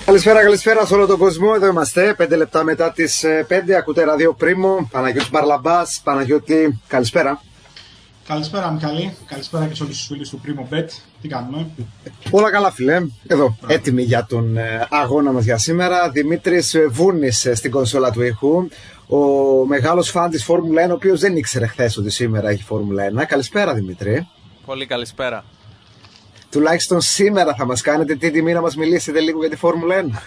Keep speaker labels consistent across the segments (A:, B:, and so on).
A: Καλησπέρα σε όλο τον κόσμο. Εδώ είμαστε. 5 λεπτά μετά τις 5. Ακούτε ραδίο Πρίμο. Παναγιώτης Μπαρλαμπάς. Παναγιώτη, καλησπέρα.
B: Καλησπέρα, Μιχαλή. Καλησπέρα και σε όλους τους φίλους του Primo Bet. Τι κάνουμε?
A: Όλα καλά, φίλε. Εδώ, έτοιμοι για τον αγώνα μας για σήμερα. Δημήτρης Βούνης στην κονσόλα του ήχου. Ο μεγάλος φαν της Φόρμουλα 1, ο οποίος δεν ήξερε χθες ότι σήμερα έχει Φόρμουλα 1. Καλησπέρα, Δημήτρη.
C: Πολύ καλησπέρα.
A: Τουλάχιστον σήμερα θα μας κάνετε την τιμή να μας μιλήσετε λίγο για τη Φόρμουλα 1.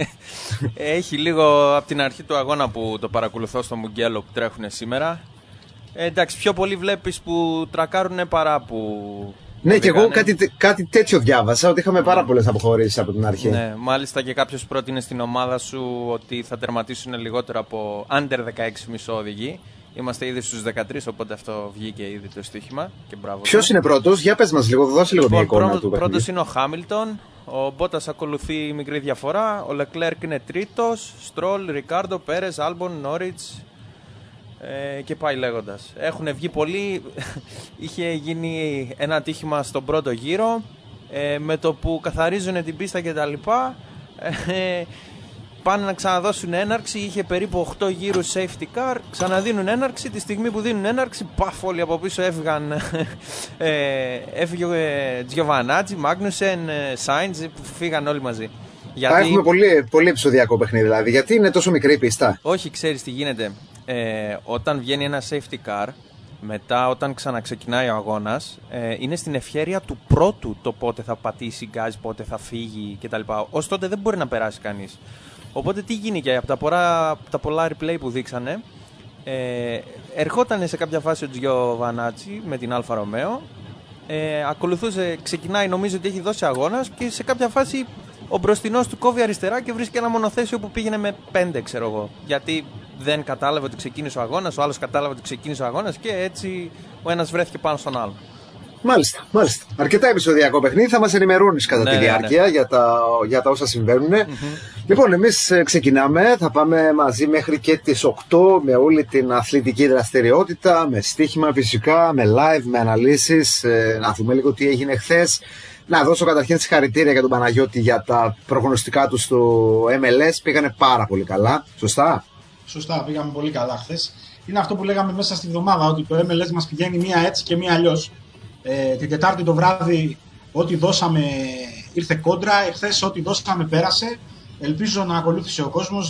C: Έχει λίγο από την αρχή του αγώνα που το παρακολουθώ στο Μουγκέλο που τρέχουν σήμερα. Εντάξει, πιο πολύ βλέπεις που τρακάρουν παρά που...
A: Ναι, και εγώ κάτι τέτοιο διάβασα, ότι είχαμε πάρα πολλές αποχωρήσεις από την αρχή.
C: Ναι, μάλιστα και κάποιος πρότεινε στην ομάδα σου ότι θα τερματίσουν λιγότερο από under 16,5 οδηγοί. Είμαστε ήδη στους 13, οπότε αυτό βγήκε ήδη το στοίχημα.
A: Ποιος είναι πρώτος? Για πες μας λίγο, δώσε λίγο μια εικόνα του.
C: Πρώτος είναι ο Χάμιλτον, ο Μπότας ακολουθεί η μικρή διαφορά, ο Λεκλέρκ είναι τρίτος, Στρόλ, Ρικάρντο, Πέρες, Άλμπον, Νόριτς και πάει λέγοντας. Έχουν βγει πολλοί, είχε γίνει ένα ατύχημα στον πρώτο γύρο, με το που καθαρίζουν την πίστα και τα λοιπά, πάνε να ξαναδώσουν έναρξη, είχε περίπου 8 γύρους safety car, ξαναδίνουν έναρξη, τη στιγμή που δίνουν έναρξη, παφ, όλοι από πίσω έφυγαν, έφυγε ο Τζιοβανάτζι, Μάγνουσεν, Σάιντζ, που φύγαν όλοι μαζί.
A: Γιατί... Έχουμε πολύ επεισοδιακό παιχνίδι δηλαδή, γιατί είναι τόσο μικρή η πίστα?
C: Όχι, ξέρεις τι γίνεται, όταν βγαίνει ένα safety car, μετά όταν ξαναξεκινάει ο αγώνας, είναι στην ευχέρεια του πρώτου το πότε θα πατήσει γκάζ, πότε θα φύγει κτλ. Ως τότε δεν μπορεί να περάσει κανείς. Οπότε τι γίνηκε, από τα πολλά replay που δείξανε, ερχόταν σε κάποια φάση ο Τζιοβανάτσι με την Αλφα Ρωμαίο, ακολουθούσε, ξεκινάει, νομίζω ότι έχει δώσει αγώνας, και σε κάποια φάση ο μπροστινός του κόβει αριστερά και βρίσκει ένα μονοθέσιο που πήγαινε με 5, ξέρω εγώ. Γιατί δεν κατάλαβε ότι ξεκίνησε ο αγώνας, ο άλλος κατάλαβε ότι ξεκίνησε ο αγώνας και έτσι ο ένας βρέθηκε πάνω στον άλλο.
A: Μάλιστα. Αρκετά επεισοδιακό παιχνίδι. Θα μας ενημερώνεις κατά τη διάρκεια για τα όσα συμβαίνουν. Λοιπόν, εμείς ξεκινάμε. Θα πάμε μαζί μέχρι και τις 8 με όλη την αθλητική δραστηριότητα, με στοίχημα φυσικά, με live, με αναλύσεις. Να δούμε λίγο τι έγινε χθες. Να δώσω καταρχήν συγχαρητήρια για τον Παναγιώτη για τα προγνωστικά του στο MLS. Πήγανε πάρα πολύ καλά.
B: Σωστά, πήγαμε πολύ καλά χθες. Είναι αυτό που λέγαμε μέσα στη βδομάδα, ότι το MLS μας πηγαίνει μία έτσι και μία αλλιώς. Την Τετάρτη το βράδυ ό,τι δώσαμε ήρθε κόντρα, εχθές ό,τι δώσαμε πέρασε. Ελπίζω να ακολούθησε ο κόσμος,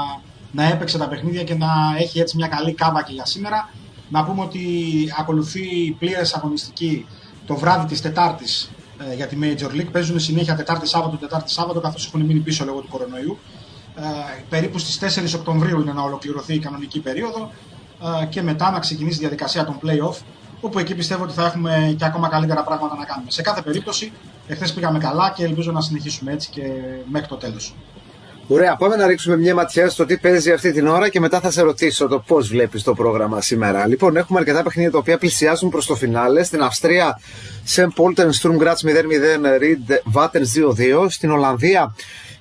B: να έπαιξε τα παιχνίδια και να έχει έτσι μια καλή κάβα και για σήμερα. Να πούμε ότι ακολουθεί πλήρες αγωνιστική το βράδυ της Τετάρτης για τη Major League. Παίζουν συνέχεια Τετάρτη-Σάββατο, καθώς έχουν μείνει πίσω λόγω του κορονοϊού. Περίπου στις 4 Οκτωβρίου είναι να ολοκληρωθεί η κανονική περίοδο και μετά να ξεκινήσει η διαδικασία των play-off, όπου εκεί πιστεύω ότι θα έχουμε και ακόμα καλύτερα πράγματα να κάνουμε. Σε κάθε περίπτωση, εχθές πήγαμε καλά και ελπίζω να συνεχίσουμε έτσι και μέχρι το τέλος.
A: Ωραία, πάμε να ρίξουμε μια ματιά στο τι παίζει αυτή την ώρα και μετά θα σε ρωτήσω το πώς βλέπεις το πρόγραμμα σήμερα. Λοιπόν, έχουμε αρκετά παιχνίδια τα οποία πλησιάζουν προς το φινάλε. Στην Αυστρία, Σεν Πόλτερν Στρουμ Γκράτς 0-0, Ριντ Βάτερς 2-2. Στην Ολλανδία,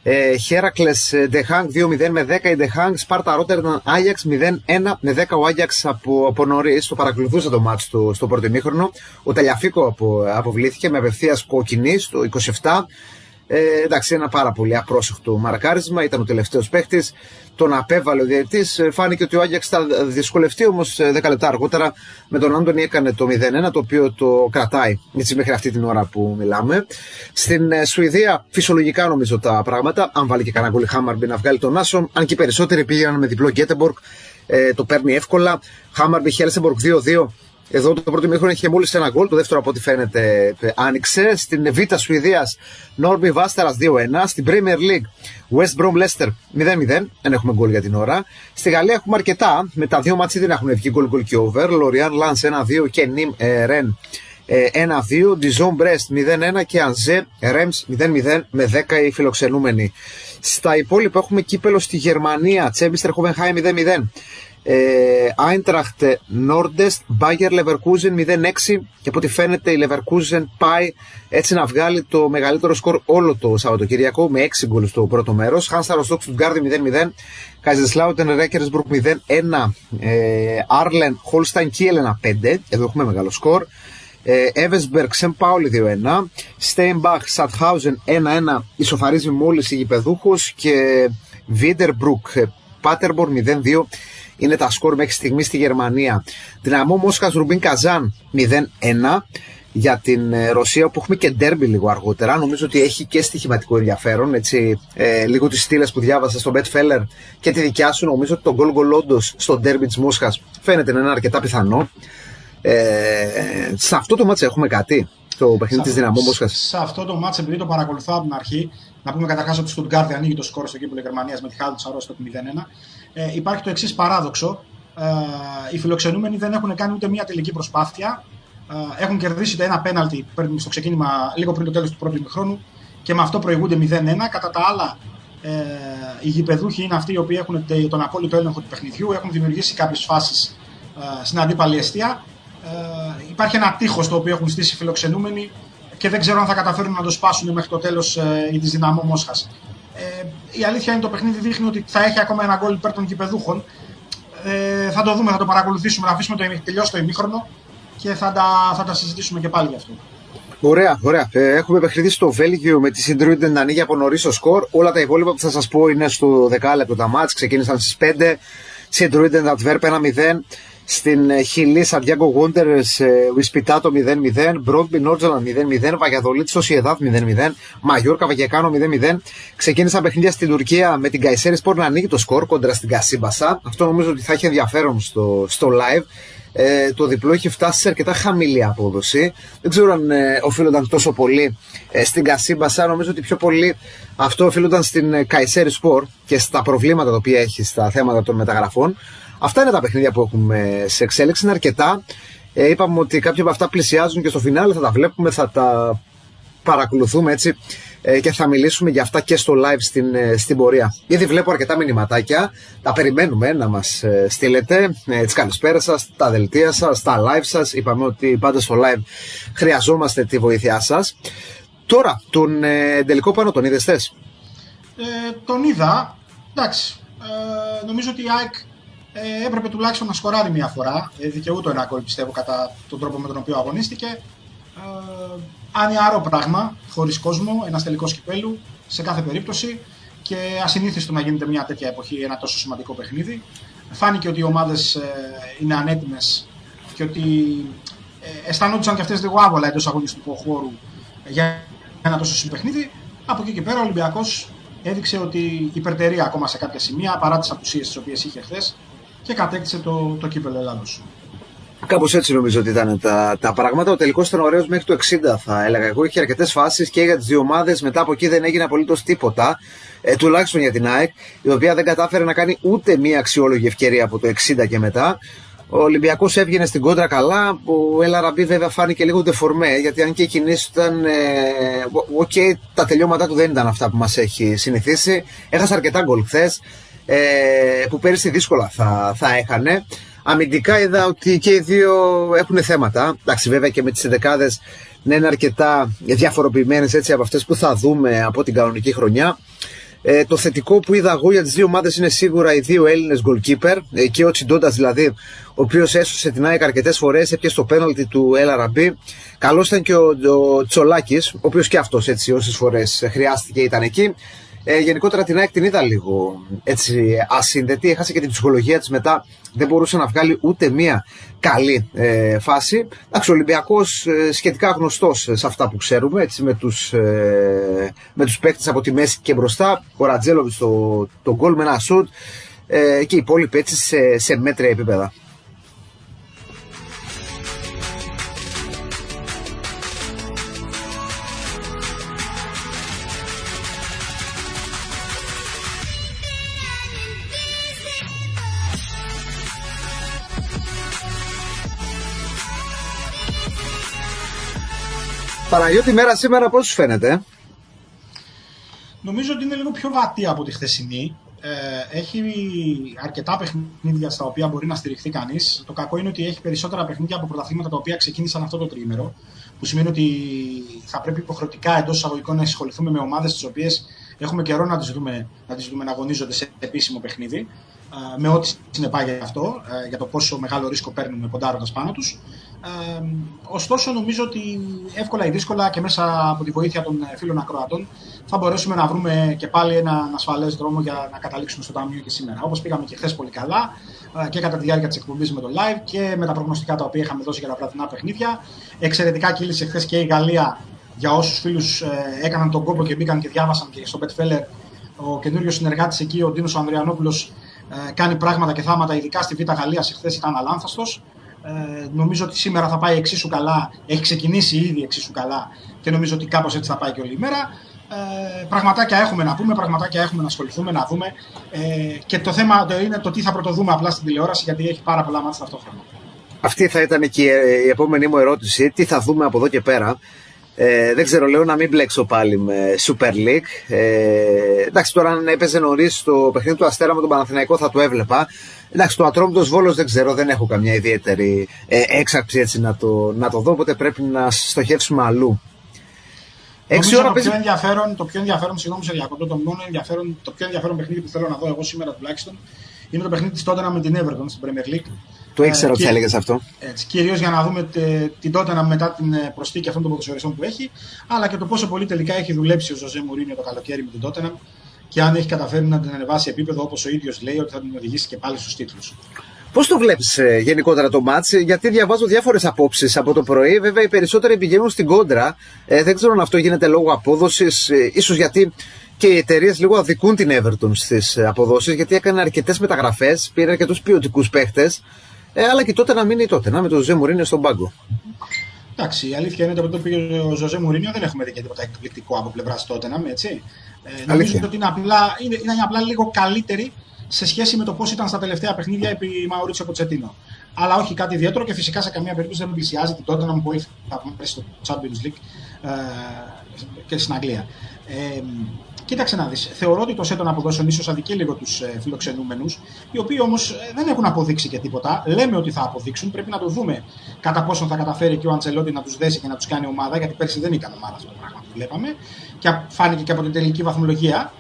A: Χέρακλες Ντεχάνγκ 2-0 με 10 η Ντεχάνγκ. Σπάρτα Ρότερνταμ Άγιαξ 0-1 με 10 ο Άγιαξ από νωρίς. Το παρακολουθούσα το μάτς του στο πρώτο ημίχρονο. Ο Ταλιαφίκο αποβλήθηκε με απευθείας κόκκινη στο 27. Εντάξει, ένα πάρα πολύ απρόσεκτο μαρκάρισμα. Ήταν ο τελευταίος παίχτης. Τον απέβαλε ο διαιτητής. Φάνηκε ότι ο Άγιαξ θα δυσκολευτεί, όμως 10 λεπτά αργότερα με τον Άντωνη έκανε το 0-1, το οποίο το κρατάει έτσι μέχρι αυτή την ώρα που μιλάμε. Στην Σουηδία, φυσιολογικά νομίζω τα πράγματα. Αν βάλει και κανένα γκολ Χάμαρμπι να βγάλει τον άσο. Αν και οι περισσότεροι πήγαιναν με διπλό Γκέτεμπορκ. Το παίρνει εύκολα. Χάμαρμπι Χέλσεμπορκ 2-2. Εδώ το πρώτο μήχρονο είχε μόλις ένα γκολ, το δεύτερο από ό,τι φαίνεται άνοιξε. Στην Β' Σουηδίας, Νόρμπι Βάσταρας 2-1. Στην Premier League, West Brom Leicester 0-0. Δεν έχουμε γκολ για την ώρα. Στη Γαλλία έχουμε αρκετά. Με τα δύο μάτσι δεν έχουν βγει γκολ και over. Λοριάν Λανς 1-2 και Νιμ Ρεν 1-2. Dijon Brest 0-1 και Ανζέ Ρέμς 0-0 με 10 οι φιλοξενούμενοι. Στα υπόλοιπα έχουμε κύπελο στη Γερμανία. Τσέμπιστερ Χοβενχάιμ 0-0. Άιντραχτ Νόρντεστ Μπάγερ Λεβερκούζεν 0-6 και από ό,τι φαίνεται η Leverkusen πάει έτσι να βγάλει το μεγαλύτερο σκορ όλο το Σαββατοκυριακό με 6 γκολ στο πρώτο μέρος. Χάνσα Ροστόκ Στουτγκάρδη 0-0, Καϊζεσλάουτεν Ρέκερσμπουργκ 0-1, Άρλεν Χολστάιν Κίελεν 5, εδώ έχουμε μεγάλο σκορ. Εύεσμπεργκ Σεν Πάουλι 2-1. Στέινμπαχ Σατχάουζεν 1-1. Ισοφαρίζει μόλις οι γηπεδούχους. Και Βίντερμπρουκ Πάτερμπορν 0-2. Είναι τα σκορ μέχρι στιγμή στη Γερμανία. Δυναμό Μόσχας Ρουμπίν Καζάν 0-1. Για την Ρωσία, που έχουμε και ντέρμπι λίγο αργότερα, νομίζω ότι έχει και στοιχηματικό ενδιαφέρον. Έτσι, λίγο τις στήλες που διάβασα στο Betfair και τη δικιά σου, νομίζω ότι το γκολ όντως στο ντέρμπι της Μόσχας φαίνεται να είναι αρκετά πιθανό. Σε αυτό το μάτς έχουμε κάτι, το παιχνίδι της Δυναμό Μόσχας.
B: Σε αυτό το μάτς, επειδή το παρακολουθώ από την αρχή, να πούμε καταρχάς ότι στο Stuttgart ανοίγει το σκορ στο κύπελλο Γερμανίας με τη Χάλντς Αρρώστο 0-1. Υπάρχει το εξής παράδοξο. Οι φιλοξενούμενοι δεν έχουν κάνει ούτε μία τελική προσπάθεια. Έχουν κερδίσει το ένα πέναλτι στο ξεκίνημα λίγο πριν το τέλος του πρώτου ημιχρόνου και με αυτό προηγούνται 0-1. Κατά τα άλλα, οι γηπεδούχοι είναι αυτοί οι οποίοι έχουν τον απόλυτο έλεγχο του παιχνιδιού, έχουν δημιουργήσει κάποιες φάσεις στην αντίπαλη εστία. Υπάρχει ένα τείχος το οποίο έχουν στήσει οι φιλοξενούμενοι και δεν ξέρω αν θα καταφέρουν να το σπάσουν μέχρι το τέλος η της Δυναμό Μόσχας. Η αλήθεια είναι το παιχνίδι δείχνει ότι θα έχει ακόμα ένα γκολ υπέρ των γηπεδούχων. Θα το δούμε, θα το παρακολουθήσουμε, να αφήσουμε τελειώσει το ημίχρονο και θα τα συζητήσουμε και πάλι γι' αυτό.
A: Ωραία, ωραία. Έχουμε παιχνίδι στο Βέλγιο με τη Συντρούιντεν να ανοίγει από νωρίς το σκορ. Όλα τα υπόλοιπα που θα σας πω είναι στο 10 τα μάτς. Ξεκίνησαν στις 5. Συντρούιντεν Αντβέρπ 1-0. Στην Χιλή Σαντιάγκο Γούντερς Ουισπιτάτο 0-0. Μπρόντμπι Νόρτζαλαν 0-0. Βαγιαδολίτ Σοσιεδάδ 0-0. Μαγιόρκα Βαγεκάνο 0-0. Ξεκίνησαν παιχνίδια στην Τουρκία με την Καϊσέρι Σπορ να ανοίγει το σκορ κόντρα στην Κασίμπασα. Αυτό νομίζω ότι θα έχει ενδιαφέρον στο live. Το διπλό έχει φτάσει σε αρκετά χαμηλή απόδοση. Δεν ξέρω αν οφείλονταν τόσο πολύ στην Κασίμπασα. Νομίζω ότι πιο πολύ αυτό οφείλονταν στην Καϊσέρι Σπορ και στα προβλήματα τα οποία έχει στα θέματα των μεταγραφών. Αυτά είναι τα παιχνίδια που έχουμε σε εξέλιξη. Είναι αρκετά. Είπαμε ότι κάποια από αυτά πλησιάζουν και στο φινάλε θα τα βλέπουμε, θα τα παρακολουθούμε έτσι και θα μιλήσουμε για αυτά και στο live στην πορεία. Ήδη βλέπω αρκετά μηνυματάκια. Τα περιμένουμε να μας στείλετε τις καλησπέρες σας, τα δελτία σας, τα live σας. Είπαμε ότι πάντα στο live χρειαζόμαστε τη βοήθειά σας. Τώρα, τον τελικό πάνω τον είδες θες?
B: Τον είδα. Εντάξει. Νομίζω ότι η ΑΕΚ έπρεπε τουλάχιστον να σκοράρει μια φορά. Δικαιούτο ένα γκολ, πιστεύω, κατά τον τρόπο με τον οποίο αγωνίστηκε. Ανιαρό πράγμα, χωρίς κόσμο, ένας τελικός κυπέλλου σε κάθε περίπτωση και ασυνήθιστο να γίνεται μια τέτοια εποχή ένα τόσο σημαντικό παιχνίδι. Φάνηκε ότι οι ομάδες είναι ανέτοιμες και ότι αισθανόντουσαν και αυτές λίγο άβολα εντός αγωνιστικού χώρου για ένα τόσο σημαντικό παιχνίδι. Από εκεί και πέρα ο Ολυμπιακός έδειξε ότι υπερτερεί ακόμα σε κάποια σημεία παρά τις απουσίες τις οποίες είχε χθες και κατέκτησε το κύπελλο Ελλάδος.
A: Κάπως έτσι νομίζω ότι ήταν τα πράγματα. Ο τελικός ήταν ωραίος μέχρι το 60, θα έλεγα εγώ. Είχε αρκετές φάσεις και για τις δύο ομάδες. Μετά από εκεί δεν έγινε απολύτως τίποτα. Τουλάχιστον για την ΑΕΚ, η οποία δεν κατάφερε να κάνει ούτε μία αξιόλογη ευκαιρία από το 60 και μετά. Ο Ολυμπιακός έβγαινε στην κόντρα καλά. Ο El Arabi βέβαια φάνηκε λίγο ντεφορμέ, γιατί αν και οι κινήσεις ήταν. Τα τελειώματά του δεν ήταν αυτά που μας έχει συνηθίσει. Έχασε αρκετά γκολ χθες, που πέρυσι δύσκολα θα έχανε. Αμυντικά είδα ότι και οι δύο έχουν θέματα. Εντάξει, βέβαια και με τις εντεκάδες να είναι αρκετά διαφοροποιημένες έτσι από αυτές που θα δούμε από την κανονική χρονιά. Το θετικό που είδα εγώ για τις δύο ομάδες είναι σίγουρα οι δύο Έλληνες goalkeeper. Και ο Τσιντόντας δηλαδή, ο οποίος έσωσε την ΑΕΚ αρκετές φορές, έπιασε το πέναλτι του El Arabi. Καλός ήταν και ο Τσολάκης, ο οποίος και αυτός έτσι όσες φορές χρειάστηκε ήταν εκεί. Γενικότερα την ΑΕΚ την είδα λίγο έτσι ασύνδετη, έχασε και την ψυχολογία της μετά, δεν μπορούσε να βγάλει ούτε μία καλή φάση. Εντάξει, ο Ολυμπιακός σχετικά γνωστός σε αυτά που ξέρουμε, έτσι, με τους παίκτες από τη μέση και μπροστά, ο Ρατζέλοβιτς το γκολ με ένα σουτ και οι υπόλοιποι έτσι σε μέτρια επίπεδα. Παναγιώτη, μέρα σήμερα πώς σου φαίνεται?
B: Νομίζω ότι είναι λίγο πιο βατή από τη χθεσινή. Έχει αρκετά παιχνίδια στα οποία μπορεί να στηριχθεί κανείς. Το κακό είναι ότι έχει περισσότερα παιχνίδια από πρωταθλήματα τα οποία ξεκίνησαν αυτό το τριήμερο. Που σημαίνει ότι θα πρέπει υποχρεωτικά εντός εισαγωγικών να ασχοληθούμε με ομάδες τις οποίες έχουμε καιρό να τις δούμε να αγωνίζονται σε επίσημο παιχνίδι. Με ό,τι συνεπάγεται αυτό, για το πόσο μεγάλο ρίσκο παίρνουμε ποντάροντας πάνω τους. Ωστόσο, νομίζω ότι εύκολα ή δύσκολα και μέσα από τη βοήθεια των φίλων ακροατών θα μπορέσουμε να βρούμε και πάλι έναν ασφαλές δρόμο για να καταλήξουμε στο ταμείο και σήμερα. Όπως πήγαμε και χθες πολύ καλά και κατά τη διάρκεια της εκπομπής με το live και με τα προγνωστικά τα οποία είχαμε δώσει για τα βραδινά παιχνίδια. Εξαιρετικά κύλησε χθες και η Γαλλία, για όσους φίλους έκαναν τον κόπο και μπήκαν και διάβασαν και στο Betfair. Ο καινούριος συνεργάτης εκεί, ο Ντίνος Ανδριανόπουλος, κάνει πράγματα και θάματα, ειδικά στη Β' Γαλλίας εχθές ήταν αλάνθαστος. Νομίζω ότι σήμερα θα πάει εξίσου καλά, έχει ξεκινήσει ήδη εξίσου καλά και νομίζω ότι κάπως έτσι θα πάει και όλη η μέρα. Πραγματάκια έχουμε να πούμε, πραγματάκια έχουμε να ασχοληθούμε, να δούμε και το θέμα είναι το τι θα πρωτοδούμε απλά στην τηλεόραση, γιατί έχει πάρα πολλά μάτια ταυτόχρονα. Αυτή θα ήταν και η επόμενη μου ερώτηση, τι θα δούμε από εδώ και πέρα. Δεν ξέρω, λέω να μην μπλέξω πάλι με Super League. Εντάξει, τώρα αν έπαιζε νωρίς το παιχνίδι του Αστέρα με τον Παναθηναϊκό θα το έβλεπα. Εντάξει, το Ατρόμητος Βόλος δεν ξέρω, δεν έχω καμιά ιδιαίτερη έξαρξη έτσι να το δω, οπότε πρέπει να στοχεύσουμε αλλού. Το πιο ενδιαφέρον, συγγνώμη σε διακοπτώ, το πιο ενδιαφέρον παιχνίδι που θέλω να δω εγώ σήμερα τουλάχιστον είναι το παιχνίδι της Tottenham με την Everton στην Premier League. Το ήξερα ότι θα έλεγες αυτό. Κυρίως για να δούμε την Tottenham μετά την προσθήκη αυτών των ποδοσφαιριστών που έχει, αλλά και το πόσο πολύ τελικά έχει δουλέψει ο Ζωζέ Μουρίνιο το καλοκαίρι με την Tottenham και αν έχει καταφέρει να την ανεβάσει επίπεδο, όπως ο ίδιος λέει, ότι θα την οδηγήσει και πάλι στους τίτλους. Πώς το βλέπεις γενικότερα το μάτς, γιατί διαβάζω διάφορες απόψεις από το πρωί. Βέβαια, οι περισσότεροι πηγαίνουν στην κόντρα. Δεν ξέρω αν αυτό γίνεται λόγω απόδοσης, ίσως γιατί και οι εταιρείες λίγο αδικούν την Everton στις αποδόσεις, γιατί έκανε αρκετές μεταγραφές, πήρε αρκετούς ποιοτικούς παίχτες, αλλά και τότε να μείνει τότε, να με τον Ζωζέ Μουρίνιο στον πάγκο. Εντάξει, η αλήθεια είναι ότι από το πήγε ο Ζωζέ Μουρίνιο δεν έχουμε δει και τίποτα εκπληκτικό από πλευράς τότε, έτσι. Νομίζω ότι είναι απλά λίγο καλύτερη σε σχέση με το πώς ήταν στα τελευταία παιχνίδια επί Μαουρίτσιο Ποτσετίνο. Αλλά όχι κάτι ιδιαίτερο και φυσικά σε καμία περίπτωση δεν πλησιάζει την τότε να μου πολύ στο Champions League και στην Αγγλία. Κοίταξε να δεις. Θεωρώ ότι το σετ των αποδόσεων ίσως αδικεί λίγο τους φιλοξενούμενους, οι οποίοι όμως δεν έχουν αποδείξει και τίποτα. Λέμε ότι θα αποδείξουν. Πρέπει να το δούμε κατά πόσον θα καταφέρει και ο Αντσελότη να τους δέσει και να τους κάνει ομάδα, γιατί πέρσι δεν ήταν ομάδα αυτό το πράγμα που βλέπαμε και φάνηκε και από την τελική βαθμολογία.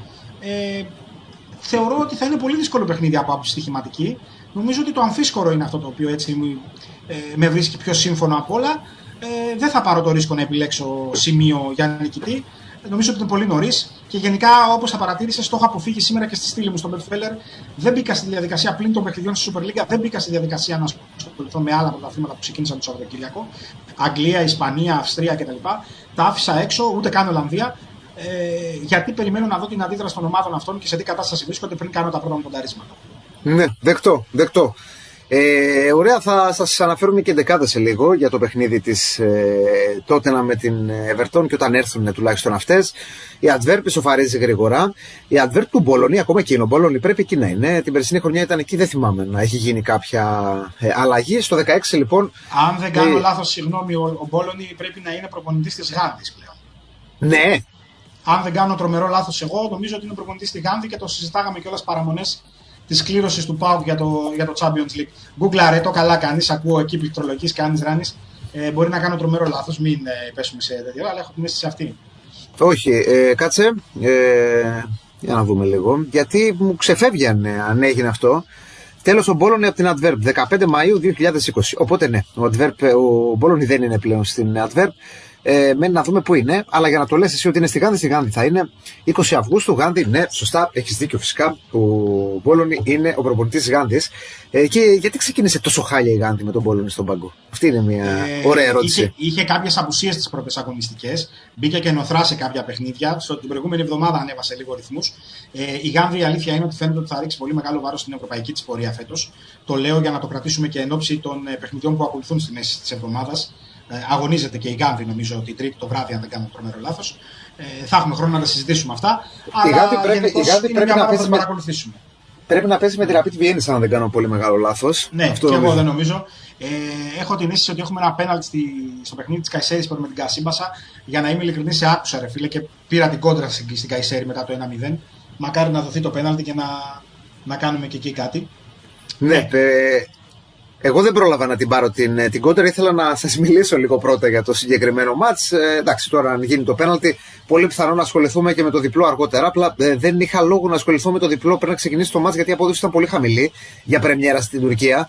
B: Θεωρώ ότι θα είναι πολύ δύσκολο παιχνίδι από άποψη στοιχηματική. Νομίζω ότι το αμφίσκορο είναι αυτό το οποίο έτσι με βρίσκει πιο σύμφωνο απ' όλα. Δεν θα πάρω το ρίσκο να επιλέξω σημείο για νικητή. Νομίζω ότι είναι πολύ νωρίς και γενικά, όπως θα παρατήρησες, το έχω αποφύγει σήμερα και στη στήλη μου στο Betfair. Δεν μπήκα στη διαδικασία πλην των παιχνιδιών στη Super League, δεν μπήκα στη διαδικασία να ασχοληθώ με άλλα πρωταθλήματα που ξεκίνησαν το Σαββατοκύριακο. Αγγλία, Ισπανία, Αυστρία κτλ. Τα άφησα έξω, ούτε καν Ολλανδία. Γιατί περιμένω να δω την αντίδραση των ομάδων αυτών και σε τι κατάσταση βρίσκονται πριν κάνω τα πρώτα μου πονταρίσματα. Ναι, δεκτό. Ωραία, θα σας αναφέρουμε και δεκάδες σε λίγο για το παιχνίδι της Tottenham με την Everton και όταν έρθουν τουλάχιστον αυτές. Η Adverb ισοφαρίζει γρήγορα. Η Adverb του Μπόλονι, ακόμα εκείνο, Μπόλονι πρέπει εκεί να είναι. Την περσινή χρονιά ήταν εκεί, δεν θυμάμαι να έχει γίνει κάποια αλλαγή. Στο 16 λοιπόν. Αν δεν κάνω λάθος, συγγνώμη, ο Μπόλονι πρέπει να είναι προπονητής της Γάνδης πλέον. Ναι. Αν δεν κάνω τρομερό λάθος εγώ, νομίζω ότι είναι προπονητής στη Γάνδη και το συζητάγαμε κιόλας παραμονές της κλήρωσης του ΠΑΟΚ για το Champions League. Γκούγκλαρε το, καλά κάνεις, ακούω εκεί πληκτρολογικής, κάνεις ράνεις. Μπορεί να κάνω τρομερό λάθος, μην πέσουμε σε τέτοια, αλλά έχω την αίσθηση αυτή. Όχι, κάτσε, για να δούμε λίγο, γιατί μου ξεφεύγει αν έγινε αυτό. Τέλος ο Μπόλονι από την Adverb, 15 Μαΐου 2020. Οπότε ναι, ο Μπόλονι δεν είναι πλέον στην Adverb. Μένει να δούμε πού είναι, αλλά για να το λες εσύ ότι είναι στη Γάνδη θα είναι 20 Αυγούστου. Γάνδη, ναι, σωστά, έχεις δίκιο φυσικά. Ο Μπόλονι είναι ο προπονητής της Γάνδης. Και γιατί ξεκίνησε τόσο χάλια η Γάνδη με τον Μπόλονι στον πάγκο? Αυτή είναι μια ωραία ερώτηση. Είχε κάποιες απουσίες στις πρώτες αγωνιστικές. Μπήκε και νοθρά σε κάποια παιχνίδια. Την προηγούμενη εβδομάδα ανέβασε λίγο ρυθμούς. Η Γάνδη, η αλήθεια είναι ότι φαίνεται ότι θα ρίξει πολύ μεγάλο βάρος στην ευρωπαϊκή της πορεία φέτος. Το λέω για να το κρατήσουμε και εν ώψη των παιχνιδιών που ακολουθούν στη μέση της εβδομάδας. Αγωνίζεται και η Γάνδη, νομίζω ότι Τρίτη το βράδυ, αν δεν κάνω τρομερό λάθος. Θα έχουμε χρόνο να τα συζητήσουμε αυτά. Η Γάνδη πρέπει να παρακολουθήσουμε. Πρέπει να παίζει με τη Rapid Vienna, αν δεν κάνω πολύ μεγάλο λάθος. Ναι, αυτό και εγώ δεν νομίζω. Έχω την αίσθηση ότι έχουμε ένα πέναλτι στο παιχνίδι της Καϊσέρης με την Κασίμπασα. Για να είμαι ειλικρινής, σε άκουσα ρε φίλε και πήρα την κόντρα στην Καϊσέρη μετά το 1-0. Μακάρι να δοθεί το πέναλτι και να κάνουμε και εκεί κάτι. Ναι. Εγώ δεν πρόλαβα να την πάρω την κόντρα, ήθελα να σας μιλήσω λίγο πρώτα για το συγκεκριμένο μάτς. Εντάξει, τώρα αν γίνει το πέναλτι, πολύ πιθανό να ασχοληθούμε και με το διπλό αργότερα. Απλά δεν είχα λόγο να ασχοληθώ με το διπλό πριν να ξεκινήσει το μάτς, γιατί η απόδοση ήταν πολύ χαμηλή για πρεμιέρα στην Τουρκία.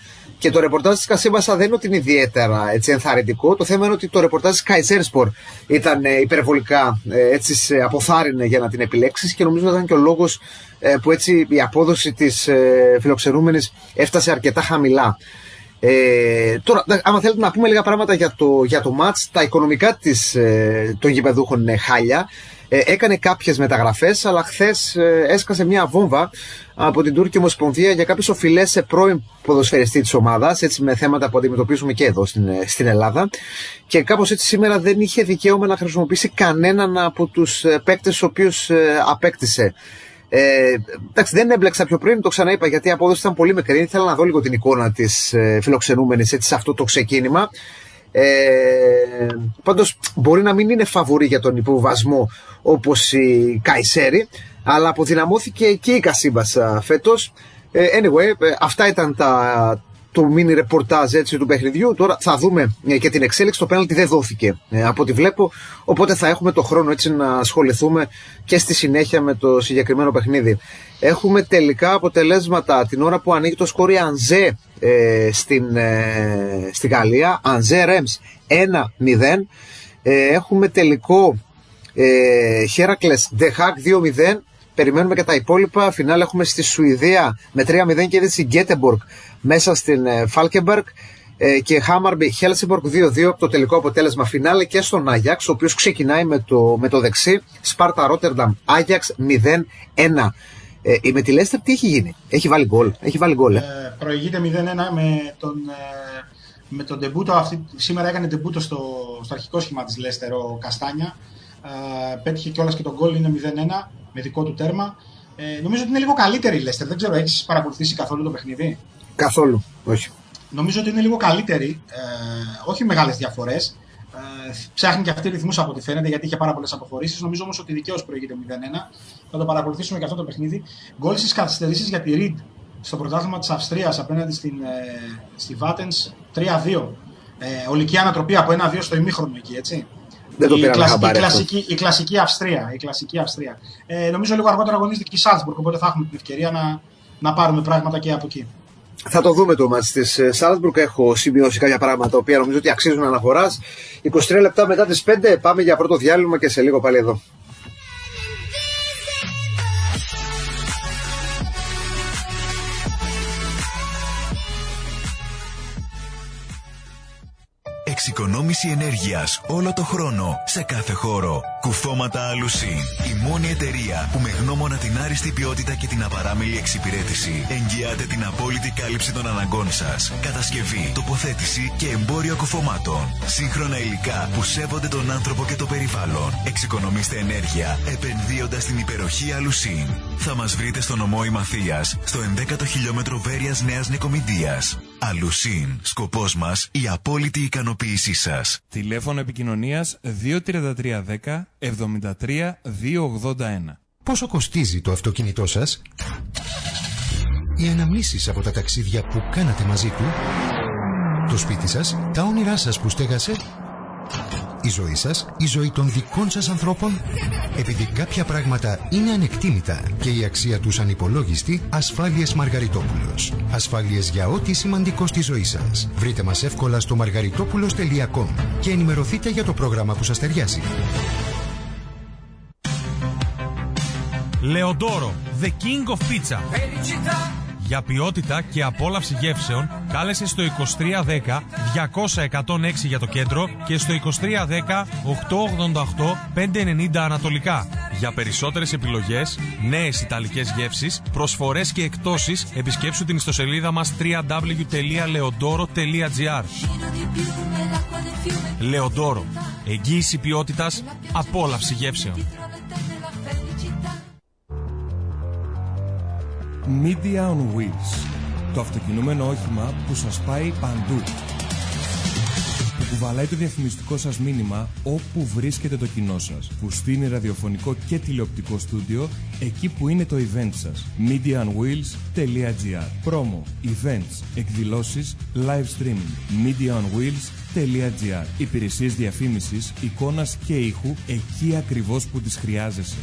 A: Και το ρεπορτάζ της Κασίμπασα δεν είναι ότι είναι ιδιαίτερα έτσι, ενθαρρυντικό. Το θέμα είναι ότι το ρεπορτάζ της Καϊσέρισπορ ήταν υπερβολικά έτσι, σε αποθάρρυνε για να την επιλέξεις και νομίζω ότι ήταν και ο λόγος που έτσι η απόδοση της φιλοξενούμενης έφτασε αρκετά χαμηλά. Τώρα, άμα θέλετε να πούμε λίγα πράγματα για το μάτς, τα οικονομικά των γηπεδούχων είναι χάλια. Έκανε κάποιες μεταγραφές, αλλά χθες έσκασε μια βόμβα από την Τούρκη Ομοσπονδία για κάποιες οφειλές σε πρώην ποδοσφαιριστή της ομάδας, έτσι με θέματα που αντιμετωπίζουμε και εδώ στην Ελλάδα. Και κάπως έτσι σήμερα δεν είχε δικαίωμα να χρησιμοποιήσει κανέναν από τους παίκτες τους οποίους απέκτησε. Εντάξει, δεν έμπλεξα πιο πριν, το ξαναείπα γιατί η απόδοση ήταν πολύ μικρή. Ήθελα να δω λίγο την εικόνα της φιλοξενούμενης έτσι, σε αυτό το ξεκίνημα. Πάντως μπορεί να μην είναι φαβορί για τον υποβασμό όπως η Καϊσέρι, αλλά αποδυναμώθηκε και η Κασίμπασα φέτος. Anyway, αυτά ήταν το mini ρεπορτάζ έτσι, του παιχνιδιού. Τώρα θα δούμε και την εξέλιξη. Το πέναλτι δεν δόθηκε από ό,τι βλέπω, οπότε θα έχουμε το χρόνο έτσι, να ασχοληθούμε και στη συνέχεια με το συγκεκριμένο παιχνίδι. Έχουμε τελικά αποτελέσματα την ώρα που ανοίγει το σκόρι Ανζέ στην Γαλλία. Ανζέ Ρέμς 1-0. Έχουμε τελικό Χέρακλες Ντεχάκ 2-0. Περιμένουμε και τα υπόλοιπα. Φινάλ έχουμε στη Σουηδία με 3-0 και η Γκέτεμπορκ μέσα στην Φάλκεμπεργκ και Χάμαρμπι Χέλσιμπορκ 2-2 το τελικό αποτέλεσμα. Φινάλε και στον Άγιαξ, ο οποίος ξεκινάει με το δεξί. Σπάρτα Ρότερνταμ Άγιαξ 0-1. Με τη Λέστερ τι έχει γίνει? Έχει βάλει γκολ.
B: Προηγείται 0-1 με τον ντεμπούτο. Σήμερα έκανε ντεμπούτο στο αρχικό σχήμα της Λέστερ ο Καστάνια. Πέτυχε κιόλας και τον γκολ, είναι 0-1 με δικό του τέρμα. Νομίζω ότι είναι λίγο καλύτερη η Λέστερ. Δεν ξέρω, έχεις παρακολουθήσει καθόλου το παιχνίδι?
A: Καθόλου, όχι.
B: Νομίζω ότι είναι λίγο καλύτερη, όχι μεγάλες διαφορές. Ψάχνει και αυτή ρυθμούς από ό,τι φαίνεται, γιατί είχε πάρα πολλές αποχωρήσεις. Νομίζω όμως ότι δικαίως προηγείται 0-1. Θα το παρακολουθήσουμε και αυτό το παιχνίδι. Γκολ στις καθυστερήσεις για τη Ριντ στο πρωτάθλημα της Αυστρίας απέναντι στη Βάτενς 3-2. Ολική ανατροπή από 1-2 στο ημίχρονο εκεί, έτσι. Η κλασική Αυστρία. Νομίζω λίγο αργότερα αγωνίζεται και η Σάλτσμπουργκ, οπότε θα έχουμε την ευκαιρία να πάρουμε πράγματα και από εκεί.
A: Θα το δούμε το μάτς της Σάλτσμπουργκ. Έχω σημειώσει κάποια πράγματα τα οποία νομίζω ότι αξίζουν αναφοράς. 23 λεπτά μετά τις 5 πάμε για πρώτο διάλειμμα και σε λίγο πάλι εδώ.
D: Εξοικονόμηση ενέργειας όλο το χρόνο, σε κάθε χώρο. Κουφώματα Alusin. Η μόνη εταιρεία που με γνώμονα την άριστη ποιότητα και την απαράμιλη εξυπηρέτηση εγγυάται την απόλυτη κάλυψη των αναγκών σας. Κατασκευή, τοποθέτηση και εμπόριο κουφωμάτων. Σύγχρονα υλικά που σέβονται τον άνθρωπο και το περιβάλλον. Εξοικονομήστε ενέργεια επενδύοντας στην υπεροχή Alusin. Θα μας βρείτε στο νομό Ημαθίας, στο 11ο χιλιόμετρο Βέρειας Νέας Νικομηντίας. Alusin. Σκοπός μας η απόλυτη ικανοποίησή σας.
E: Τηλέφωνο επικοινωνίας 23310 73 281.
F: Πόσο κοστίζει το αυτοκίνητό σας? Οι αναμνήσεις από τα ταξίδια που κάνατε μαζί του? Το σπίτι σας? Τα όνειρά σας που στέγασε? Η ζωή σας? Η ζωή των δικών σας ανθρώπων? Επειδή κάποια πράγματα είναι ανεκτήμητα και η αξία τους ανυπολόγιστη, Ασφάλειες Μαργαριτόπουλος. Ασφάλειες για ό,τι σημαντικό στη ζωή σας. Βρείτε μας εύκολα στο margaritopoulos.com και ενημερωθείτε για το πρόγραμμα που σας ταιριάζει.
G: Λεοντόρο, the king of pizza. Για ποιότητα και απόλαυση γεύσεων, κάλεσε στο 2310 200 106 για το κέντρο και στο 2310 888 590 ανατολικά. Για περισσότερες επιλογές, νέες ιταλικές γεύσεις, προσφορές και εκπτώσεις, επισκέψου την ιστοσελίδα μας www.leodoro.gr. Λεοντόρο, εγγύηση ποιότητας, απόλαυση γεύσεων.
E: Media on Wheels. Το αυτοκινούμενο όχημα που σας πάει παντού. Που κουβαλάει το διαφημιστικό σας μήνυμα όπου βρίσκεται το κοινό σας. Που στείνει ραδιοφωνικό και τηλεοπτικό στούντιο εκεί που είναι το event σας. MediaOnWheels.gr. Promo, events, εκδηλώσεις, live streaming. MediaOnWheels.gr. Υπηρεσίες διαφήμισης, εικόνας και ήχου εκεί ακριβώς που τις χρειάζεσαι.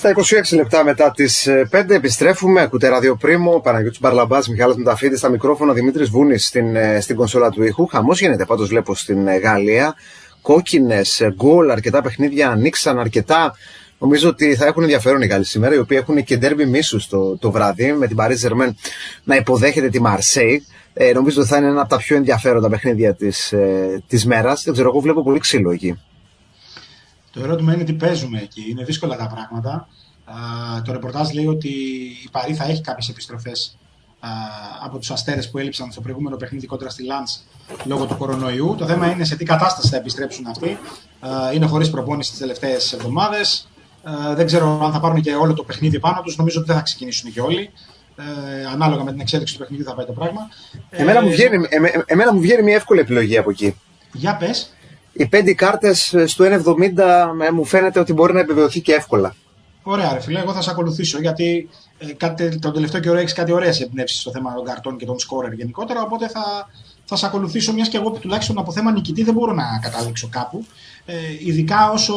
A: Στα 26 λεπτά μετά τις 5 επιστρέφουμε. Ακούτε ραδιοπρίμο, Παναγιώτης Μπαρλαμπάς, Μιχάλης Μηταφίδης στα μικρόφωνα, Δημήτρης Βούνης στην κονσόλα του ήχου. Χαμός γίνεται πάντως, βλέπω, στην Γαλλία. Κόκκινες, γκολ, αρκετά παιχνίδια ανοίξαν, αρκετά. Νομίζω ότι θα έχουν ενδιαφέρον οι Γάλλοι σήμερα, οι οποίοι έχουν και ντέρμπι μίσους το βράδυ, με την Paris Germain να υποδέχεται τη Marseille. Νομίζω ότι θα είναι ένα από τα πιο ενδιαφέροντα παιχνίδια της μέρας. Δεν ξέρω, εγώ βλέπω πολύ ξύλο εκεί.
B: Το ερώτημα είναι τι παίζουμε εκεί. Είναι δύσκολα τα πράγματα. Το ρεπορτάζ λέει ότι η Παρί θα έχει κάποιες επιστροφές από τους αστέρες που έλειψαν στο προηγούμενο παιχνίδι κόντρα στη Λαντς λόγω του κορονοϊού. Το θέμα είναι σε τι κατάσταση θα επιστρέψουν αυτοί. Είναι χωρίς προπόνηση τις τελευταίες εβδομάδες. Δεν ξέρω αν θα πάρουν και όλο το παιχνίδι πάνω τους. Νομίζω ότι δεν θα ξεκινήσουν και όλοι. Ανάλογα με την εξέλιξη του παιχνιδιού θα πάει το πράγμα.
A: Εμένα μου βγαίνει μια εύκολη επιλογή από εκεί.
B: Για πες.
A: Οι 5 κάρτες στο 1,70 μου φαίνεται ότι μπορεί να επιβεβαιωθεί και εύκολα.
B: Ωραία, ρε φίλε, εγώ θα σε ακολουθήσω γιατί τον τελευταίο καιρό έχεις κάτι ωραίες εμπνεύσεις στο θέμα των καρτών και των σκόρερ γενικότερα. Οπότε θα σε ακολουθήσω, μιας και εγώ τουλάχιστον από θέμα νικητή δεν μπορώ να καταλήξω κάπου. Ειδικά όσο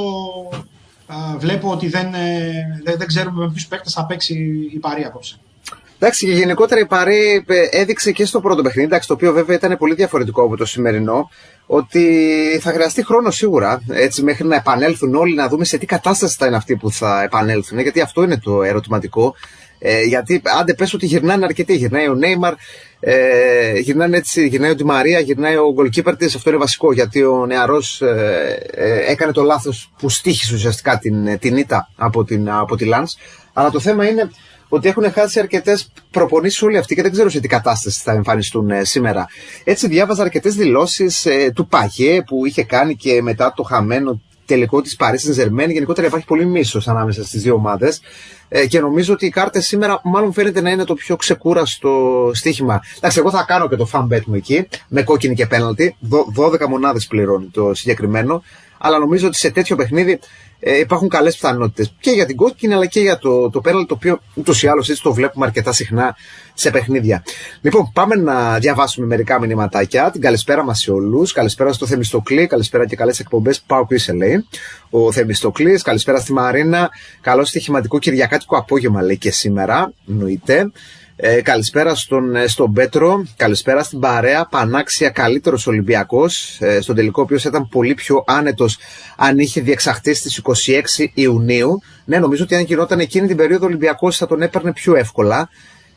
B: βλέπω ότι δεν ξέρουμε με ποιους παίκτες θα παίξει η Παρί απόψε.
A: Εντάξει, και γενικότερα η Παρί έδειξε και στο πρώτο παιχνίδι, εντάξει, το οποίο βέβαια ήταν πολύ διαφορετικό από το σημερινό, ότι θα χρειαστεί χρόνο σίγουρα, έτσι, μέχρι να επανέλθουν όλοι, να δούμε σε τι κατάσταση θα είναι αυτοί που θα επανέλθουν, γιατί αυτό είναι το ερωτηματικό. Γιατί άντε πες ότι γυρνάνε αρκετοί, γυρνάει ο Νέιμαρ, γυρνάει ο Ντι Μαρία, γυρνάει ο γκολκίπερ της, αυτό είναι βασικό, γιατί ο νεαρός έκανε το λάθος που στοίχησε ουσιαστικά την ήττα από τη Λανς, αλλά το θέμα είναι ότι έχουν χάσει αρκετές προπονήσεις όλοι αυτοί και δεν ξέρω σε τι κατάσταση θα εμφανιστούν σήμερα. Έτσι διάβαζα αρκετές δηλώσεις του Παγέ που είχε κάνει και μετά το χαμένο τελικό της Paris Saint-Germain. Γενικότερα υπάρχει πολύ μίσος ανάμεσα στις δύο ομάδες και νομίζω ότι οι κάρτες σήμερα μάλλον φαίνεται να είναι το πιο ξεκούραστο στοίχημα. Εντάξει, εγώ θα κάνω και το fan bet μου εκεί με κόκκινη και πέναλτι. 12 μονάδες πληρώνει το συγκεκριμένο, αλλά νομίζω ότι σε τέτοιο παιχνίδι υπάρχουν καλές πιθανότητες και για την κόκκινη αλλά και για το πέναλτι, το οποίο ούτως ή άλλως έτσι το βλέπουμε αρκετά συχνά σε παιχνίδια. Λοιπόν, πάμε να διαβάσουμε μερικά μηνυματάκια. Την καλησπέρα μας σε όλους. Καλησπέρα στο Θεμιστοκλή. Καλησπέρα και καλές εκπομπές. Πάω πίσω, λέει ο Θεμιστοκλής. Καλησπέρα στη Μαρίνα. Καλό στοιχηματικό κυριακάτικο απόγευμα, λέει και σήμερα. Νοείται. Καλησπέρα στον Πέτρο, καλησπέρα στην παρέα. Πανάξια καλύτερος Ολυμπιακός, στον τελικό ο οποίος ήταν πολύ πιο άνετος αν είχε διεξαχθεί στις 26 Ιουνίου. Ναι, νομίζω ότι αν γινόταν εκείνη την περίοδο ο Ολυμπιακός θα τον έπαιρνε πιο εύκολα.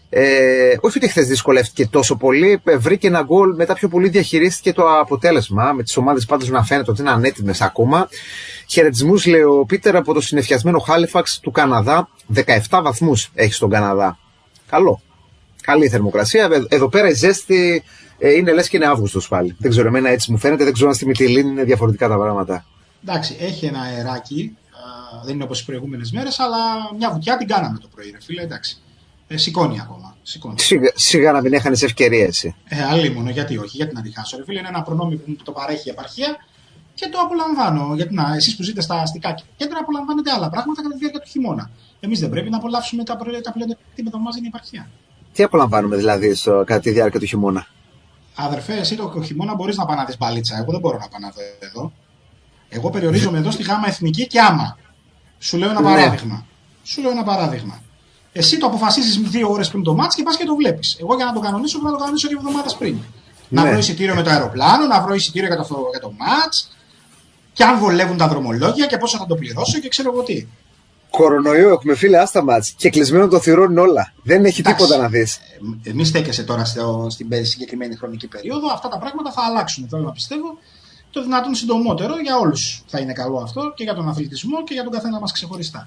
A: Όχι ότι χθες δυσκολεύτηκε τόσο πολύ, βρήκε ένα γκολ, μετά πιο πολύ διαχειρίστηκε το αποτέλεσμα, με τις ομάδες πάντως να φαίνεται ότι είναι ανέτοιμες ακόμα. Χαιρετισμούς, λέει ο Πίτερ, από το συννεφιασμένο Χάλιφαξ του Καναδά. 17 βαθμούς έχει στον Καναδά. Καλό. Καλή θερμοκρασία. Εδώ πέρα η ζέστη είναι λες και είναι Αύγουστος πάλι. Δεν ξέρω, εμένα έτσι μου φαίνεται. Δεν ξέρω αν στη Μυτιλίνη είναι διαφορετικά τα πράγματα.
B: Εντάξει, έχει ένα αεράκι. Δεν είναι όπως οι προηγούμενες μέρες, αλλά μια βουτιά την κάναμε το πρωί, ρε φίλε. Εντάξει. Σηκώνει ακόμα.
A: Σιγά να μην έχανες ευκαιρία εσύ.
B: Αλίμονο, γιατί όχι, γιατί να τη χάσω, ρε φίλε. Είναι ένα προνόμιο που το παρέχει η επαρχία και το απολαμβάνω. Γιατί εσείς που ζείτε στα αστικά κέντρα απολαμβάνετε άλλα πράγματα κατά τη διάρκεια του χειμώνα. Εμείς δεν πρέπει να απολαύσουμε τα πλεονεκτήματα που μας δίνει η επαρχία.
A: Τι απολαμβάνουμε δηλαδή κατά τη διάρκεια του χειμώνα?
B: Αδερφέ, εσύ το χειμώνα μπορείς να πανάδεις μπαλίτσα. Εγώ δεν μπορώ να πανάδω εδώ. Εγώ περιορίζομαι εδώ στη γάμα εθνική και άμα. Σου λέω ένα παράδειγμα. Εσύ το αποφασίζεις 2 ώρες πριν το μάτς και πας και το βλέπεις. Εγώ για να το κανονίσω πρέπει να το κανονίσω 2 εβδομάδες πριν. Να βρω εισιτήριο με το αεροπλάνο, να βρω εισιτήριο για το μάτς. Και αν βολεύουν τα δρομολόγια και πόσο θα το πληρώσω και ξέρω εγώ τι.
A: Κορονοϊό έχουμε, φίλε, άστα μάτς. Και κλεισμένο το θυρών όλα. Δεν έχει τίποτα να δεις.
B: Μη στέκεσαι τώρα στην συγκεκριμένη χρονική περίοδο. Αυτά τα πράγματα θα αλλάξουν. Θέλω να πιστεύω το δυνατόν συντομότερο. Για όλους θα είναι καλό αυτό και για τον αθλητισμό και για τον καθένα μας ξεχωριστά.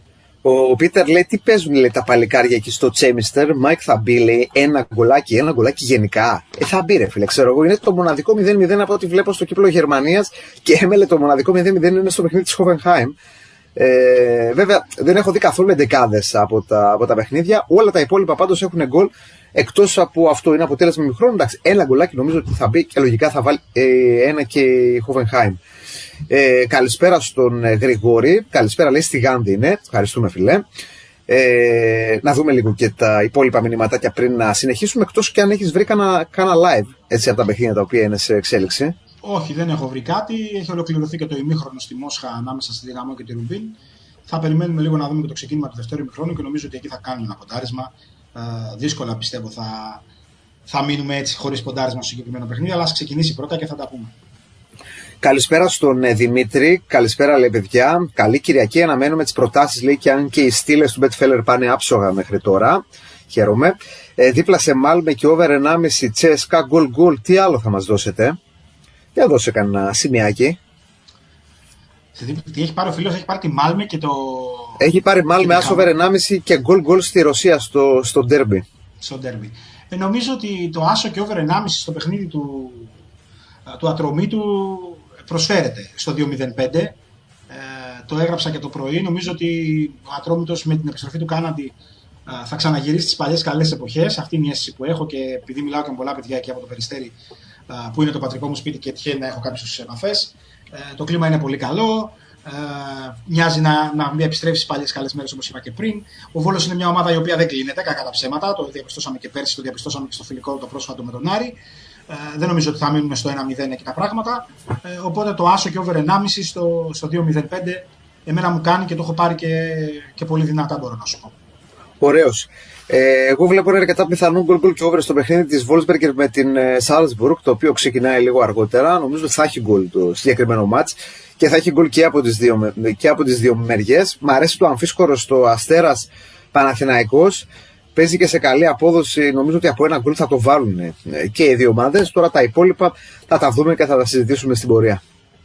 A: Ο Πίτερ λέει τι παίζουν, λέει, τα παλικάρια εκεί στο Τσέμιστερ. Μάικ θα μπει, λέει, ένα γκολάκι γενικά. Θα μπει, ρε φίλε, ξέρω εγώ. Είναι το μοναδικό 0-0 από ό,τι βλέπω στο κύπελλο Γερμανίας και έμελε το μοναδικό 0-0 είναι στο παιχνίδι της Hoffenheim. Βέβαια δεν έχω δει καθόλου εντεκάδες από τα παιχνίδια. Όλα τα υπόλοιπα πάντως έχουν γκολ. Εκτός από αυτό είναι αποτέλεσμα μικρών. Εντάξει, ένα γκολάκι νομίζω ότι θα μπει και λογικά θα βάλει ένα και η Hoffenheim. Καλησπέρα στον Γρηγόρη. Καλησπέρα, λέει, στη Γάνδη είναι. Ευχαριστούμε, φιλέ. Να δούμε λίγο και τα υπόλοιπα μηνυματάκια πριν να συνεχίσουμε. Εκτός και αν έχεις βρει κάνα live έτσι, από τα παιχνίδια τα οποία είναι σε εξέλιξη.
B: Όχι, δεν έχω βρει κάτι. Έχει ολοκληρωθεί και το ημίχρονο στη Μόσχα ανάμεσα στη Δυναμό και τη Ρουμπίν. Θα περιμένουμε λίγο να δούμε και το ξεκίνημα του δεύτερου ημιχρόνου και νομίζω ότι εκεί θα κάνουν ένα ποντάρισμα. Δύσκολα πιστεύω θα μείνουμε έτσι χωρίς ποντάρισμα στο συγκεκριμένο παιχνίδι, αλλά ας ξεκινήσει πρώτα και θα τα πούμε.
A: Καλησπέρα στον Δημήτρη. Καλησπέρα, λέει παιδιά. Καλή Κυριακή. Αναμένουμε τις προτάσεις, λέει, και αν και οι στήλες του Betfair πάνε άψογα μέχρι τώρα. Χαίρομαι. Δίπλα σε Μάλμε και over 1,5 Τσέσκα γκολ. Τι άλλο θα μας δώσετε? Για δώσε κανένα σημειάκι.
B: Τι έχει πάρει ο φίλος? Έχει πάρει τη Μάλμε και το.
A: Έχει πάρει Μάλμε άσο over 1,5 και γκολ στη Ρωσία στο ντέρμπι.
B: Στο ντέρμπι. Νομίζω ότι το άσο και over 1,5 στο παιχνίδι του Ατρωμίτου προσφέρεται στο 2.05. Το έγραψα και το πρωί. Νομίζω ότι ο Ατρόμητος με την επιστροφή του Κάναντι θα ξαναγυρίσει στις παλιές καλές εποχές. Αυτή είναι η αίσθηση που έχω και επειδή μιλάω και με πολλά παιδιά εκεί από το Περιστέρι, που είναι το πατρικό μου σπίτι και τυχαίνει να έχω κάποιες επαφές. Το κλίμα είναι πολύ καλό. Μοιάζει να επιστρέψει στις παλιές καλές μέρες, όπως είπα και πριν. Ο Βόλος είναι μια ομάδα η οποία δεν κλείνεται, κακά τα ψέματα. Το διαπιστώσαμε και πέρσι, το διαπιστώσαμε και στο φιλικό το πρόσφατο με τον Άρη. Δεν νομίζω ότι θα μείνουν στο 1-0 εκεί τα πράγματα. Οπότε το άσο και over 1,5 στο 2.05 εμένα μου κάνει και το έχω πάρει και πολύ δυνατά, μπορώ να σου πω.
A: Ωραίος. Εγώ βλέπω ένα αρκετά πιθανό γκολ και over στο παιχνίδι της Wolfsberger με την Salzburg, το οποίο ξεκινάει λίγο αργότερα. Νομίζω ότι θα έχει γκολ το συγκεκριμένο μάτς και θα έχει γκολ και από τις δύο μεριές. Μ' αρέσει το αμφίσκορο στο Αστέρας Παναθηναϊκός. Παίζει και σε καλή απόδοση. Νομίζω ότι από ένα γκολ θα το βάλουν και οι δύο ομάδες. Τώρα τα υπόλοιπα θα τα δούμε και θα τα συζητήσουμε στην πορεία.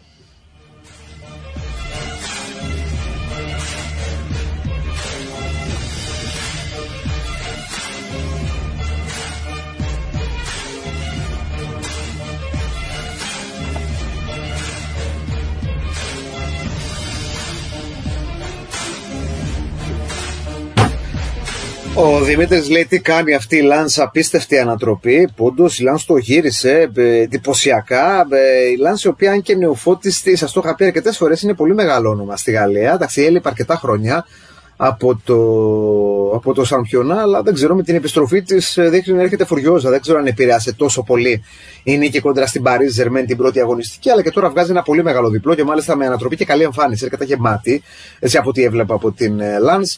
A: Ο Δημήτρης λέει τι κάνει αυτή η Λάνς, απίστευτη ανατροπή. Πόντος, η Λάνς το γύρισε εντυπωσιακά. Η Λάνς, η οποία αν και νεοφώτιστη, σας το είχα πει αρκετές φορές, είναι πολύ μεγάλο όνομα στη Γαλλία. Εντάξει, έλειπε αρκετά χρόνια από το Σαμπιονά, αλλά δεν ξέρω, με την επιστροφή της δείχνει να έρχεται φουριόζα. Δεν ξέρω αν επηρεάσε τόσο πολύ η νίκη κόντρα στην Παρίζ Ζερμέν την πρώτη αγωνιστική, αλλά και τώρα βγάζει ένα πολύ μεγάλο διπλό και μάλιστα με ανατροπή και καλή εμφάνιση. Αρκετά γεμάτη, έτσι από ό,τι έβλεπα από την Λάνς.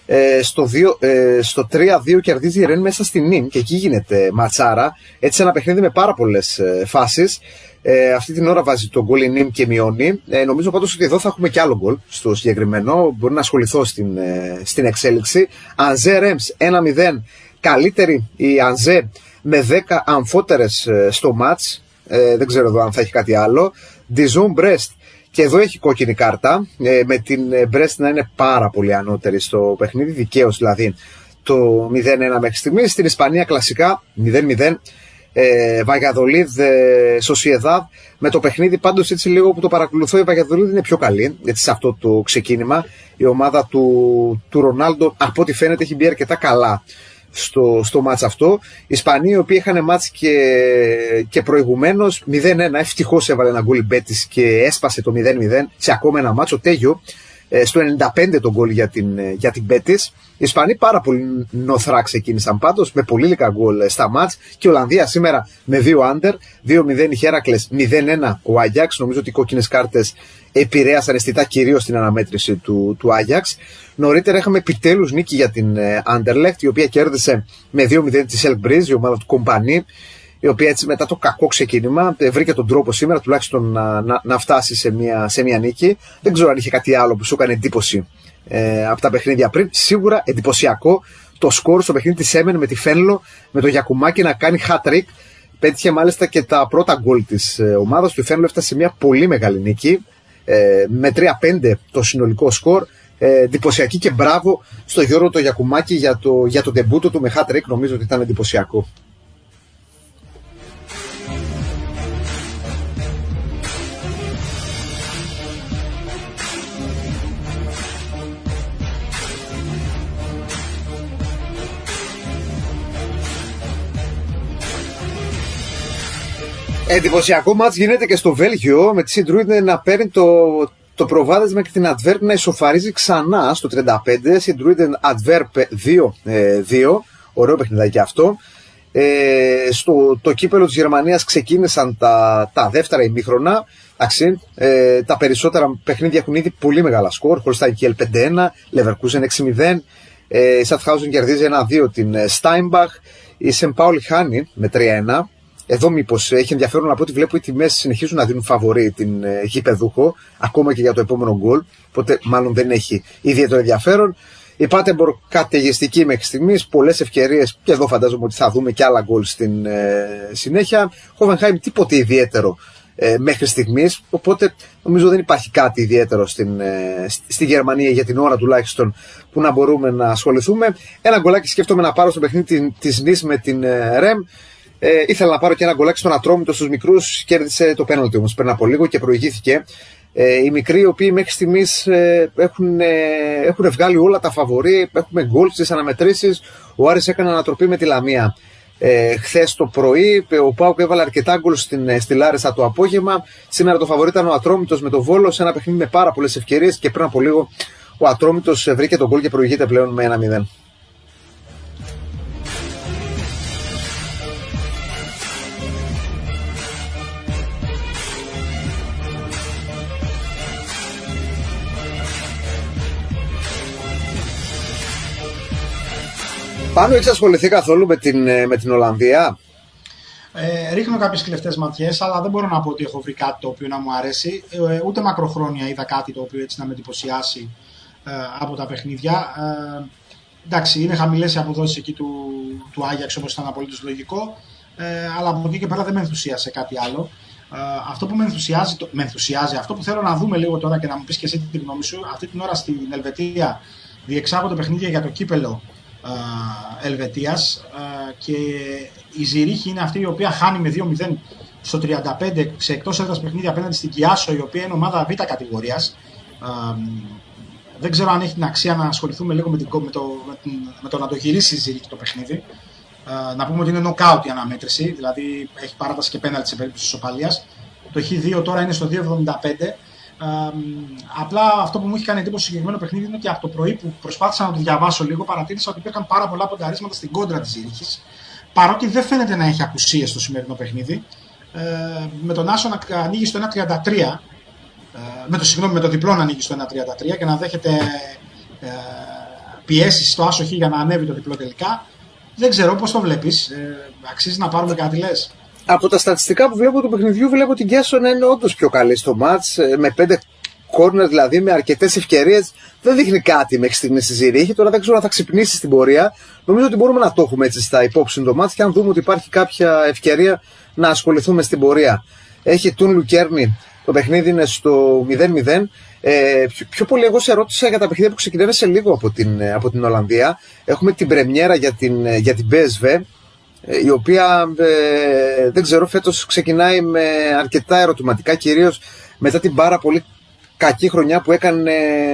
A: Στο 3-2 κερδίζει η Ρεν μέσα στην Νιμ και εκεί γίνεται ματσάρα. Έτσι ένα παιχνίδι με πάρα πολλές φάσεις. Αυτή την ώρα βάζει το γκολ η Νιμ και μειώνει. Νομίζω πάντως ότι εδώ θα έχουμε κι άλλο γκολ στο συγκεκριμένο. Μπορεί να ασχοληθώ στην εξέλιξη. Ανζέ Ρέμς 1-0. Καλύτερη η Ανζέ με 10 αμφότερες στο μάτς. Δεν ξέρω εδώ αν θα έχει κάτι άλλο. Dijon Brest. Και εδώ έχει κόκκινη κάρτα, με την Brest να είναι πάρα πολύ ανώτερη στο παιχνίδι, δικαίως δηλαδή το 0-1 μέχρι στιγμής. Στην Ισπανία κλασικά 0-0, Valladolid Sociedad, με το παιχνίδι πάντως έτσι λίγο που το παρακολουθώ, η Valladolid είναι πιο καλή έτσι, σε αυτό το ξεκίνημα. Η ομάδα του Ρονάλντο από ό,τι φαίνεται έχει μπει αρκετά καλά στο μάτς αυτό. Οι Ισπανοί, οι οποίοι είχαν μάτς και προηγουμένως 0-1, ευτυχώς έβαλε ένα γκολ η Μπέτις και έσπασε το 0-0 σε ακόμα ένα μάτς. Ο Τέγιο στο 95 τον γκολ για την Μπέτις. Οι Ισπανοί πάρα πολύ νοθρά ξεκίνησαν πάντως, με πολύ λίγα γκολ στα μάτς. Και η Ολλανδία σήμερα με 2 άντερ, 2-0 η Χέρακλες, 0-1 ο Άγιαξ. Νομίζω ότι οι κόκκινες κάρτες επηρέασαν αισθητά κυρίως την αναμέτρηση του Άγιαξ. Νωρίτερα είχαμε επιτέλους νίκη για την Anderlecht, η οποία κέρδισε με 2-0 τη Selk Breeze, η ομάδα του Κομπανί, η οποία έτσι μετά το κακό ξεκίνημα βρήκε τον τρόπο σήμερα τουλάχιστον να φτάσει σε μια νίκη. Δεν ξέρω αν είχε κάτι άλλο που σου έκανε εντύπωση από τα παιχνίδια πριν. Σίγουρα εντυπωσιακό το σκορ στο παιχνίδι της Έμεν με τη Φένλο, με το Γιακουμάκι να κάνει hat-trick. Πέτυχε μάλιστα και τα πρώτα γκολ της ομάδας του. Η Φένλο έφτασε σε μια πολύ μεγάλη νίκη, με 3-5 το συνολικό σκορ. Εντυπωσιακή και μπράβο στο Γιώργο το Γιακουμάκι για το ντεμπούτο του με hat-trick. Νομίζω ότι ήταν εντυπωσιακό. Εντυπωσιακό μάτς γίνεται και στο Βέλγιο, με τη Σιντρούιντεν να παίρνει το προβάδισμα και την Αντβέρπ να ισοφαρίζει ξανά στο 35. Σιντρούιντεν Αντβέρπ 2-2. Ωραίο παιχνιδάκι αυτό. Το κύπελο της Γερμανίας ξεκίνησαν τα δεύτερα ημίχρονα. Τα περισσότερα παιχνίδια έχουν ήδη πολύ μεγάλα σκορ. Χολστάιν Kiel 5-1, Leverkusen 6-0, η Schaffhausen κερδίζει 1-2 την Steinbach, η St. Pauli χάνει με 3-1. Εδώ μήπως έχει ενδιαφέρον να πω ότι βλέπω οι τιμές συνεχίζουν να δίνουν φαβορί την γηπεδούχο, ακόμα και για το επόμενο γκολ, οπότε μάλλον δεν έχει ιδιαίτερο ενδιαφέρον. Η Paderborn καταιγιστική μέχρι στιγμής, πολλές ευκαιρίες και εδώ φαντάζομαι ότι θα δούμε και άλλα γκολ στην συνέχεια. Hoffenheim τίποτε ιδιαίτερο μέχρι στιγμής, οπότε νομίζω δεν υπάρχει κάτι ιδιαίτερο στη Γερμανία για την ώρα τουλάχιστον που να μπορούμε να ασχοληθούμε. Ένα γκολάκι σκέφτομαι να πάρω στο παιχνίδι της Nice με την Ρεμ. Ήθελα να πάρω και ένα γκολάκι στον Ατρόμητο στους μικρούς, κέρδισε το πέναλτι όμως πριν από λίγο και προηγήθηκε. Οι μικροί, οι οποίοι μέχρι στιγμής έχουν βγάλει όλα τα φαβορί, έχουμε γκολ στις αναμετρήσεις. Ο Άρης έκανε ανατροπή με τη Λαμία χθες το πρωί. Ο ΠΑΟΚ έβαλε αρκετά γκολ στη Λάρισα το απόγευμα. Σήμερα το φαβορί ήταν ο Ατρόμητος με το Βόλο, σε ένα παιχνίδι με πάρα πολλές ευκαιρίες και πριν από λίγο ο Ατρόμητος βρήκε τον γκολ και προηγείται πλέον με 1-0. Πάνω έχεις ασχοληθεί καθόλου με την Ολλανδία?
B: Ρίχνω κάποιες κλεφτές ματιές, αλλά δεν μπορώ να πω ότι έχω βρει κάτι το οποίο να μου αρέσει. Ούτε μακροχρόνια είδα κάτι το οποίο έτσι να με εντυπωσιάσει από τα παιχνίδια. Εντάξει, είναι χαμηλές οι αποδόσεις εκεί του Άγιαξ, όπως ήταν απολύτως λογικό, αλλά από εκεί και πέρα δεν με ενθουσίασε κάτι άλλο. Αυτό που με ενθουσιάζει, αυτό που θέλω να δούμε λίγο τώρα και να μου πεις και εσύ τη γνώμη σου, αυτή την ώρα στην Ελβετία διεξάγονται παιχνίδια για το κύπελο Ελβετίας και η Ζηρίχη είναι αυτή η οποία χάνει με 2-0 στο 35 σε εκτός έδρας παιχνίδια απέναντι στην Κιάσο, η οποία είναι ομάδα Β κατηγορίας. Δεν ξέρω αν έχει την αξία να ασχοληθούμε λίγο με το να το γυρίσει η Ζηρίχη το παιχνίδι. Να πούμε ότι είναι νοκάουτ η αναμέτρηση, δηλαδή έχει παράταση και πέναλτι σε περίπτωση ισοπαλίας. Το Χ2 τώρα είναι στο 2,75. Απλά αυτό που μου έχει κάνει εντύπωση στο συγκεκριμένο παιχνίδι είναι ότι από το πρωί που προσπάθησα να το διαβάσω λίγο, παρατήρησα ότι υπήρχαν πάρα πολλά πονταρίσματα στην κόντρα της Ζήριχης. Παρότι δεν φαίνεται να έχει απουσίες στο σημερινό παιχνίδι, με τον Άσο να ανοίγει στο 1,33, με το διπλό να ανοίγει στο 1,33 και να δέχεται πιέσεις στο Άσο Χ για να ανέβει το διπλό τελικά. Δεν ξέρω πώς το βλέπεις, αξίζει να πάρουμε κάτι λες?
A: Από τα στατιστικά που βλέπω του παιχνιδιού, βλέπω την Γκέσο να είναι όντως πιο καλή στο μάτς, με 5 κόρνερ δηλαδή, με αρκετές ευκαιρίες. Δεν δείχνει κάτι μέχρι στιγμής στη Ζηρίχη. Τώρα δεν ξέρω αν θα ξυπνήσει στην πορεία. Νομίζω ότι μπορούμε να το έχουμε έτσι στα υπόψη το μάτς και αν δούμε ότι υπάρχει κάποια ευκαιρία να ασχοληθούμε στην πορεία. Έχει Τουν Λουκέρνη, το παιχνίδι είναι στο 0-0. Πιο πολύ εγώ σε ρώτησα για τα παιχνίδια που ξεκινάνε σε λίγο από την Ολλανδία. Έχουμε την πρεμιέρα για την PSV, η οποία δεν ξέρω, φέτος ξεκινάει με αρκετά ερωτηματικά, κυρίως μετά την πάρα πολύ κακή χρονιά που έκανε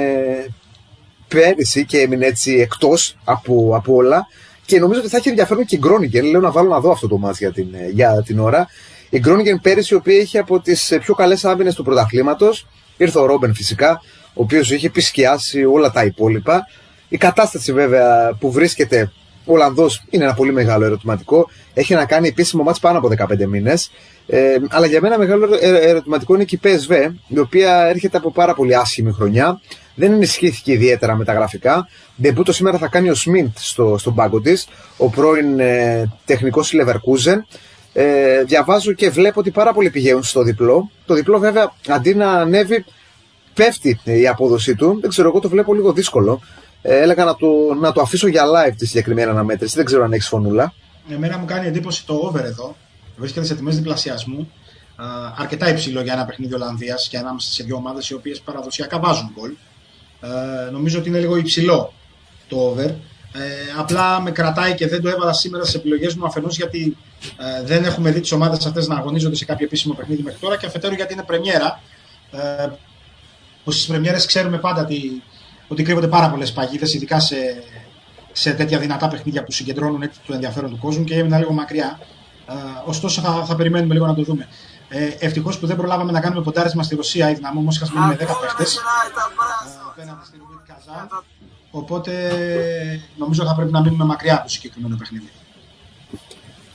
A: πέρυσι και έμεινε έτσι εκτός από όλα, και νομίζω ότι θα έχει ενδιαφέρον και η Γκρόνιγκεν. Λέω να βάλω να δω αυτό το μάτς για την ώρα. Η Γκρόνιγκεν πέρυσι, η οποία είχε από τις πιο καλές άμυνες του πρωταθλήματος, ήρθε ο Ρόμπεν φυσικά, ο οποίος είχε επισκιάσει όλα τα υπόλοιπα. Η κατάσταση βέβαια που βρίσκεται ο Ολλανδός είναι ένα πολύ μεγάλο ερωτηματικό. Έχει να κάνει επίσημο μάτς πάνω από 15 μήνες. Αλλά για μένα μεγάλο ερωτηματικό είναι και η PSV, η οποία έρχεται από πάρα πολύ άσχημη χρονιά. Δεν ενισχύθηκε ιδιαίτερα με τα γραφικά. Ντεμπούτο σήμερα θα κάνει ο Σμιντ στον πάγκο της, ο πρώην τεχνικός Leverkusen. Διαβάζω και βλέπω ότι πάρα πολλοί πηγαίνουν στο διπλό. Το διπλό βέβαια αντί να ανέβει, πέφτει η απόδοσή του. Δεν ξέρω, εγώ το βλέπω λίγο δύσκολο. Έλεγα να το αφήσω για live τη συγκεκριμένη αναμέτρηση. Δεν ξέρω αν έχει φωνούλα.
B: Εμένα μου κάνει εντύπωση το over εδώ. Βρίσκεται σε τιμές διπλασιασμού. Αρκετά υψηλό για ένα παιχνίδι Ολλανδίας και ανάμεσα σε δύο ομάδες οι οποίες παραδοσιακά βάζουν γκολ. Νομίζω ότι είναι λίγο υψηλό το over. Απλά με κρατάει και δεν το έβαλα σήμερα στις επιλογές μου, αφενός γιατί δεν έχουμε δει τις ομάδες αυτές να αγωνίζονται σε κάποιο επίσημο παιχνίδι μέχρι τώρα, και αφετέρου γιατί είναι πρεμιέρα. Που στις πρεμιέρες ξέρουμε πάντα ότι κρύβονται πάρα πολλές παγίδες, ειδικά σε τέτοια δυνατά παιχνίδια που συγκεντρώνουν έτσι το ενδιαφέρον του κόσμου, και έμεινα λίγο μακριά. Ωστόσο θα περιμένουμε λίγο να το δούμε. Ευτυχώς που δεν προλάβαμε να κάνουμε ποντάρισμα στη Ρωσία. Η Δυναμό όμως είχαμε με 10 παίχτες απέναντι στη Ρουμπίτ Καζάν. Οπότε νομίζω θα πρέπει να μείνουμε μακριά από το συγκεκριμένο παιχνίδι.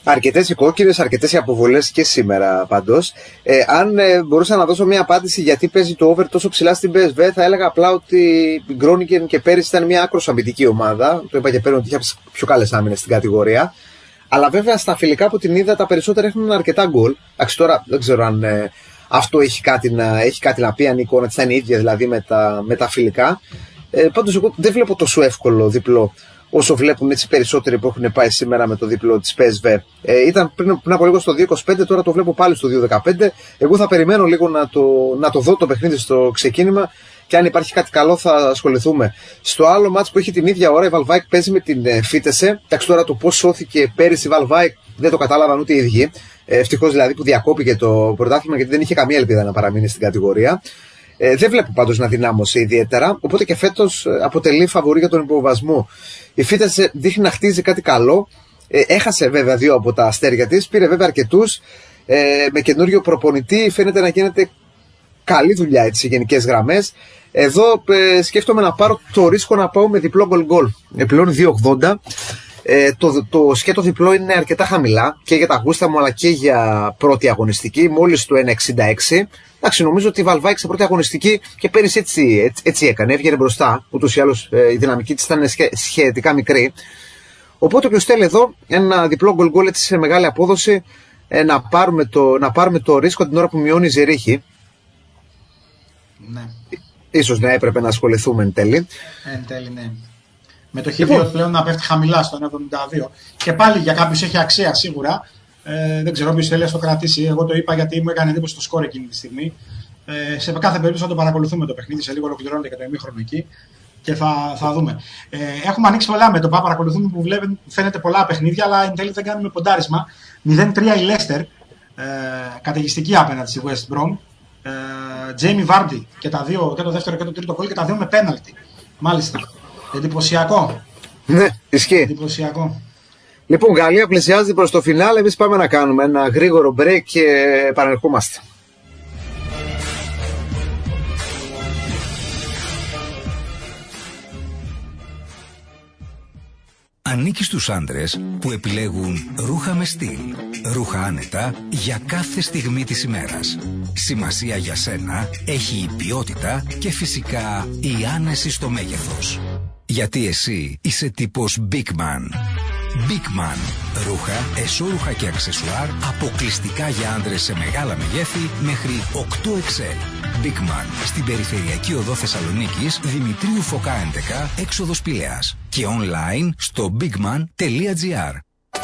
A: Αρκετές οι κόκκινες, αρκετές οι αποβολές και σήμερα πάντως. Αν μπορούσα να δώσω μια απάντηση γιατί παίζει το over τόσο ψηλά στην PSV, θα έλεγα απλά ότι η Groningen και πέρυσι ήταν μια άκρως αμυντική ομάδα. Το είπα και πέρυσι ότι είχε πιο καλές άμυνες στην κατηγορία. Αλλά βέβαια στα φιλικά που την είδα τα περισσότερα έχουν αρκετά γκολ. Εντάξει, τώρα δεν ξέρω αν αυτό έχει κάτι να πει, αν η εικόνα της θα είναι η ίδια δηλαδή με τα φιλικά. Πάντως εγώ δεν βλέπω τόσο εύκολο διπλό όσο βλέπουν έτσι περισσότεροι που έχουν πάει σήμερα με το διπλό της PSV. Ήταν πριν από λίγο στο 2.25, τώρα το βλέπω πάλι στο 2.15. Εγώ θα περιμένω λίγο να το δω το παιχνίδι στο ξεκίνημα και αν υπάρχει κάτι καλό θα ασχοληθούμε. Στο άλλο μάτς που έχει την ίδια ώρα η Valvik παίζει με την Φίτεσε. Εντάξει, τώρα το πώς σώθηκε πέρυσι η Valvik δεν το κατάλαβαν ούτε οι ίδιοι. Ευτυχώς δηλαδή που διακόπηκε το πρωτάθλημα γιατί δεν είχε καμία ελπίδα να παραμείνει στην κατηγορία. Δεν βλέπω πάντως να δυνάμωσε ιδιαίτερα, οπότε και φέτος αποτελεί φαβορί για τον υποβασμό. Η Φίτεσε δείχνει να χτίζει κάτι καλό. Έχασε βέβαια 2 από τα αστέρια της, πήρε βέβαια αρκετούς. Με καινούριο προπονητή φαίνεται να γίνεται καλή δουλειά έτσι, σε γενικές γραμμές. Εδώ σκέφτομαι να πάρω το ρίσκο να πάω με διπλό γκολ. Πλέον 2.80. Το σκέτο διπλό είναι αρκετά χαμηλά και για τα γούστα μου αλλά και για πρώτη αγωνιστική, μόλις το 1.66. Εντάξει, νομίζω ότι η Valvik σε πρώτη αγωνιστική και πέρυσι έτσι έκανε, έβγαινε μπροστά. Ούτως ή άλλως η δυναμική της ήταν σχετικά μικρή. Οπότε ποιος θέλει εδώ ένα διπλό γκολ έτσι σε μεγάλη απόδοση, να πάρουμε το ρίσκο την ώρα που μειώνει η Ζερίχη.
B: Ναι.
A: Ίσως να έπρεπε να ασχοληθούμε εν τέλει.
B: Ναι. Με το Χ2 πλέον να πέφτει χαμηλά στο 1.72. Και πάλι για κάποιους έχει αξία σίγουρα. Δεν ξέρω ποιος θέλει να το κρατήσει. Εγώ το είπα γιατί μου έκανε εντύπωση το σκορ εκείνη τη στιγμή. Σε κάθε περίπτωση θα το παρακολουθούμε το παιχνίδι. Σε λίγο ολοκληρώνεται και το ημίχρονο εκεί. Και θα δούμε. Έχουμε ανοίξει πολλά μέτωπα. Παρακολουθούμε που φαίνεται πολλά παιχνίδια, αλλά εν τέλει δεν κάνουμε ποντάρισμα. 0-3 η Leicester. Καταιγιστική απέναντι στη West Brom. Jamie Vardy και το δεύτερο και το τρίτο γκολ και τα δύο με πέναλτι. Μάλιστα. Εντυπωσιακό.
A: Ναι, ισχύει.
B: Εντυπωσιακό.
A: Λοιπόν, Γαλλία πλησιάζει προς το φινάλε. Εμείς πάμε να κάνουμε ένα γρήγορο break και επανερχόμαστε.
H: Ανήκει στους άντρες που επιλέγουν ρούχα με στυλ, ρούχα άνετα για κάθε στιγμή της ημέρας. Σημασία για σένα έχει η ποιότητα και φυσικά η άνεση στο μέγεθος. Γιατί εσύ είσαι τύπος Big Man. Big Man. Ρούχα, εσώρουχα και αξεσουάρ αποκλειστικά για άντρες σε μεγάλα μεγέθη μέχρι 8XL. Big Man. Στην περιφερειακή οδό Θεσσαλονίκης, Δημητρίου Φωκά 11, έξοδος Πηλαίας. Και online στο bigman.gr.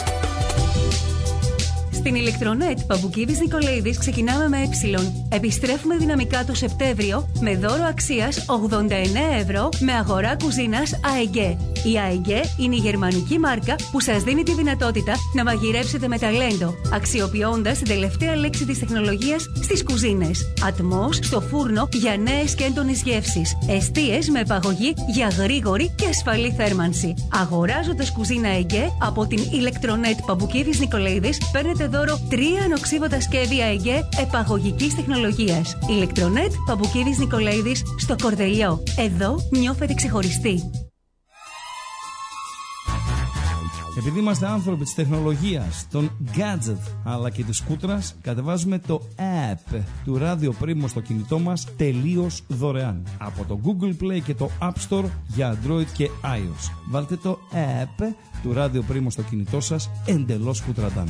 I: Στην Ηλεκτρονέτ Παμπουκίδης Νικολαίδης ξεκινάμε με Επιστρέφουμε δυναμικά το Σεπτέμβριο με δώρο αξίας 89 ευρώ με αγορά κουζίνας AEG. Η AEG είναι η γερμανική μάρκα που σας δίνει τη δυνατότητα να μαγειρέψετε με ταλέντο, αξιοποιώντας την τελευταία λέξη της τεχνολογίας στις κουζίνες. Ατμός στο φούρνο για νέες και έντονες γεύσεις. Εστίες με επαγωγή για γρήγορη και ασφαλή θέρμανση. Αγοράζοντας κουζίνα AEG από την Ηλεκτρονέτ Παμπουκίδης Νικολαίδης, παίρνετε δώρο 3 ανοξίβωτα σκεύη AEG επαγωγικής τεχνολογίας. Ηλεκτρονέτ Παμπουκίδης Νικολαίδης στο Κορδελιό. Εδώ νιώθετε ξεχωριστοί.
E: Επειδή είμαστε άνθρωποι της τεχνολογίας, των gadget αλλά και της κούτρας, κατεβάζουμε το app του Radio Primo στο κινητό μας τελείως δωρεάν. Από το Google Play και το App Store για Android και iOS. Βάλτε το app του Radio Primo στο κινητό σας εντελώς κουτραντάν.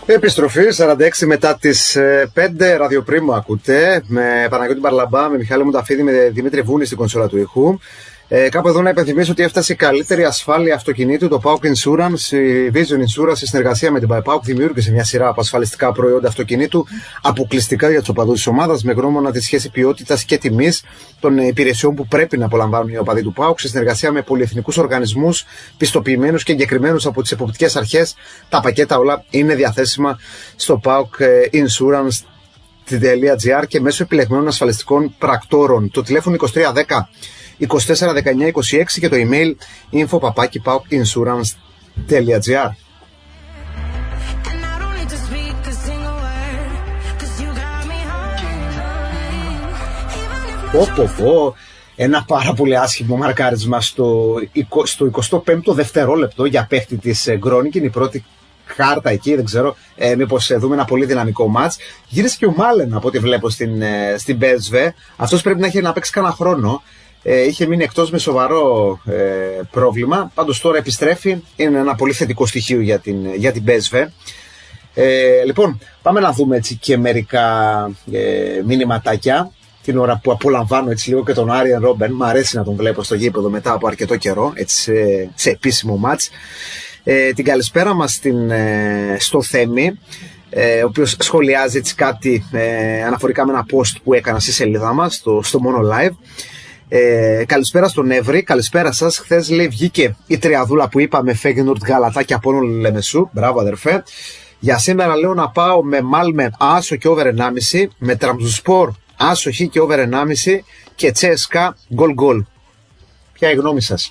A: Επιστροφή 46 μετά τις 5, ραδιοπρίμο ακούτε, με Παναγιώτη Μπαρλαμπά, με Μιχάλη Μουνταφίδη, με Δημήτρη Βούνη στην κονσόλα του ήχου. Κάπου εδώ να υπενθυμίσω ότι έφτασε η καλύτερη ασφάλεια αυτοκινήτου, το PAOK Insurance. Η Vision Insurance, στη συνεργασία με την PAOK, δημιούργησε μια σειρά από ασφαλιστικά προϊόντα αυτοκινήτου αποκλειστικά για τους οπαδούς της ομάδας, με γνώμονα τη σχέση ποιότητας και τιμής των υπηρεσιών που πρέπει να απολαμβάνουν οι οπαδοί του PAOK, σε συνεργασία με πολυεθνικούς οργανισμούς πιστοποιημένους και εγκεκριμένους από τις εποπτικές αρχές. Τα πακέτα όλα είναι διαθέσιμα στο PAOK Insurance.gr και μέσω επιλεγμένων ασφαλιστικών πρακτόρων. Το τηλέφωνο 2310 24 19 26 και το email info@paokinsurance.gr. Ένα πάρα πολύ άσχημο μαρκάρισμα στο 25ο δευτερόλεπτο για παίχτη της Γκρόνικιν, η πρώτη χάρτα εκεί, δεν ξέρω, μήπως δούμε ένα πολύ δυναμικό μάτς. Γύρισε και ο Μάλεν από ό,τι βλέπω στην PSV. Αυτός πρέπει να έχει να παίξει κανένα χρόνο. Είχε μείνει εκτός με σοβαρό πρόβλημα. Πάντως τώρα επιστρέφει. Είναι ένα πολύ θετικό στοιχείο για την PSV. Λοιπόν, πάμε να δούμε έτσι και μερικά μηνυματάκια την ώρα που απολαμβάνω έτσι λίγο και τον Άριεν Ρόμπεν. Μ' αρέσει να τον βλέπω στο γήπεδο μετά από αρκετό καιρό, έτσι, σε επίσημο μάτς. Την καλησπέρα μας στο Θέμη, ο οποίος σχολιάζει έτσι κάτι αναφορικά με ένα post που έκανα στη σελίδα μας στο Mono Live. Καλησπέρα στον Εύρη, καλησπέρα σας. Χθες λέει βγήκε η τριαδούλα που είπαμε, Φέγγενορτ, Γαλατά και Απόλλων Λεμεσού. Μπράβο αδερφέ. Για σήμερα λέω να πάω με Μάλμε άσο και over 1,5, με Τραμζουσπορ άσο χ και over 1,5 και Τσέσκα γκολ. Ποια είναι η γνώμη σας?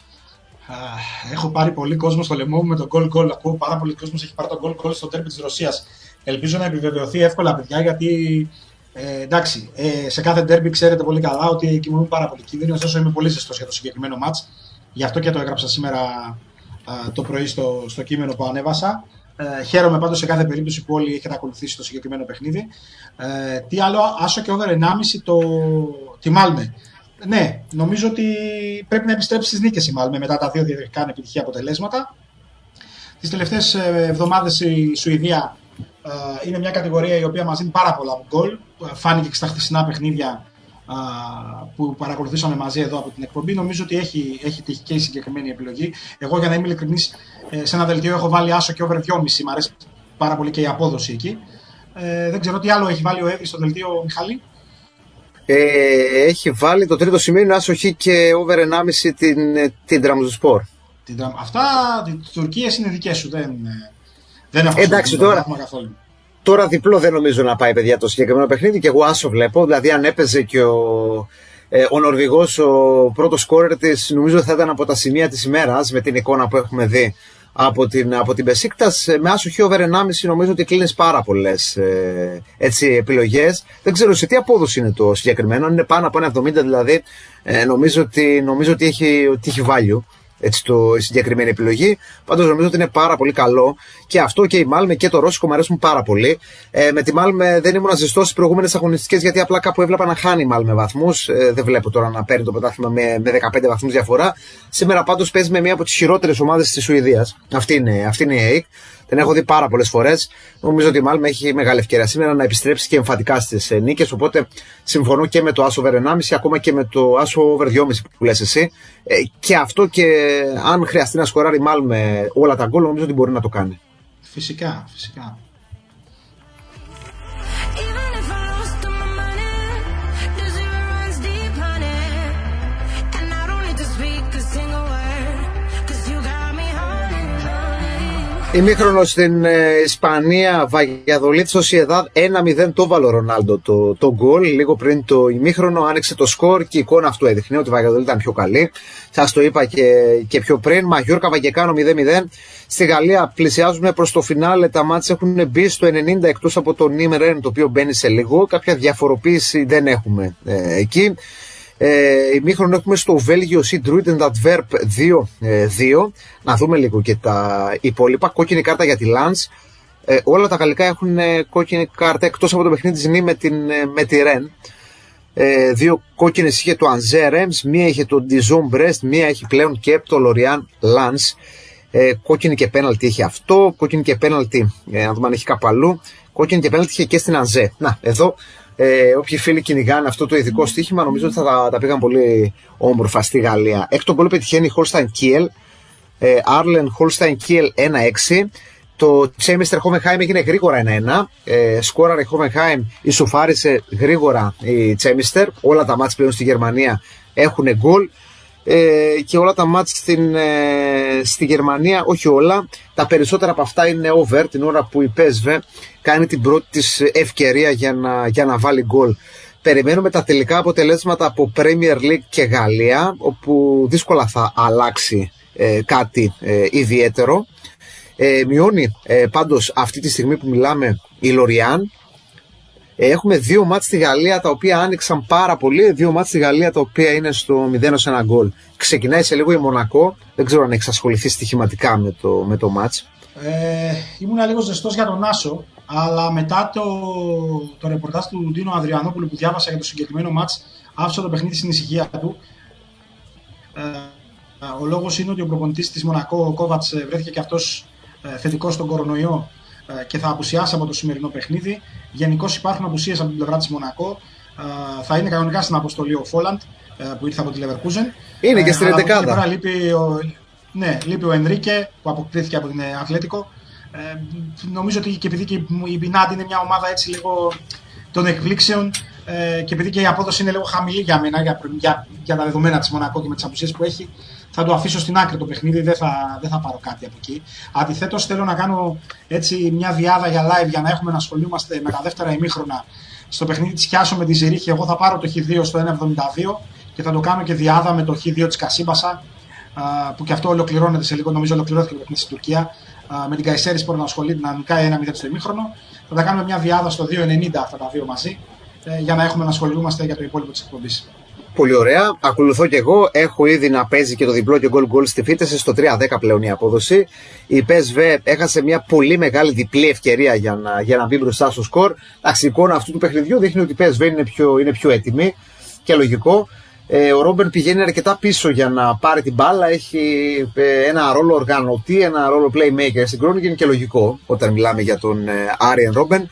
B: Έχω πάρει πολύ κόσμο στο λαιμό μου με το γκολ. Ακούω πάρα πολύ κόσμο έχει πάρει το γκολ στο τέρμι της Ρωσίας. Ελπίζω να επιβεβαιωθεί εύκολα, παιδιά, γιατί εντάξει, σε κάθε ντέρμπι ξέρετε πολύ καλά ότι κινούμαι πάρα πολύ κίνδυνο, ωστόσο είμαι πολύ ζεστός για το συγκεκριμένο μάτς. Γι' αυτό και το έγραψα σήμερα το πρωί στο κείμενο που ανέβασα. Χαίρομαι πάντως σε κάθε περίπτωση που όλοι έχετε ακολουθήσει το συγκεκριμένο παιχνίδι. Τι άλλο, άσο και over 1,5 τη Μάλμε. Ναι, νομίζω ότι πρέπει να επιστρέψει στις νίκες η Μάλμε μετά τα δύο διαδοχικά ανεπιτυχή αποτελέσματα. Τις τελευταίες εβδομάδες η Σουηδία είναι μια κατηγορία η οποία μας δίνει πάρα πολλά γκολ. Φάνηκε και στα χθεσινά παιχνίδια που παρακολουθήσαμε μαζί εδώ από την εκπομπή. Νομίζω ότι έχει τύχει και η συγκεκριμένη επιλογή. Εγώ, για να είμαι ειλικρινής, σε ένα δελτίο έχω βάλει άσο και over 2,5. Μ' αρέσει πάρα πολύ και η απόδοση εκεί. Δεν ξέρω τι άλλο έχει βάλει ο Εύης στο δελτίο, Μιχάλη.
A: Έχει βάλει το τρίτο σημείο άσο χ και over 1,5 την Τραμζουσπορ.
B: Αυτά τις Τουρκίες είναι δικές σου. Δεν έχω
A: εντάξει, τώρα διπλό δεν νομίζω να πάει, παιδιά, το συγκεκριμένο παιχνίδι, και εγώ άσο βλέπω. Δηλαδή, αν έπαιζε και ο Νορβηγός ο πρώτος σκόρερ της, νομίζω θα ήταν από τα σημεία της ημέρας, με την εικόνα που έχουμε δει από την Μπεσίκτας. Με άσο χ over 1,5 νομίζω ότι κλείνεις πάρα πολλές επιλογές. Δεν ξέρω σε τι απόδοση είναι το συγκεκριμένο. Αν είναι πάνω από 1,70 δηλαδή, νομίζω ότι έχει value. Έτσι, η συγκεκριμένη επιλογή. Πάντως νομίζω ότι είναι πάρα πολύ καλό και αυτό, και η Μάλμε και το Ρώσικο μου αρέσουν πάρα πολύ. Με τη Μάλμε δεν ήμουν ζεστός στις προηγούμενες αγωνιστικές, γιατί απλά κάπου έβλεπα να χάνει η Μάλμε βαθμούς. Δεν βλέπω τώρα να παίρνει το πρωτάθλημα με 15 βαθμούς διαφορά. Σήμερα πάντως παίζει με μία από τις χειρότερες ομάδες της Σουηδίας. Αυτή είναι η ΑΕΚ. Την έχω δει πάρα πολλές φορές. Νομίζω ότι η Μάλμε έχει μεγάλη ευκαιρία σήμερα να επιστρέψει και εμφατικά στις νίκες. Οπότε συμφωνώ και με το άσο over 1,5, ακόμα και με το άσο over 2,5 που λες εσύ. Και αυτό, και αν χρειαστεί να σκοράρει η Μάλμε όλα τα γκολ, νομίζω ότι μπορεί να το κάνει.
B: Φυσικά.
A: Ημίχρονο στην Ισπανία, Βαγιαδολίτ Σοσιεδάδ 1-0, το βάλε ο Ρονάλντο το γκολ. Λίγο πριν το ημίχρονο άνοιξε το σκορ και η εικόνα αυτό έδειχνε ότι η Βαγιαδολίτ ήταν πιο καλή. Σας το είπα και πιο πριν. Μαγιόρκα Βαγεκάνο 0-0. Στη Γαλλία πλησιάζουμε προς το φινάλε. Τα μάτς έχουν μπει στο 90 εκτός από το Νίμ Ρεν, το οποίο μπαίνει σε λίγο. Κάποια διαφοροποίηση δεν έχουμε εκεί. Ημίχρονο έχουμε στο Βέλγιο Σιντρούιτεν Αντβέρπ 2-2. Να δούμε λίγο και τα υπόλοιπα. Κόκκινη κάρτα για τη Λαντς. Όλα τα γαλλικά έχουν κόκκινη κάρτα εκτός από το παιχνίδι της Νι με τη Ρεν. Δύο κόκκινες είχε το Ανζέ Ρέμς, μία είχε το Ντιζόν Μπρεστ, μία έχει πλέον και το Λοριάν Λανς. Κόκκινη και πέναλτι είχε αυτό. Κόκκινη και πέναλτι, να δούμε αν έχει κάπου αλλού. Κόκκινη και πέναλτι είχε και στην Ανζέ. Να, εδώ όποιοι φίλοι κυνηγάνε αυτό το ειδικό στοίχημα, νομίζω ότι θα τα πήγαν πολύ όμορφα στη Γαλλία. Έκτο γκολ πετυχαίνει η Holstein Kiel. Arlen Holstein Kiel 1-6. Το Τσέμιστερ Hoffenheim έγινε γρήγορα 1-1. Σκόραρε η Hoffenheim, ισοφάρισε γρήγορα η Τσέμιστερ. Όλα τα μάτς πλέον στη Γερμανία έχουν γκολ. Και όλα τα μάτς στη Γερμανία, όχι όλα, τα περισσότερα από αυτά είναι over την ώρα που η PSV κάνει την πρώτη της ευκαιρία για να βάλει γκολ. Περιμένουμε τα τελικά αποτελέσματα από Premier League και Γαλλία, όπου δύσκολα θα αλλάξει κάτι ιδιαίτερο. Μειώνει πάντως αυτή τη στιγμή που μιλάμε η Λοριάν. Έχουμε 2 μάτς στη Γαλλία τα οποία άνοιξαν πάρα πολύ, 2 μάτς στη Γαλλία τα οποία είναι στο 0-1 γκολ. Ξεκινάει σε λίγο η Μονακό, δεν ξέρω αν έχεις ασχοληθεί στοιχηματικά με το μάτς.
B: Ήμουν λίγο ζεστός για τον Άσο, αλλά μετά το ρεπορτάζ του Ντίνο Αδριανόπουλου που διάβασα για το συγκεκριμένο μάτς, άφησα το παιχνίδι στην ησυχία του. Ο λόγος είναι ότι ο προπονητής της Μονακό, ο Κόβατς, βρέθηκε και αυτός θετικός στον κορονοϊό και θα απουσιάσει από το σημερινό παιχνίδι. Γενικώς υπάρχουν απουσίες από την πλευρά της Μονακό. Θα είναι κανονικά στην αποστολή ο Φόλαντ που ήρθε από τη Λεβερκούζεν.
A: Είναι και στην 11η.
B: Λείπει ο Ενρίκε που αποκτήθηκε από την Αθλέτικο. Νομίζω ότι και επειδή και η Πινάντι είναι μια ομάδα έτσι λίγο των εκπλήξεων και επειδή και η απόδοση είναι λίγο χαμηλή για μένα για τα δεδομένα της Μονακό και με τις απουσίες που έχει, θα το αφήσω στην άκρη το παιχνίδι, δεν θα πάρω κάτι από εκεί. Αντιθέτως θέλω να κάνω έτσι μια διάδα για live για να έχουμε να ασχολούμαστε με τα δεύτερα ημίχρονα στο παιχνίδι της Χιάσο με τη Ζηρίχη. Εγώ θα πάρω το Χ2 στο 1,72 και θα το κάνω και διάδα με το Χ2 της Κασίμπασα, που και αυτό ολοκληρώνεται σε λίγο, νομίζω ολοκληρώθηκε το παιχνίδι στην Τουρκία, με την Καϊσέρισπορ να ασχολείται να νικάει 1-0 στο ημίχρονο. Θα τα κάνουμε μια διάδα στο 2,90 αυτά τα δύο μαζί, για να έχουμε να ασχολούμαστε για το υπόλοιπο της εκπομπής.
A: Πολύ ωραία. Ακολουθώ και εγώ. Έχω ήδη να παίζει και το διπλό και γκολ στη φύτεση στο 3-10 πλέον η απόδοση. Η PSV έχασε μια πολύ μεγάλη διπλή ευκαιρία για να μπει μπροστά στο σκορ. Η εικόνα αυτού του παιχνιδιού δείχνει ότι η PSV είναι πιο έτοιμη και λογικό. Ο Ρόμπερ πηγαίνει αρκετά πίσω για να πάρει την μπάλα. Έχει ένα ρόλο οργανωτή, ένα ρόλο playmaker στην Κρόνικεν και λογικό όταν μιλάμε για τον Άριεν Ρόμπεν.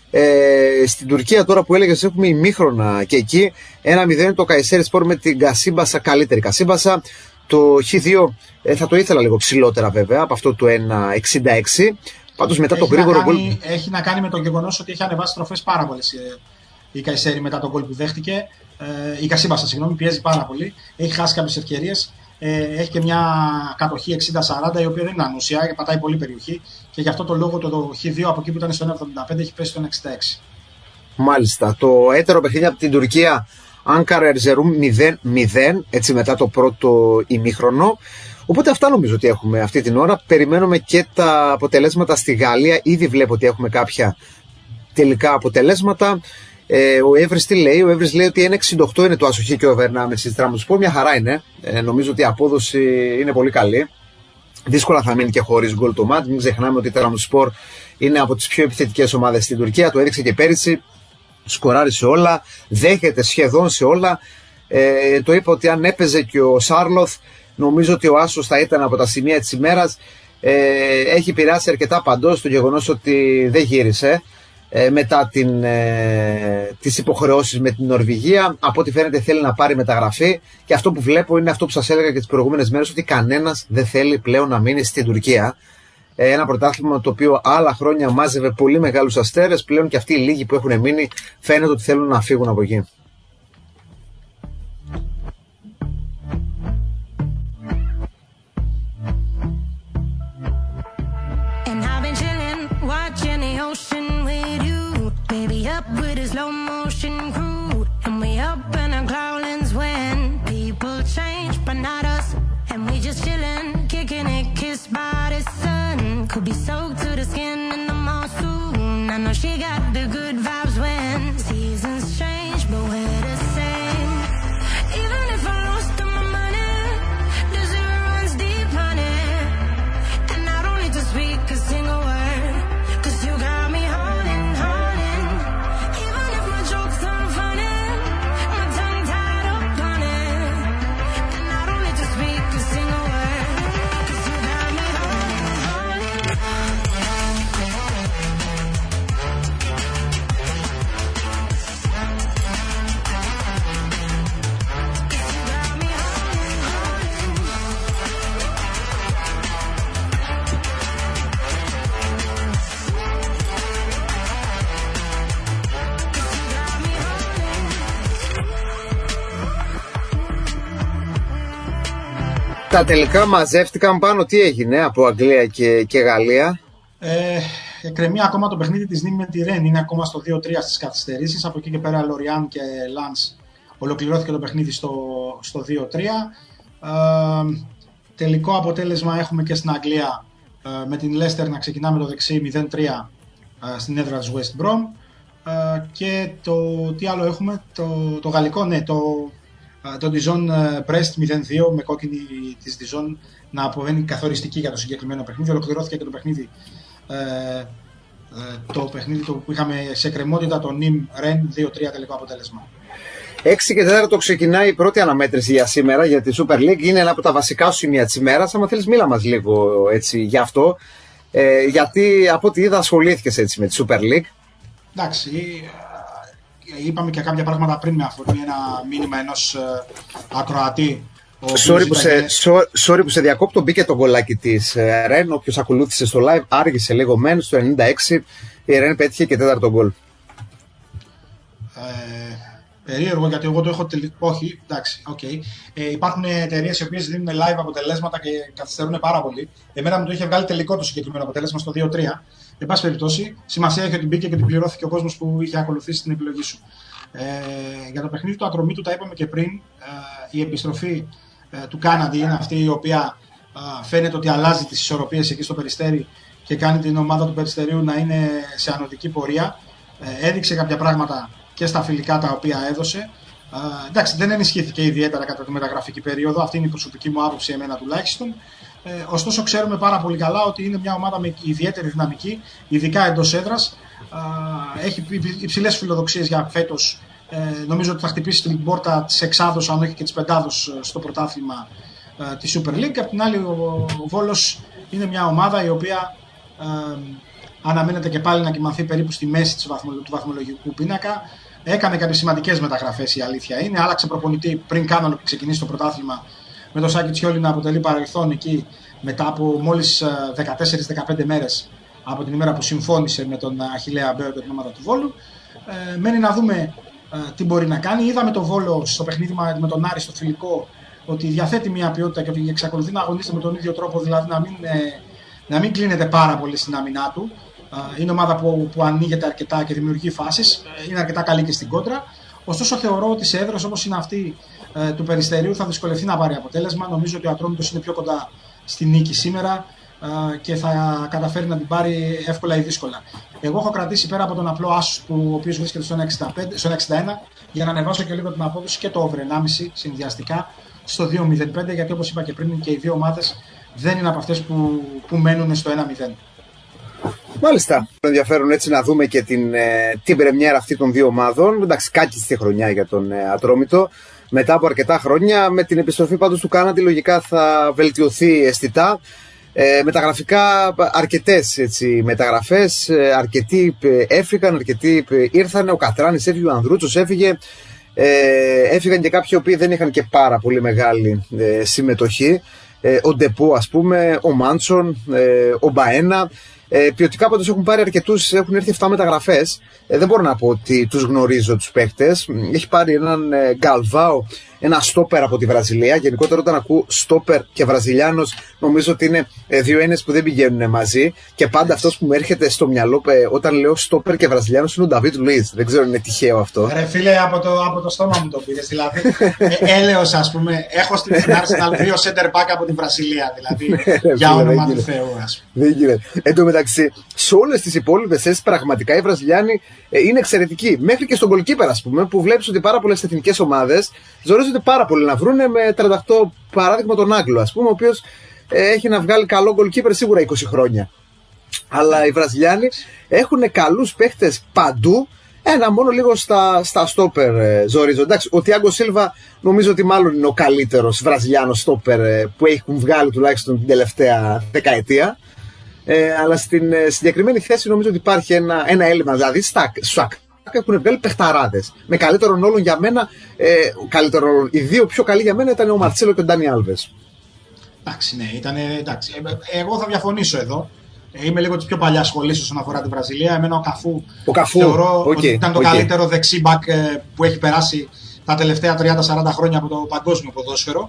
A: Στην Τουρκία τώρα που έλεγες έχουμε ημίχρονα και εκεί 1-0 το Καϊσέρισπορ με την Κασίμπασα, καλύτερη Κασίμπασα. Το Χ2 θα το ήθελα λίγο ψηλότερα βέβαια από αυτό το 1,66. Πάντως μετά το γρήγορο γκολ.
B: Έχει να κάνει με το γεγονός ότι έχει ανεβάσει τροφές πάρα πολλές η Καϊσέρι μετά τον γκολ που δέχτηκε. Η Κασίμπασα, συγγνώμη, πιέζει πάρα πολύ. Έχει χάσει κάποιες ευκαιρίες. Έχει και μια κατοχή 60-40 η οποία δεν είναι ανούσια, πατάει πολύ περιοχή και γι' αυτό το λόγο το Χ2 από εκεί που ήταν στο 1,75 έχει πέσει στο 1,66.
A: Μάλιστα. Το έτερο παιχνίδι από την Τουρκία, Άνκαρα Ερζερούμ 0-0, έτσι μετά το πρώτο ημίχρονο. Οπότε αυτά νομίζω ότι έχουμε αυτή την ώρα. Περιμένουμε και τα αποτελέσματα στη Γαλλία. Ήδη βλέπω ότι έχουμε κάποια τελικά αποτελέσματα. Ο Εύρης τι λέει? Ο Εύρης λέει ότι 1,68 είναι το άσοχη και ο Βερνάμε στη Τραμονσπόρ. Μια χαρά είναι. Νομίζω ότι η απόδοση είναι πολύ καλή. Δύσκολα θα μείνει και χωρίς γκολ το μάτς. Μην ξεχνάμε ότι η Τραμονσπόρ είναι από τις πιο επιθετικές ομάδες στην Τουρκία. Το έδειξε και πέρυσι. Σκοράρει σε όλα. Δέχεται σχεδόν σε όλα. Το είπα ότι αν έπαιζε και ο Σάρλοθ, νομίζω ότι ο άσος θα ήταν από τα σημεία της ημέρας. Έχει επηρεάσει αρκετά παντός το γεγονός ότι δεν γύρισε μετά τις υποχρεώσεις με την Νορβηγία. Από ό,τι φαίνεται θέλει να πάρει μεταγραφή και αυτό που βλέπω είναι αυτό που σας έλεγα και τις προηγούμενες μέρες, ότι κανένας δεν θέλει πλέον να μείνει στην Τουρκία. Ένα πρωτάθλημα το οποίο άλλα χρόνια μάζευε πολύ μεγάλους αστέρες, πλέον και αυτοί οι λίγοι που έχουν μείνει φαίνεται ότι θέλουν να φύγουν από εκεί.
J: Up with a slow motion crew, and we up in our clouds when people change, but not us. And we just chillin', kicking it, kissed by the sun. Could be soaked to the skin in the monsoon. I know she got the good vibes when seasons change, but we're the same. Even if I lost all my money, the zero runs deep, honey. And I don't need to speak a single word, 'cause you got me holding. Even if my jaw
A: Τα τελικά μαζεύτηκαν πάνω, τι έγινε από Αγγλία και Γαλλία.
B: Εκκρεμεί ακόμα το παιχνίδι της Νίμ με τη Ρεν, είναι ακόμα στο 2-3 στις καθυστερήσεις. Από εκεί και πέρα Λοριάν και Λανς ολοκληρώθηκε το παιχνίδι στο 2-3. Τελικό αποτέλεσμα έχουμε και στην Αγγλία, με την Leicester να ξεκινάμε το δεξί 0-3 στην έδρα της West Brom. Και τι άλλο έχουμε, το γαλλικό, ναι, το Dijon Brest 0-2 με κόκκινη της Dijon να αποβαίνει καθοριστική για το συγκεκριμένο παιχνίδι. Ολοκληρώθηκε και το παιχνίδι, το παιχνίδι που είχαμε σε κρεμότητα, το Nîmes Rennes 2-3 τελικό αποτέλεσμα.
A: 6 και 4 ξεκινάει η πρώτη αναμέτρηση για σήμερα για τη Super League. Είναι ένα από τα βασικά σημεία της ημέρας. Αν θέλεις, μίλα μας λίγο έτσι γι' αυτό. Γιατί από ό,τι είδα ασχολήθηκες έτσι με τη Super League.
B: Εντάξει, είπαμε και κάποια πράγματα πριν με αφορμή ένα μήνυμα ενός ακροατή.
A: Sorry που σε διακόπτω, μπήκε το γκολάκι της Ρεν. Όποιος ακολούθησε στο live, άργησε λίγο μεν. Στο 96 η Ρεν πέτυχε και τέταρτο γκολ.
B: Περίεργο, γιατί εγώ το έχω όχι, εντάξει, okay. Υπάρχουν εταιρείες οι οποίες δίνουν live αποτελέσματα και καθυστερούν πάρα πολύ. Εμένα μου το είχε βγάλει τελικό το συγκεκριμένο αποτέλεσμα στο 2-3. Εν πάση περιπτώσει, σημασία έχει ότι μπήκε και την πληρώθηκε ο κόσμος που είχε ακολουθήσει την επιλογή σου. Για το παιχνίδι του Ατρωμίτου, τα είπαμε και πριν, η επιστροφή του Κάναντι είναι αυτή η οποία φαίνεται ότι αλλάζει τις ισορροπίες εκεί στο Περιστέρι και κάνει την ομάδα του Περιστερίου να είναι σε ανωδική πορεία. Έδειξε κάποια πράγματα και στα φιλικά τα οποία έδωσε. Εντάξει, δεν ενισχύθηκε ιδιαίτερα κατά τη μεταγραφική περίοδο, αυτή είναι η προσωπική μου άποψη, εμένα τουλάχιστον. Ωστόσο, ξέρουμε πάρα πολύ καλά ότι είναι μια ομάδα με ιδιαίτερη δυναμική, ειδικά εντός έδρας. Έχει υψηλές φιλοδοξίες για φέτος. Νομίζω ότι θα χτυπήσει την πόρτα της εξάδος, αν όχι και της πεντάδος, στο πρωτάθλημα της Super League. Απ' την άλλη, ο Βόλος είναι μια ομάδα η οποία αναμένεται και πάλι να κοιμαθεί περίπου στη μέση του βαθμολογικού πίνακα. Έκανε κάποιες σημαντικές μεταγραφές, η αλήθεια είναι. Άλλαξε προπονητή πριν καν ξεκινήσει το πρωτάθλημα, με τον Σάκη Τσιόλι να αποτελεί παρελθόν εκεί μετά από μόλις 14-15 μέρες από την ημέρα που συμφώνησε με τον Αχιλλέα Μπέο και την ομάδα του Βόλου. Μένει να δούμε τι μπορεί να κάνει. Είδαμε τον Βόλο στο παιχνίδι με τον Άρη στο φιλικό ότι διαθέτει μια ποιότητα και ότι εξακολουθεί να αγωνίζεται με τον ίδιο τρόπο, δηλαδή να μην κλείνεται πάρα πολύ στην άμυνά του. Είναι ομάδα που ανοίγεται αρκετά και δημιουργεί φάσεις. Είναι αρκετά καλή και στην κόντρα. Ωστόσο, θεωρώ ότι σε έδρας όπως είναι αυτή του Περιστερίου θα δυσκολευτεί να πάρει αποτέλεσμα. Νομίζω ότι ο Ατρόμητος είναι πιο κοντά στη νίκη σήμερα και θα καταφέρει να την πάρει εύκολα ή δύσκολα. Εγώ έχω κρατήσει πέρα από τον απλό άσο ο οποίος βρίσκεται στο 1,61 για να ανεβάσω και λίγο την απόδοση και το over 1,5 συνδυαστικά στο 2,05, γιατί όπως είπα και πριν και οι δύο ομάδες δεν είναι από αυτές που μένουν στο 1,0.
A: Μάλιστα. Ενδιαφέρον έτσι να δούμε και την πρεμιέρα αυτή των δύο ομάδων. Εντάξει, κάκιστη χρονιά για τον Ατρόμητο. Μετά από αρκετά χρόνια, με την επιστροφή πάντως του Κάναντι, λογικά θα βελτιωθεί αισθητά. Μεταγραφικά αρκετές μεταγραφές, αρκετοί έφυγαν, αρκετοί ήρθαν. Ο Κατράνης έφυγε, ο Ανδρούτσος έφυγε. Έφυγαν και κάποιοι οποίοι δεν είχαν και πάρα πολύ μεγάλη συμμετοχή. Ο Ντεπό, ας πούμε, ο Μάντσον, ο Μπαένα. Ποιοτικά πάντως έχουν πάρει αρκετούς, έχουν έρθει 7 μεταγραφές. Δεν μπορώ να πω ότι τους γνωρίζω τους παίχτες. Έχει πάρει έναν Γκαλβάο, ένα στόπερ από τη Βραζιλία. Γενικότερα όταν ακούω στόπερ και Βραζιλιάνος, νομίζω ότι είναι δύο έννοιες που δεν πηγαίνουν μαζί. Και πάντα αυτός που μου έρχεται στο μυαλό όταν λέω στόπερ και Βραζιλιάνος είναι ο Νταβίτ Λουίς. Δεν ξέρω αν είναι τυχαίο αυτό.
B: Ρε φίλε, από το στόμα μου το πήρες. Δηλαδή, έλεος, ας πούμε, έχω στην Arsenal 2 center back από τη Βραζιλία. Δηλαδή, για όνομα του Θεού, ας πούμε.
A: Δεν γίνεται. Εν τω μεταξύ, σε όλες τις υπόλοιπες θέσεις πραγματικά οι Βραζιλιάνοι είναι εξαιρετικοί. Μέχρι και στον goalkeeper, ας πούμε, που βλέπεις ότι πάρα πολλές εθνικές ομάδες ζορίζονται πάρα πολύ να βρούνε. Με 38 παράδειγμα τον Άγγλο, ας πούμε, ο οποίος έχει να βγάλει καλό goalkeeper σίγουρα 20 χρόνια. Αλλά οι Βραζιλιάνοι έχουν καλούς παίχτες παντού. Ένα μόνο λίγο στα στόπερ ζορίζονται. Εντάξει, ο Τιάγκο Σίλβα νομίζω ότι μάλλον είναι ο καλύτερος Βραζιλιάνος στόπερ που έχουν βγάλει τουλάχιστον την τελευταία δεκαετία. Αλλά στην συγκεκριμένη θέση νομίζω ότι υπάρχει ένα έλλειμμα. Δηλαδή, στου έχουν βγάλει παιχταράδες. Με καλύτερον όλων για μένα, οι δύο πιο καλοί για μένα ήταν ο Μαρτσέλο και ο Ντάνι Άλβες.
B: Εντάξει, ναι, εντάξει. Εγώ θα διαφωνήσω εδώ. Είμαι λίγο της πιο παλιάς σχολής όσον αφορά τη Βραζιλία. Εμένα ο Καφού θεωρώ ότι ήταν το καλύτερο δεξί μπακ που έχει περάσει τα τελευταία 30-40 χρόνια από το παγκόσμιο ποδόσφαιρο.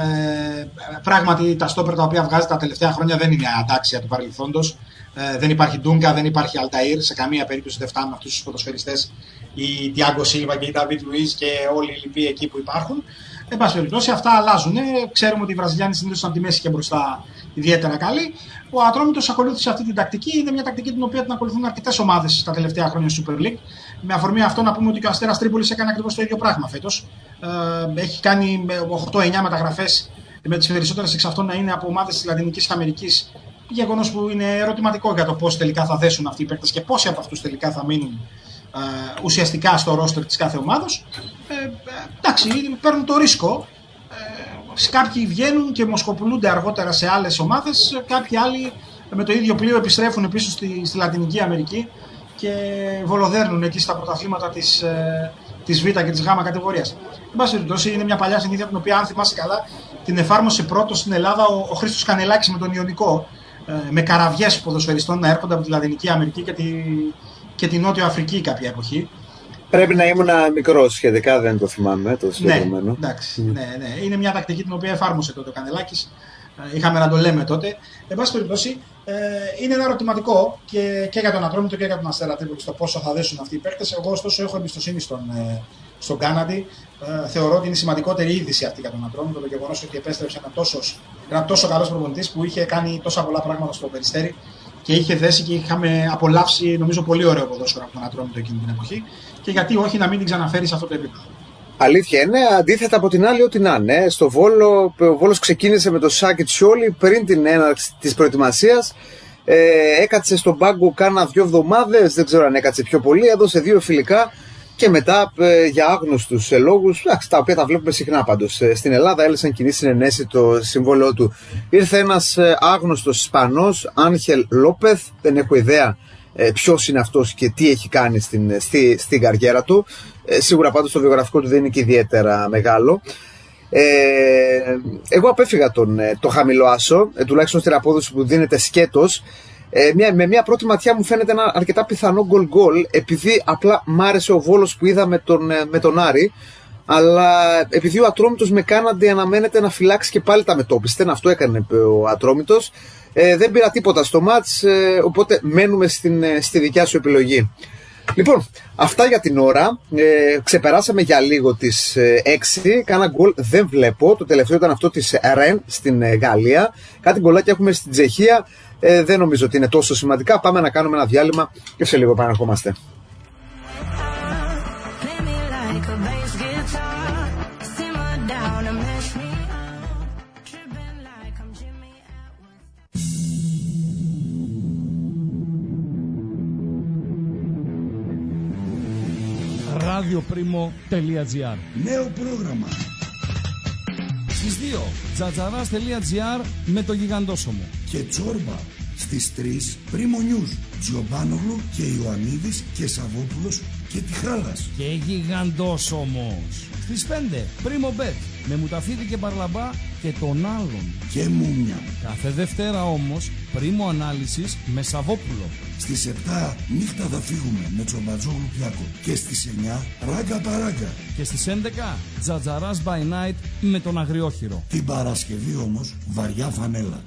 B: Πράγματι τα στόπερ τα οποία βγάζει τα τελευταία χρόνια δεν είναι αντάξια του παρελθόντος. Δεν υπάρχει Ντούγκα, δεν υπάρχει Αλταΐρ, σε καμία περίπτωση δεν φτάνουν αυτούς τους ποδοσφαιριστές οι Τιάγκο Σίλβα και οι Νταβίτ Λουίς και όλοι οι λοιποί εκεί που υπάρχουν. Εν πάση περιπτώσει, αυτά αλλάζουν. Ξέρουμε ότι οι Βραζιλιάνοι συνήθως από τη μέση και μπροστά ιδιαίτερα καλοί. Ο Ατρόμητος ακολούθησε αυτή την τακτική. Είναι μια τακτική την οποία την ακολουθούν αρκετές ομάδες τα τελευταία χρόνια στη Super League. Με αφορμή αυτό να πούμε ότι και ο Αστέρας Τρίπολης έκανε ακριβώς το ίδιο πράγμα φέτος. Έχει κάνει 8-9 μεταγραφές, με τις περισσότερες εξ αυτών να είναι από ομάδες της Λατινικής Αμερικής. Γεγονός που είναι ερωτηματικό για το πώς τελικά θα δέσουν αυτοί οι παίκτες και πόσοι από αυτούς τελικά θα μείνουν ουσιαστικά στο ρόστερ της κάθε ομάδος. Εντάξει, παίρνουν το ρίσκο. Κάποιοι βγαίνουν και μοσκοπουλούνται αργότερα σε άλλες ομάδες, κάποιοι άλλοι με το ίδιο πλοίο επιστρέφουν πίσω στη Λατινική Αμερική και βολοδέρνουν εκεί στα πρωταθλήματα της Β και της Γ κατηγορίας. Εν πάση περιπτώσει, είναι μια παλιά συνήθεια την οποία, αν θυμάσαι καλά, την εφάρμοσε πρώτος στην Ελλάδα ο Χρήστος Κανελάκης με τον Ιωνικό, με καραβιές ποδοσφαιριστών να έρχονται από τη Λατινική Αμερική και τη Νότιο Αφρική κάποια εποχή.
A: Πρέπει να ήμουν μικρός σχετικά, δεν το θυμάμαι το συγκεκριμένο.
B: Ναι, εντάξει, ναι. Είναι μια τακτική την οποία εφάρμοσε τότε ο Κανελάκης. Είχαμε να το λέμε τότε. Εν πάση περιπτώσει, είναι ένα ερωτηματικό και για τον Ατρόμητο και για τον Αστέρα Τρίπολης το πόσο θα δέσουν αυτοί οι παίκτες. Εγώ, ωστόσο, έχω εμπιστοσύνη στον Κάναντι. Θεωρώ ότι είναι σημαντικότερη είδηση αυτή για τον Ατρόμητο, το γεγονός ότι επέστρεψε ένα τόσο καλός προπονητής που είχε κάνει τόσα πολλά πράγματα στο Περιστέρι και είχε δέσει και είχαμε απολαύσει, νομίζω, πολύ ωραίο ποδόσφαιρο από τον Ατρόμητο εκείνη την εποχή. Και γιατί όχι να μην την ξαναφέρει σε αυτό το επίπεδο.
A: Αλήθεια είναι, αντίθετα από την άλλη, ό,τι να είναι. Στο Βόλο, ο Βόλος ξεκίνησε με το Σάκη Τσιόλι πριν την έναρξη της προετοιμασίας. Έκατσε στον πάγκο κάνα 2 εβδομάδες, δεν ξέρω αν έκατσε πιο πολύ, έδωσε 2 φιλικά και μετά για άγνωστους λόγους, τα οποία τα βλέπουμε συχνά πάντως. Στην Ελλάδα έλεσαν κοινή συνενέση το συμβόλαιό του. Ήρθε ένας άγνωστος Ισπανός, Άγχελ Λόπεθ, δεν έχω ιδέα ποιος είναι αυτός και τι έχει κάνει στην καριέρα του. Σίγουρα πάντως το βιογραφικό του δεν είναι και ιδιαίτερα μεγάλο. Εγώ απέφυγα το χαμηλό άσο, τουλάχιστον στην απόδοση που δίνεται σκέτος. Με μια πρώτη ματιά μου φαίνεται ένα αρκετά πιθανό γκολ, επειδή απλά μ' άρεσε ο Βόλος που είδα με τον Άρη, αλλά επειδή ο Ατρόμητος με Κάναντι αναμένεται να φυλάξει και πάλι τα μετώπιστεν, αυτό έκανε ο Ατρόμητος, δεν πήρα τίποτα στο μάτς, οπότε μένουμε στη δικιά σου επιλογή. Λοιπόν, αυτά για την ώρα. Ξεπεράσαμε για λίγο τις 6. Κάνα γκολ δεν βλέπω. Το τελευταίο ήταν αυτό της Ρεν στην Γαλλία. Κάτι γκολάκια έχουμε στην Τσεχία. Δεν νομίζω ότι είναι τόσο σημαντικά. Πάμε να κάνουμε ένα διάλειμμα και σε λίγο επαναρχόμαστε.
K: radioprimo.gr.
L: Νέο πρόγραμμα.
K: Στις 2 τζατζαράς.gr με το Γιγαντόσωμο.
L: Και Τσόρμπα. Στις 3 Πρίμο News. Τζιομπάνογλου και Ιωαννίδης και Σαββόπουλος και Τιχάλας.
K: Και Γιγαντόσωμος. Στις 5 Πρίμο Bet με Μουταφίδη και Παρλαμπά και τον άλλον.
L: Και Μούμια.
K: Κάθε Δευτέρα όμως Πρίμο Ανάλυσης με Σαββόπουλο.
L: Στις 7 νύχτα θα φύγουμε με Τσομπατζόγλου Πιάκο. Και στις 9 Ράγκα Παράγκα.
K: Και στις 11 Τζατζαράς by Night με τον Αγριόχειρο.
L: Την Παρασκευή όμως βαριά φανέλα.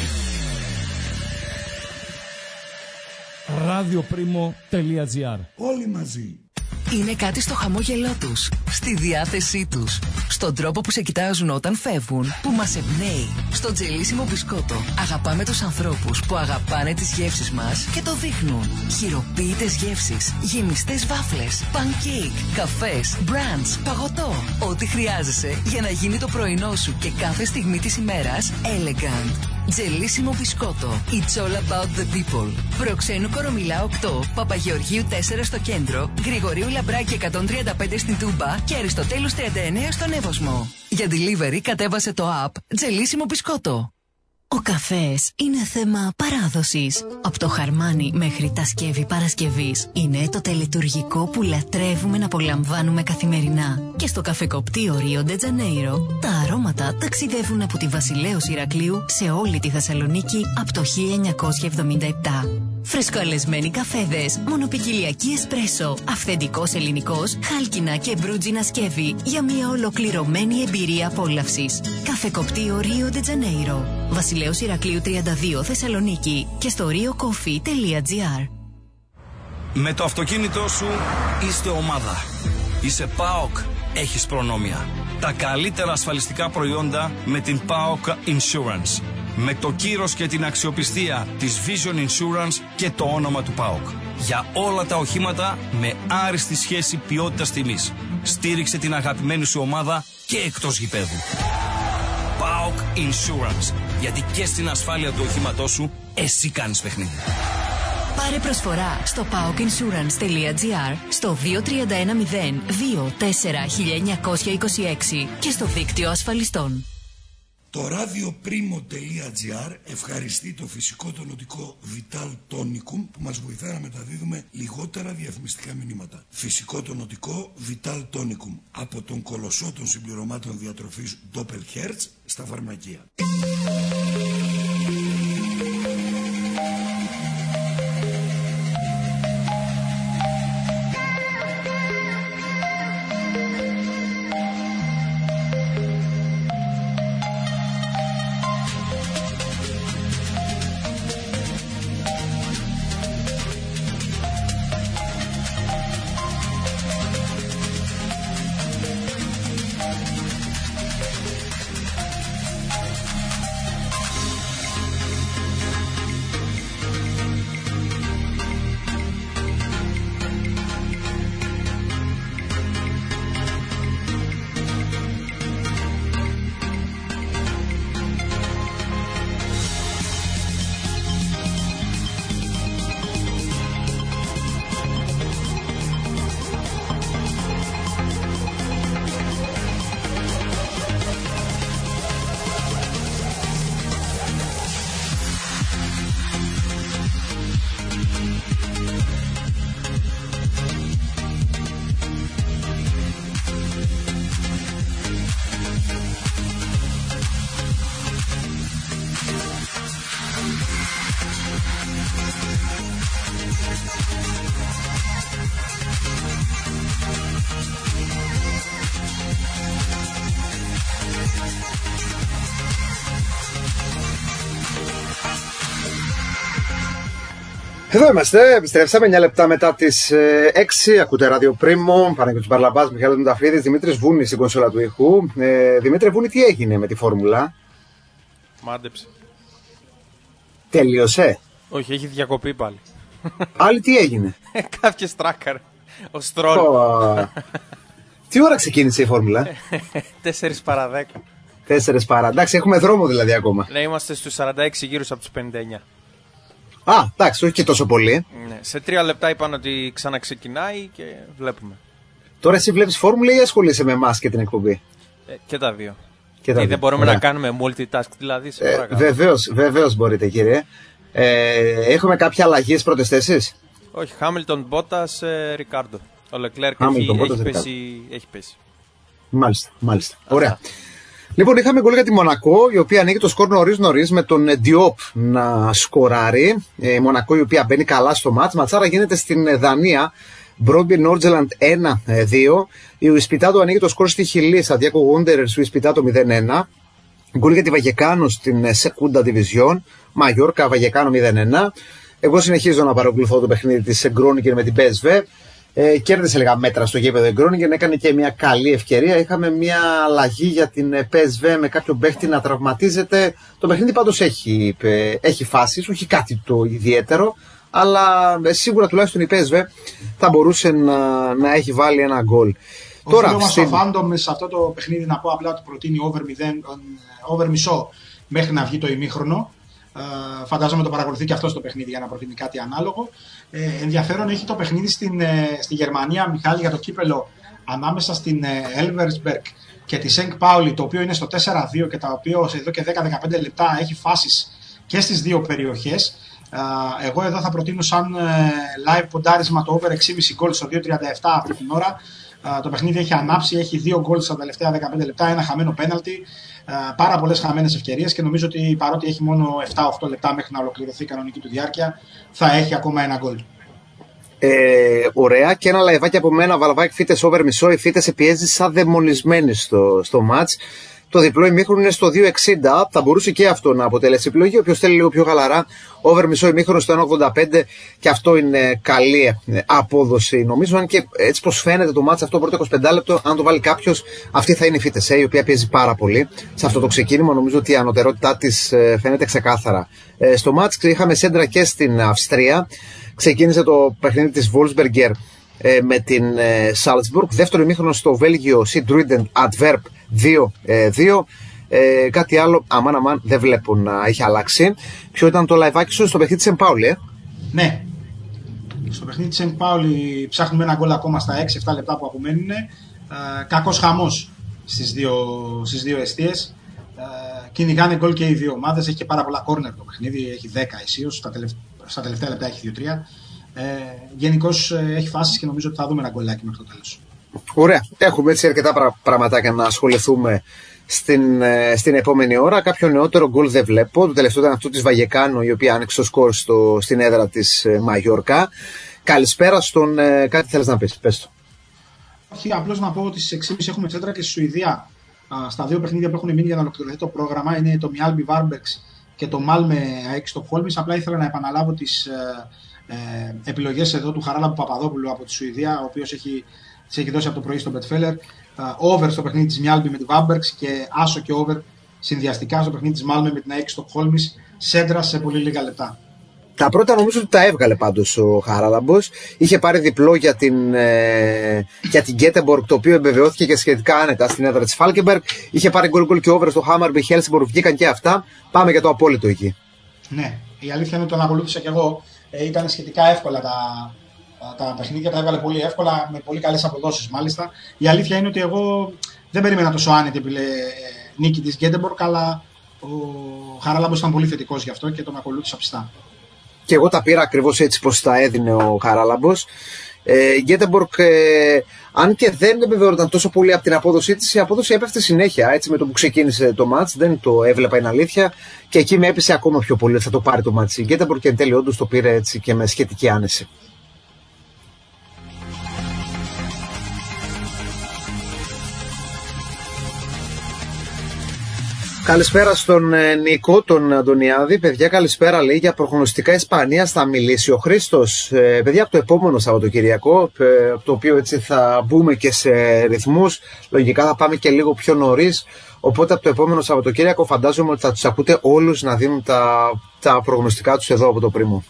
K: radioprimo.gr.
L: Όλοι μαζί.
M: Είναι κάτι στο χαμόγελό τους, στη διάθεσή τους, στον τρόπο που σε κοιτάζουν όταν φεύγουν, που μας εμπνέει. Στο τζελίσιμο μπισκότο αγαπάμε τους ανθρώπους που αγαπάνε τις γεύσεις μας και το δείχνουν. Χειροποίητες γεύσεις, γεμιστές βάφλες, pancake, καφές, brunch, παγωτό. Ό,τι χρειάζεσαι για να γίνει το πρωινό σου και κάθε στιγμή της ημέρας elegant. Τζελίσιμο μπισκότο. It's all about the people. Προξένου Κορομιλά 8, Παπαγεωργίου 4 στο κέντρο, Γρηγορίου Λαμπράκη 135 στην Τούμπα και Αριστοτέλους 39 στον Εύωσμο. Για delivery κατέβασε το app Τζελίσιμο μπισκότο.
I: Ο καφές είναι θέμα παράδοσης. Από το χαρμάνι μέχρι τα σκεύη Παρασκευής είναι το τελετουργικό που λατρεύουμε να απολαμβάνουμε καθημερινά. Και στο καφεκοπτείο Ρίο ντε Τζανέιρο τα αρώματα ταξιδεύουν από τη Βασιλέως Ηρακλείου σε όλη τη Θεσσαλονίκη από το 1977.
M: Φρεσκοαλεσμένοι καφέδες, μονοπικιλιακή εσπρέσο, αυθεντικός ελληνικός, χάλκινα και μπρούτζινα σκεύη για μια ολοκληρωμένη εμπειρία απόλαυσης. Καφεκοπτείο Ρίο Ντε Τζανέιρο, Βασιλέως Ηρακλείου 32 Θεσσαλονίκη και στο riocoffee.gr.
N: Με το αυτοκίνητό σου είστε ομάδα. Είσαι ΠΑΟΚ, έχεις προνόμια. Τα καλύτερα ασφαλιστικά προϊόντα με την ΠΑΟΚ Insurance. Με το κύρος και την αξιοπιστία της Vision Insurance και το όνομα του ΠΑΟΚ. Για όλα τα οχήματα με άριστη σχέση ποιότητας τιμής. Στήριξε την αγαπημένη σου ομάδα και εκτός γηπέδου. ΠΑΟΚ Insurance. Γιατί και στην ασφάλεια του οχήματός σου εσύ κάνεις παιχνίδι.
M: Πάρε προσφορά στο paokinsurance.gr, στο 2310-24-1926 και στο δίκτυο ασφαλιστών.
L: Το radioprimo.gr ευχαριστεί το φυσικό τονωτικό Vital Tonicum που μας βοηθά να μεταδίδουμε λιγότερα διαφημιστικά μηνύματα. Φυσικό τονωτικό Vital Tonicum από τον κολοσσό των συμπληρωμάτων διατροφής Doppelherz στα φαρμακεία.
A: Εδώ είμαστε, επιστρέψαμε 9 λεπτά μετά τις 6. Ακούτε ράδιο Πρίμο, Παναγιώτης Μπαρλαμπάς, Μιχάλης Μηταφίδης, Δημήτρης Βούνης στην κονσόλα του ήχου. Δημήτρη Βούνη, τι έγινε με τη φόρμουλα?
C: Μάντεψε.
A: Τελείωσε?
C: Όχι, έχει διακοπή πάλι.
A: Άλλη τι έγινε?
C: Κάποιες τράκαρ. Ο Στρόλ.
A: Τι ώρα ξεκίνησε η φόρμουλα?
C: 4 παρά 10.
A: 4 παρά. Εντάξει, έχουμε δρόμο δηλαδή ακόμα.
C: Ναι, είμαστε στους 46 γύρους από τους 59.
A: Α, εντάξει, όχι και τόσο πολύ.
C: Ναι, σε 3 λεπτά είπαν ότι ξαναξεκινάει και βλέπουμε.
A: Τώρα εσύ βλέπεις φόρμουλα ή ασχολείσαι με εμάς και την εκπομπή?
C: Και τα δύο.
A: Και
C: δεν μπορούμε να κάνουμε multitask δηλαδή?
A: Βεβαίως μπορείτε, κύριε. Έχουμε κάποια αλλαγή στις πρώτες θέσεις?
C: Όχι, Χάμιλτον, Μπότας, Ρικάρντο. Ο Λεκλέρκ έχει πέσει.
A: Μάλιστα. Ωραία. Λοιπόν, είχαμε γκολ για τη Μονακό, η οποία ανοίγει το σκορ νωρίς με τον Διόπ να σκοράρει. Η Μονακό, η οποία μπαίνει καλά στο μάτς. Ματσάρα γίνεται στην Δανία. Μπρόντμπι Νόρτζελαντ 1-2. Η Ουισπιτάτο ανοίγει το σκορ στη Χιλή. Σαντιάκο Γούντερερς Ουισπιτάτο 0-1. Γκολ για τη Βαγεκάνο στην Σεκούντα Division. Μαγιόρκα Βαγεκάνο 0-1. Εγώ συνεχίζω να παρακολουθώ το παιχνίδι της Γκρόνιγκεν με την PSV. Κέρδισε λίγα μέτρα στο γήπεδο η Γκρόνιγκεν, έκανε και μια καλή ευκαιρία. Είχαμε μια αλλαγή για την PSV με κάποιον παίχτη να τραυματίζεται. Το παιχνίδι πάντως έχει φάσεις, όχι κάτι το ιδιαίτερο, αλλά σίγουρα τουλάχιστον η PSV θα μπορούσε να έχει βάλει ένα γκολ.
B: Ο φίλος μας ο Φάντομ σε αυτό το παιχνίδι, να πω απλά ότι προτείνει over μισό μέχρι να βγει το ημίχρονο. Φαντάζομαι το παρακολουθεί και αυτό στο παιχνίδι για να προτείνει κάτι ανάλογο. Ενδιαφέρον έχει το παιχνίδι στη Γερμανία, Μιχάλη, για το κύπελο ανάμεσα στην Elversberg και τη Σενκ Πάουλι, το οποίο είναι στο 4-2 και το οποίο εδώ και 10-15 λεπτά έχει φάσεις και στις δύο περιοχές. Εγώ εδώ θα προτείνω σαν live ποντάρισμα το over 6,5 γκολ στο 2.37 αυτή την ώρα. Το παιχνίδι έχει ανάψει, έχει 2 γκολ στα τελευταία 15 λεπτά, ένα χαμένο πέναλτι, πάρα πολλές χαμένες ευκαιρίες και νομίζω ότι παρότι έχει μόνο 7-8 λεπτά μέχρι να ολοκληρωθεί η κανονική του διάρκεια, θα έχει ακόμα ένα γκολ.
A: Ωραία, και ένα λαϊβάκι από μένα, Βαλβάκη, Φίτες over μισό. Η Φίτες σε πιέζει σαν δαιμονισμένη στο μάτς. Το διπλό ημίχρονο είναι στο 2.60. Θα μπορούσε και αυτό να αποτελέσει επιλογή. Όποιος θέλει λίγο πιο χαλαρά, over μισό ημίχρονο στο 1.85. Και αυτό είναι καλή απόδοση, νομίζω. Αν και έτσι πως φαίνεται το μάτς αυτό, πρώτο 25 λεπτό, αν το βάλει κάποιος, αυτή θα είναι η Φίτες, η οποία πιέζει πάρα πολύ. Σε αυτό το ξεκίνημα, νομίζω ότι η ανωτερότητά της φαίνεται ξεκάθαρα. Στο μάτς είχαμε σέντρα και στην Αυστρία. Ξεκίνησε το παιχνίδι της Wolfsberger με την Salzburg. Δεύτερο ημίχρονο στο Βέλγιο, Sint-Truiden Antwerp 2-2. Κάτι άλλο, αμάν δεν βλέπω να έχει αλλάξει. Ποιο ήταν το λαϊβάκι σου στο παιχνίδι της Σεντ-Πάουλι?
B: Ναι, στο παιχνίδι της Σεντ-Πάουλι ψάχνουμε ένα γκολ ακόμα στα 6-7 λεπτά που απομένουν. Κακός χαμός στις δύο εστίες. Κυνηγάνε γκολ και οι δύο ομάδες. Έχει και πάρα πολλά κόρνερ το παιχνίδι, έχει 10 αισίως, στα τελευταία λεπτά έχει 2-3. Γενικώς έχει φάσεις και νομίζω ότι θα δούμε ένα γκολάκι μέχρι το τέλος.
A: Ωραία. Έχουμε έτσι αρκετά πραγματάκια να ασχοληθούμε στην επόμενη ώρα. Κάποιο νεότερο γκολ δεν βλέπω. Το τελευταίο ήταν αυτό της Βαγεκάνο, η οποία άνοιξε το σκορ στην έδρα της Μαγιόρκα. Καλησπέρα στον. Κάτι θέλεις να πεις? Πες το.
B: Όχι, απλώς να πω ότι στις 6.30 έχουμε τσέντρα και στη Σουηδία. Στα δύο παιχνίδια που έχουν μείνει για να ολοκληρωθεί το πρόγραμμα είναι το Μιάλμπι Βάρμπεξ και το Μάλμε ΑΕΚ Στοκχόλμης. Απλά ήθελα να επαναλάβω τις επιλογές εδώ του Χαράλαμπου Παπαδόπουλου από τη Σουηδία, ο οποίος έχει δώσει από το πρωί στο Betfair. Over στο παιχνίδι της Μιάλμπι με τη Βάρμπεξ και άσο και over συνδυαστικά στο παιχνίδι της Μάλμε με την ΑΕΚ Στοκχόλμης. Σέντρα σε πολύ λίγα λεπτά.
A: Τα πρώτα νομίζω ότι τα έβγαλε πάντως ο Χαράλαμπος. Είχε πάρει διπλό για την Γκέτεμπορκ, το οποίο εμπεβαιώθηκε και σχετικά άνετα στην έδρα της Φάλκεμπεργκ. Είχε πάρει γκολ και over στο Χάμαρμπι Χέλσιμπορκ, βγήκαν και αυτά. Πάμε για το απόλυτο εκεί.
B: Ναι, η αλήθεια είναι ότι τον ακολούθησα κι εγώ. Ήταν σχετικά εύκολα τα παιχνίδια, τα έβγαλε πολύ εύκολα, με πολύ καλές αποδόσεις μάλιστα. Η αλήθεια είναι ότι εγώ δεν περίμενα τόσο άνετη νίκη της Γκέτεμπορκ, αλλά ο Χαράλαμπος ήταν πολύ θετικός γι' αυτό και τον ακολούθησα πιστά.
A: Και εγώ τα πήρα ακριβώς έτσι πως τα έδινε ο Χαράλαμπος. Η Γκέτεμπορκ, αν και δεν εμπεβεβαιωνόταν τόσο πολύ από την απόδοσή της, η απόδοση έπεφτε συνέχεια. Έτσι, με το που ξεκίνησε το μάτς, δεν το έβλεπα, είναι αλήθεια. Και εκεί με έπεισε ακόμα πιο πολύ ότι θα το πάρει το μάτς. Η Γκέτεμπορκ και εν τέλει όντως το πήρε έτσι και με σχετική άνεση. Καλησπέρα στον Νίκο, τον Αντωνιάδη. Παιδιά, καλησπέρα, λέει, για προγνωστικά Ισπανία θα μιλήσει ο Χρήστος. Παιδιά, από το επόμενο Σαββατοκυριακό, το οποίο έτσι θα μπούμε και σε ρυθμούς. Λογικά θα πάμε και λίγο πιο νωρίς. Οπότε από το επόμενο Σαββατοκύριακο φαντάζομαι ότι θα τους ακούτε όλους να δίνουν τα προγνωστικά τους εδώ από το Πρίμο.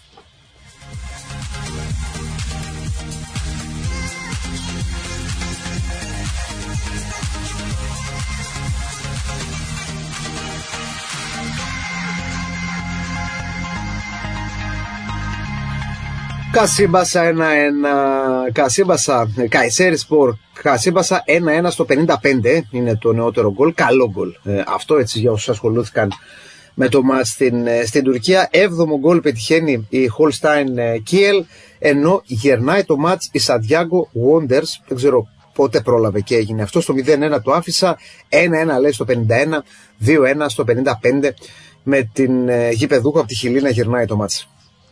A: Κασίμπασα 1-1, Καϊσέρισπορ, Κασίμπασα 1-1 στο 55, είναι το νεότερο γκολ, καλό γκολ. Αυτό έτσι για όσους ασχολούθηκαν με το μάτς στην Τουρκία. 7ο γκολ πετυχαίνει η Holstein Kiel, ενώ γερνάει το μάτς η Santiago Wanderers, δεν ξέρω πότε πρόλαβε και έγινε αυτό, στο 0-1 το άφησα, 1-1 λέει στο 51, 2-1 στο 55, με την γηπεδούχο από τη Χιλή να γερνάει το μάτς.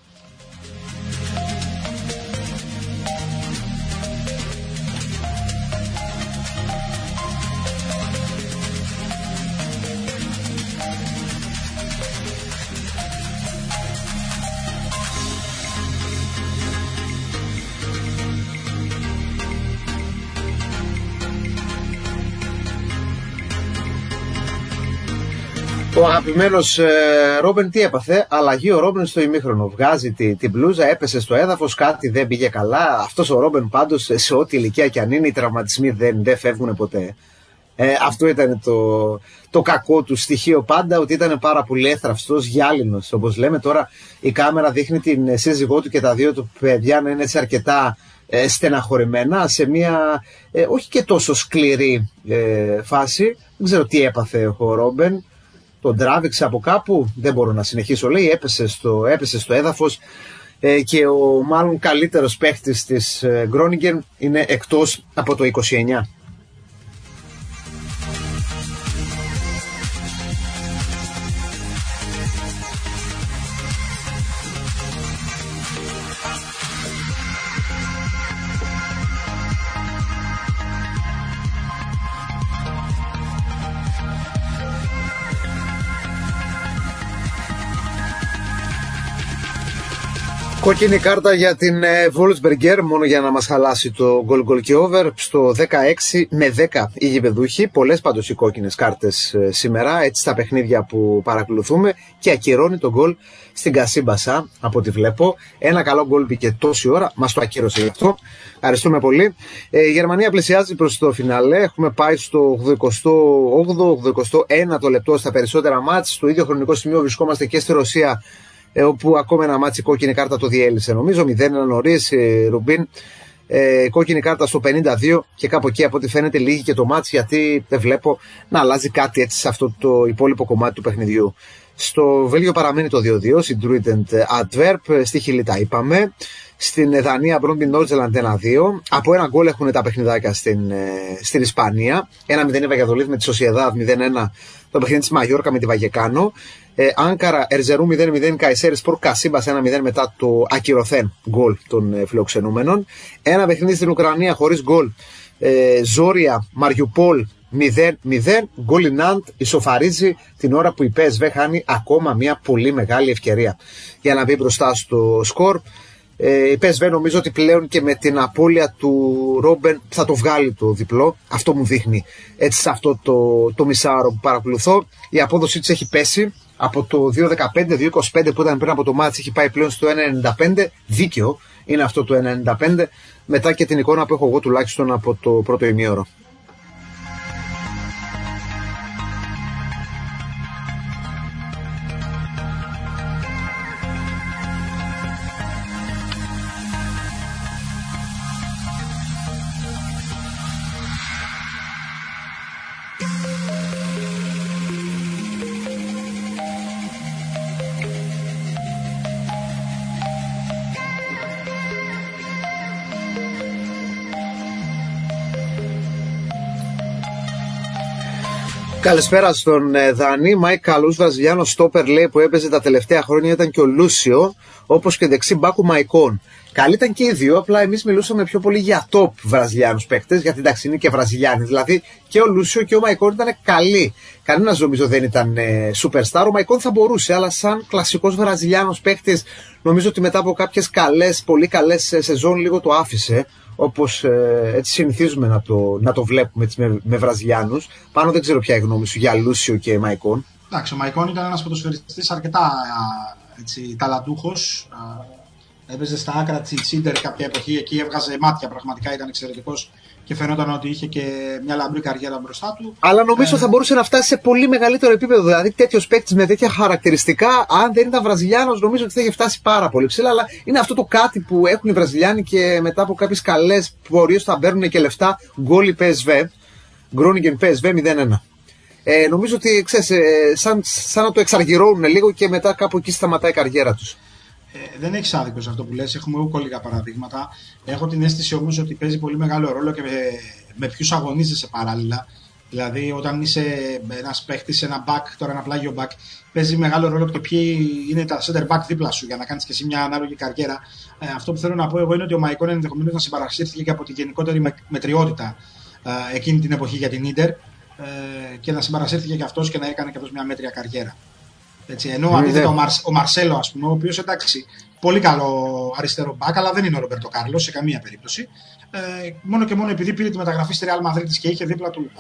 A: Ο αγαπημένος Ρόμπεν τι έπαθε? Αλλαγή ο Ρόμπεν στο ημίχρονο. Βγάζει την μπλούζα, έπεσε στο έδαφος, κάτι δεν πήγε καλά. Αυτός ο Ρόμπεν πάντως, σε ό,τι ηλικία κι αν είναι, οι τραυματισμοί δεν φεύγουν ποτέ. Αυτό ήταν το κακό του στοιχείο πάντα, ότι ήταν πάρα πολύ έθραυστος, γυάλινος. Όπως λέμε τώρα, η κάμερα δείχνει την σύζυγό του και τα δύο του παιδιά να είναι έτσι αρκετά στεναχωρημένα σε μια όχι και τόσο σκληρή φάση. Δεν ξέρω τι έπαθε ο Ρόμπεν. Τον τράβηξε από κάπου, δεν μπορώ να συνεχίσω, λέει, έπεσε στο έδαφος και ο μάλλον καλύτερος παίχτης της Groningen είναι εκτός από το 29. Κόκκινη κάρτα για την Wolfsberger, μόνο για να μας χαλάσει το goal και over. Στο 16 με 10 οι γηπεδούχοι, πολλές πάντως οι κόκκινες κάρτες σήμερα, έτσι στα παιχνίδια που παρακολουθούμε, και ακυρώνει το goal στην Κασίμπασα, από ό,τι βλέπω. Ένα καλό goal μπήκε τόση ώρα, μας το ακύρωσε γι' αυτό. Ευχαριστούμε πολύ. Η Γερμανία πλησιάζει προς το φινάλε. Έχουμε πάει στο 88-81 λεπτό στα περισσότερα μάτς. Στο ίδιο χρονικό σημείο βρισκόμαστε και στη Ρωσία, όπου ακόμα ένα μάτσι κόκκινη κάρτα το διέλυσε. Νομίζω 0-1 νωρίς, Ρουμπίν. Κόκκινη κάρτα στο 52 και κάπου εκεί από ό,τι φαίνεται λύγει και το μάτσι, γιατί δεν βλέπω να αλλάζει κάτι έτσι σε αυτό το υπόλοιπο κομμάτι του παιχνιδιού. Στο Βέλγιο παραμένει το 2-2, Sint-Truiden Antwerp, στη Χιλή τα είπαμε. Στην Δανία, Μπρόντμπι Νόρτζελαντ 1-2. Από ένα γκολ έχουν τα παιχνιδάκια στην Ισπανία. 1-0 η Βαγιαδολίδ με τη Σοσιεδάδ, 0-1 το παιχνίδι της Μαγιόρκα με τη Βαγεκάνο. Άνκαρα, Ερζερού 0-0, Καϊσέρι Σπορ Κασίμπας 1-0 μετά το ακυρωθέν γκολ των φιλοξενούμενων. Ένα παιχνίδι στην Ουκρανία χωρίς γκολ. Ζόρια, Μαριουπόλ 0-0. Γκολ η Ναντ ισοφαρίζει την ώρα που η PSV χάνει ακόμα μια πολύ μεγάλη ευκαιρία για να μπει μπροστά στο σκορ. Η PSV νομίζω ότι πλέον και με την απώλεια του Ρόμπεν θα το βγάλει το διπλό. Αυτό μου δείχνει έτσι σε αυτό το μισάωρο που παρακολουθώ. Η απόδοσή της έχει πέσει από το 2-15-2-25 που ήταν πριν από το μάτς, έχει πάει πλέον στο 1-95. Δίκαιο είναι αυτό το 1-95, μετά και την εικόνα που έχω εγώ τουλάχιστον από το πρώτο ημίωρο. Καλησπέρα στον Δανή. Μάικ καλούς Βραζιλιάνος στόπερ λέει που έπαιζε τα τελευταία χρόνια ήταν και ο Λούσιο, όπως και δεξί μπάκου Μαϊκόν. Καλή ήταν και οι δύο, απλά εμείς μιλούσαμε πιο πολύ για top Βραζιλιάνους παίκτες, γιατί εντάξει είναι και Βραζιλιάνοι. Δηλαδή και ο Λούσιο και ο Μαϊκόν ήταν καλοί. Κανένας νομίζω δεν ήταν superstar. Ο Μαϊκόν θα μπορούσε, αλλά σαν κλασικός Βραζιλιάνος παίκτης, νομίζω ότι μετά από κάποιες καλές, πολύ καλές σεζόν λίγο το άφησε. Όπως έτσι συνηθίζουμε να το βλέπουμε έτσι, με Βραζιλιάνους. Πάνω δεν ξέρω ποια είναι η γνώμη σου για Λούσιο και Μαϊκόν.
B: Εντάξει, ο Μαϊκόν ήταν ένας ποδοσφαιριστής αρκετά ταλαντούχος. Έπαιζε στα άκρα της Τσίντερ κάποια εποχή, εκεί έβγαζε μάτια, πραγματικά ήταν εξαιρετικός και φαινόταν ότι είχε και μια λαμπρή καριέρα μπροστά του.
A: Αλλά νομίζω θα μπορούσε να φτάσει σε πολύ μεγαλύτερο επίπεδο. Δηλαδή, τέτοιος παίκτης με τέτοια χαρακτηριστικά, αν δεν ήταν Βραζιλιάνος, νομίζω ότι θα είχε φτάσει πάρα πολύ ψηλά. Αλλά είναι αυτό το κάτι που έχουν οι Βραζιλιάνοι και μετά από κάποιες καλές πορείες θα παίρνουν και λεφτά. Γκολ η PSV, Groningen PSV 0-1. Νομίζω ότι ξέρεις, σαν να το εξαργυρώνουν λίγο και μετά κάπου εκεί σταματάει η καριέρα τους.
B: Δεν έχει άδικο σε αυτό που λες. Έχουμε ούκο λίγα παραδείγματα. Έχω την αίσθηση όμως ότι παίζει πολύ μεγάλο ρόλο και με ποιους αγωνίζεσαι παράλληλα. Δηλαδή, όταν είσαι ένας παίχτης, ένα back, τώρα ένα πλάγιο back, παίζει μεγάλο ρόλο και ποιοι είναι τα center back δίπλα σου για να κάνεις και εσύ μια ανάλογη καριέρα. Αυτό που θέλω να πω εγώ είναι ότι ο Μαϊκόν ενδεχομένως να συμπαρασύρθηκε και από την γενικότερη μετριότητα εκείνη την εποχή για την Ίντερ και να συμπαρασύρθηκε και αυτός και να έκανε και αυτός μια μέτρια καριέρα. Έτσι, ενώ αντίθετα ο Μαρσέλο, ας πούμε, ο οποίος εντάξει, πολύ καλό αριστερό μπακ, αλλά δεν είναι ο Ρομπέρτο Κάρλος σε καμία περίπτωση. Μόνο και μόνο επειδή πήρε τη μεταγραφή στη Real Madrid και είχε δίπλα του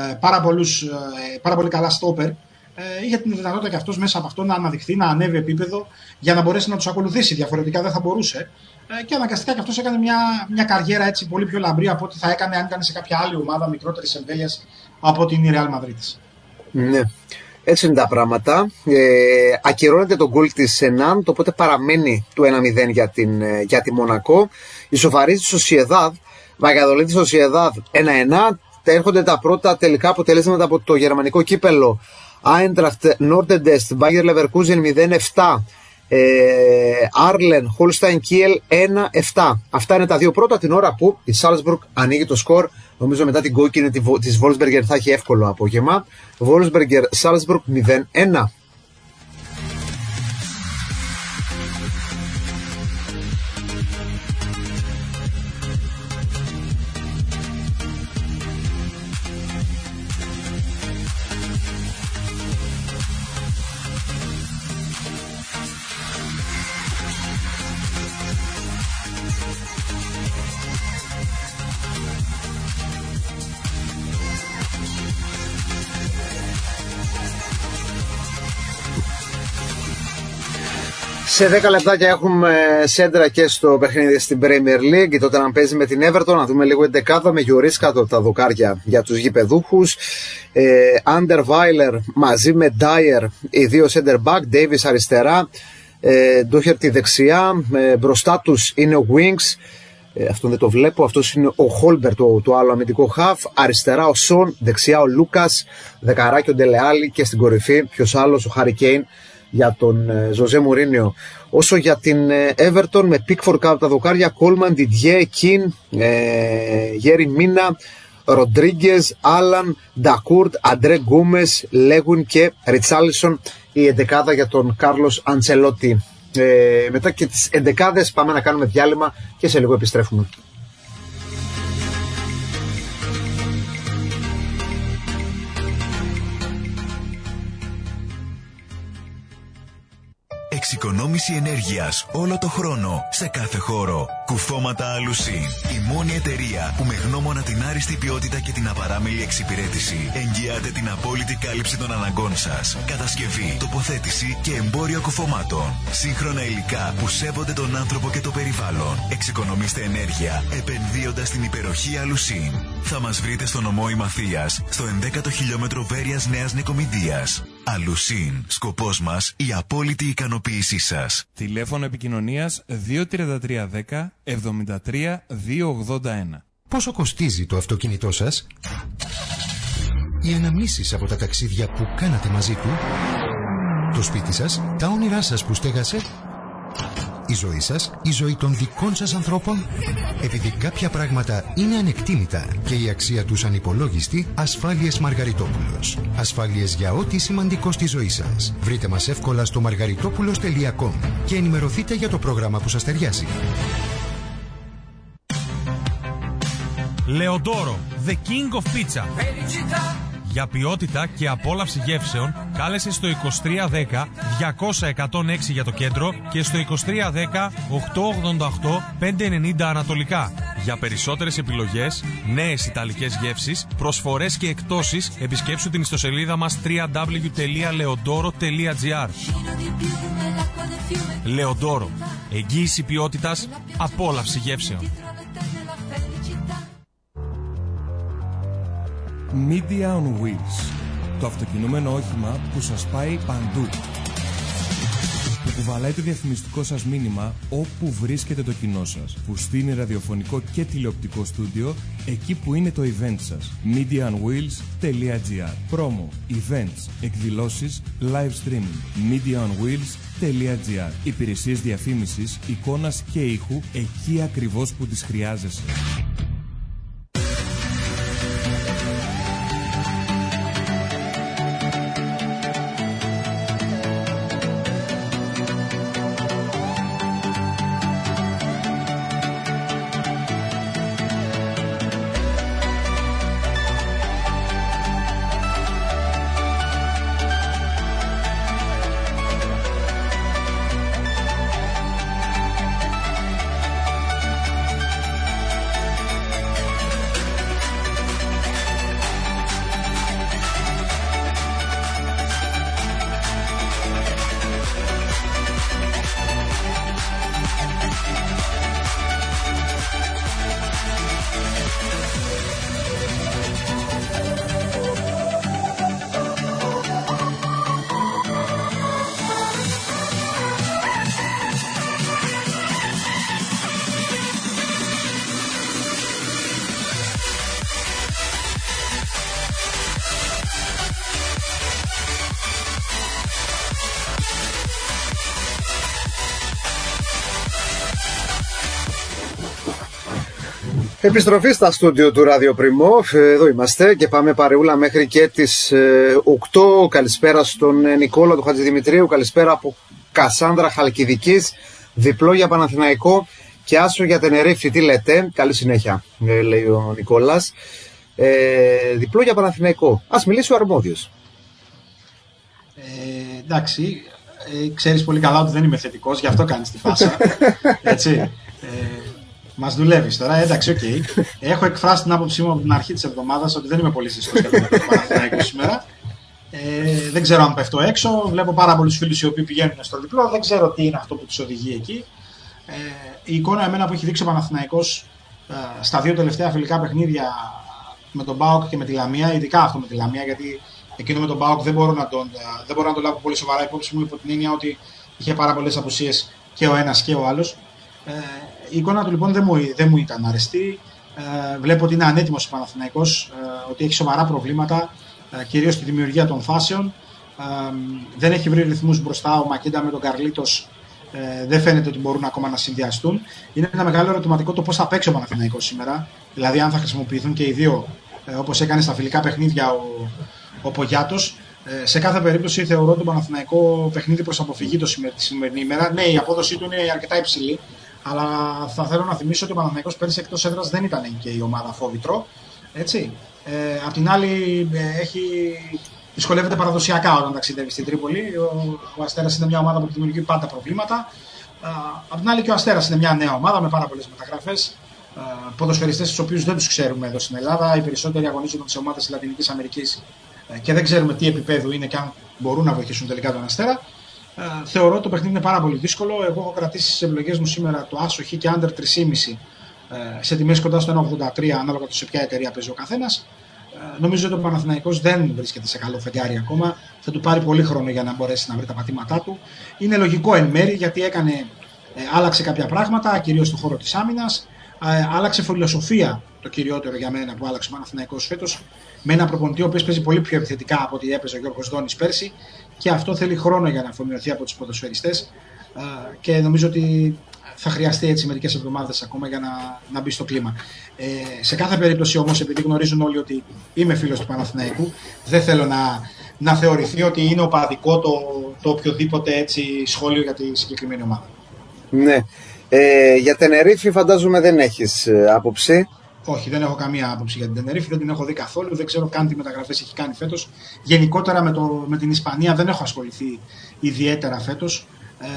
B: πάρα πολύ καλά στόπερ, είχε την δυνατότητα και αυτός μέσα από αυτό να αναδειχθεί, να ανέβει επίπεδο για να μπορέσει να τους ακολουθήσει. Διαφορετικά δεν θα μπορούσε. Και αναγκαστικά και αυτός έκανε μια καριέρα έτσι πολύ πιο λαμπρή από ό,τι θα έκανε αν ήταν σε κάποια άλλη ομάδα μικρότερης εμβέλειας από την Real Madrid.
A: Ναι. Έτσι είναι τα πράγματα. Ακυρώνεται το γκολ της Ναντ, οπότε παραμένει το 1-0 για τη Μονακό. Ισοφαρίζει τη Σοσιεδάδ, Βαγιαδολίδ Σοσιεδάδ 1-1. Έρχονται τα πρώτα τελικά αποτελέσματα από το γερμανικό κύπελο. Άιντραχτ Νόρντεντεστ, Μπάγερ Λεβερκούζεν 0-7. Άρλεν, Χολστάιν Κίελ 1-7. Αυτά είναι τα δύο πρώτα, την ώρα που η Σάλτσμπουργκ ανοίγει το σκορ. Νομίζω μετά την κόκκινη της Wolfsberger θα έχει εύκολο απόγευμα. Wolfsberger Σάλτσμπουργκ 0-1. Σε 10 λεπτάκια έχουμε σέντρα και στο παιχνίδι στην Premier League. Τότε να παίζει με την Everton, να δούμε λίγο εντεκάδα με Γιουρίσκα τα δοκάρια για τους γηπεδούχους. Άντερ Βάιλερ μαζί με Ντάιερ, οι δύο center back, Davis αριστερά, Ντόχερτη δεξιά, μπροστά τους είναι ο Wings. Αυτόν δεν το βλέπω, αυτός είναι ο Χόλμπερ, το άλλο αμυντικό χαφ. Αριστερά ο Σον, δεξιά ο Λούκας, δεκαράκι ο Ντελεάλη και στην κορυφή ποιος άλλος, ο Χάρι Κέιν για τον Ζωζέ Μουρίνιο. Όσο για την Everton με Pickford κάτω τα δοκάρια, Κόλμαν, Didier, Κιν, Γέρι Μίνα, Ροντρίγκες, Άλαν, Ντακούρτ, Αντρέ Γκόμες, Λέγουιν και Ριτσάλισον, η εντεκάδα για τον Κάρλος Αντσελότη. Μετά και τις εντεκάδες πάμε να κάνουμε διάλειμμα και σε λίγο επιστρέφουμε.
D: Εξοικονόμηση ενέργειας όλο το χρόνο, σε κάθε χώρο. Κουφώματα Αλουσίν. Η μόνη εταιρεία που με γνώμονα την άριστη ποιότητα και την απαράμιλη εξυπηρέτηση εγγυάται την απόλυτη κάλυψη των αναγκών σας. Κατασκευή, τοποθέτηση και εμπόριο κουφωμάτων. Σύγχρονα υλικά που σέβονται τον άνθρωπο και το περιβάλλον. Εξοικονομήστε ενέργεια επενδύοντας στην υπεροχή Αλουσίν. Θα μας βρείτε στο νομό Ημαθίας, στο 11ο χιλιόμετρο Βέρειας Νέας Νικομιδίας. Αλουσίν. Σκοπός μας η απόλυτη ικανοποίησή σας.
E: Τηλέφωνο επικοινωνίας 23310 73 281.
F: Πόσο κοστίζει το αυτοκίνητό σας? Οι αναμνήσεις από τα ταξίδια που κάνατε μαζί του? Το σπίτι σας? Τα όνειρά σας που στέγασε? Η ζωή σας? Η ζωή των δικών σας ανθρώπων? Επειδή κάποια πράγματα είναι ανεκτήμητα και η αξία τους ανυπολόγιστη, Ασφάλειες Μαργαριτόπουλος. Ασφάλειες για ό,τι σημαντικό στη ζωή σας. Βρείτε μας εύκολα στο margaritopoulos.com και ενημερωθείτε για το πρόγραμμα που σας ταιριάζει.
G: Λεοντόρο, the king of pizza. Για ποιότητα και απόλαυση γεύσεων, κάλεσε στο 2310 200 106 για το κέντρο και στο 2310 888 590 ανατολικά. Για περισσότερες επιλογές, νέες ιταλικές γεύσεις, προσφορές και εκπτώσεις, επισκέψου την ιστοσελίδα μας www.leodoro.gr. Λεοντόρο, εγγύηση ποιότητας, απόλαυση γεύσεων.
E: Media on Wheels. Το αυτοκινούμενο όχημα που σας πάει παντού. Που κουβαλάει το διαφημιστικό σας μήνυμα όπου βρίσκεται το κοινό σας. Που στείνει ραδιοφωνικό και τηλεοπτικό στούντιο εκεί που είναι το event σας. MediaOnWheels.gr. Promo, events, εκδηλώσεις, live streaming. MediaOnWheels.gr. Υπηρεσίες διαφήμισης, εικόνας και ήχου εκεί ακριβώς που τις χρειάζεσαι.
A: Επιστροφή στα στούντιο του Ράδιο Πριμό. Εδώ είμαστε και πάμε παρεούλα μέχρι και τις 8. Καλησπέρα στον Νικόλα του Χατζηδημητρίου. Καλησπέρα από Κασάνδρα Χαλκιδικής. Διπλό για Παναθηναϊκό και άσο για Τενερίφη. Τι λέτε? Καλή συνέχεια, λέει ο Νικόλας. Διπλό για Παναθηναϊκό. Ας μιλήσει ο αρμόδιος.
B: Εντάξει, ξέρεις πολύ καλά ότι δεν είμαι θετικός, γι' αυτό κάνεις τη φάσα. Έτσι. Μας δουλεύεις τώρα, εντάξει, οκ. Έχω εκφράσει την άποψή μου από την αρχή της εβδομάδας ότι δεν είμαι πολύ ζεστός για τον Παναθηναϊκό σήμερα. Δεν ξέρω αν πέφτω έξω. Βλέπω πάρα πολλούς φίλους οι οποίοι πηγαίνουν στο διπλό. Δεν ξέρω τι είναι αυτό που τους οδηγεί εκεί. Η εικόνα εμένα που έχει δείξει ο Παναθηναϊκός στα 2 τελευταία φιλικά παιχνίδια με τον ΠΑΟΚ και με τη Λαμία, ειδικά αυτό με τη Λαμία, γιατί εκείνο με τον ΠΑΟΚ δεν μπορώ να το λάβω πολύ σοβαρά υπόψη μου, υπό την έννοια ότι είχε πάρα πολλές απουσίες και ο ένας και ο άλλος. Η εικόνα του λοιπόν δεν μου ήταν αρεστή. Βλέπω ότι είναι ανέτοιμος ο Παναθηναϊκός, ότι έχει σοβαρά προβλήματα, κυρίως στη δημιουργία των φάσεων. Δεν έχει βρει ρυθμούς μπροστά. Ο Μακίντα με τον Καρλίτος δεν φαίνεται ότι μπορούν ακόμα να συνδυαστούν. Είναι ένα μεγάλο ερωτηματικό το πώς θα παίξει ο Παναθηναϊκός σήμερα. Δηλαδή, αν θα χρησιμοποιηθούν και οι δύο, όπως έκανε στα φιλικά παιχνίδια ο Πογιάτος. Σε κάθε περίπτωση θεωρώ τον Παναθηναϊκό παιχνίδι προς αποφυγή τη σημερινή ημέρα. Ναι, η απόδοσή του είναι αρκετά υψηλή. Αλλά θα θέλω να θυμίσω ότι ο Παναθηναϊκός πέρυσι εκτός έδρας δεν ήταν και η ομάδα φόβητρο. Έτσι. Απ' την άλλη, δυσκολεύεται παραδοσιακά όταν ταξιδεύει στην Τρίπολη. Ο Αστέρας είναι μια ομάδα που δημιουργεί πάντα προβλήματα. Απ' την άλλη, και ο Αστέρας είναι μια νέα ομάδα με πάρα πολλές μεταγραφές. Ποδοσφαιριστές τους οποίους δεν τους ξέρουμε εδώ στην Ελλάδα. Οι περισσότεροι αγωνίζονταν σε ομάδες της Λατινικής Αμερικής και δεν ξέρουμε τι επίπεδο είναι και αν μπορούν να βοηθήσουν τελικά τον Αστέρα. Θεωρώ ότι το παιχνίδι είναι πάρα πολύ δύσκολο. Εγώ έχω κρατήσει στις επιλογές μου σήμερα το άσο χ και under 3,5 σε τιμές κοντά στο 1,83 ανάλογα το σε ποια εταιρεία παίζει ο καθένας. Νομίζω ότι ο Παναθηναϊκός δεν βρίσκεται σε καλό φεγγάρι ακόμα. Θα του πάρει πολύ χρόνο για να μπορέσει να βρει τα πατήματά του. Είναι λογικό εν μέρη γιατί άλλαξε κάποια πράγματα, κυρίως στον χώρο της άμυνας. Άλλαξε φιλοσοφία, το κυριότερο για μένα που άλλαξε ο Παναθηναϊκός φέτος, με ένα προπονητή ο οποίος παίζει πολύ πιο επιθετικά από ό,τι έπαιζε ο Γιώργος Δόνης πέρσι, και αυτό θέλει χρόνο για να αφομοιωθεί από τους ποδοσφαιριστές και νομίζω ότι θα χρειαστεί έτσι μερικές εβδομάδες ακόμα για να μπει στο κλίμα. Σε κάθε περίπτωση όμως, επειδή γνωρίζουν όλοι ότι είμαι φίλος του Παναθηναϊκού, δεν θέλω να θεωρηθεί ότι είναι οπαδικό το οποιοδήποτε έτσι σχόλιο για τη συγκεκριμένη ομάδα.
A: Ναι. Για Τενερίφη φαντάζομαι δεν έχεις άποψη.
B: Όχι, δεν έχω καμία άποψη για την Τενερίφη, δεν την έχω δει καθόλου, δεν ξέρω καν τι μεταγραφές έχει κάνει φέτος. Γενικότερα με την Ισπανία δεν έχω ασχοληθεί ιδιαίτερα φέτος.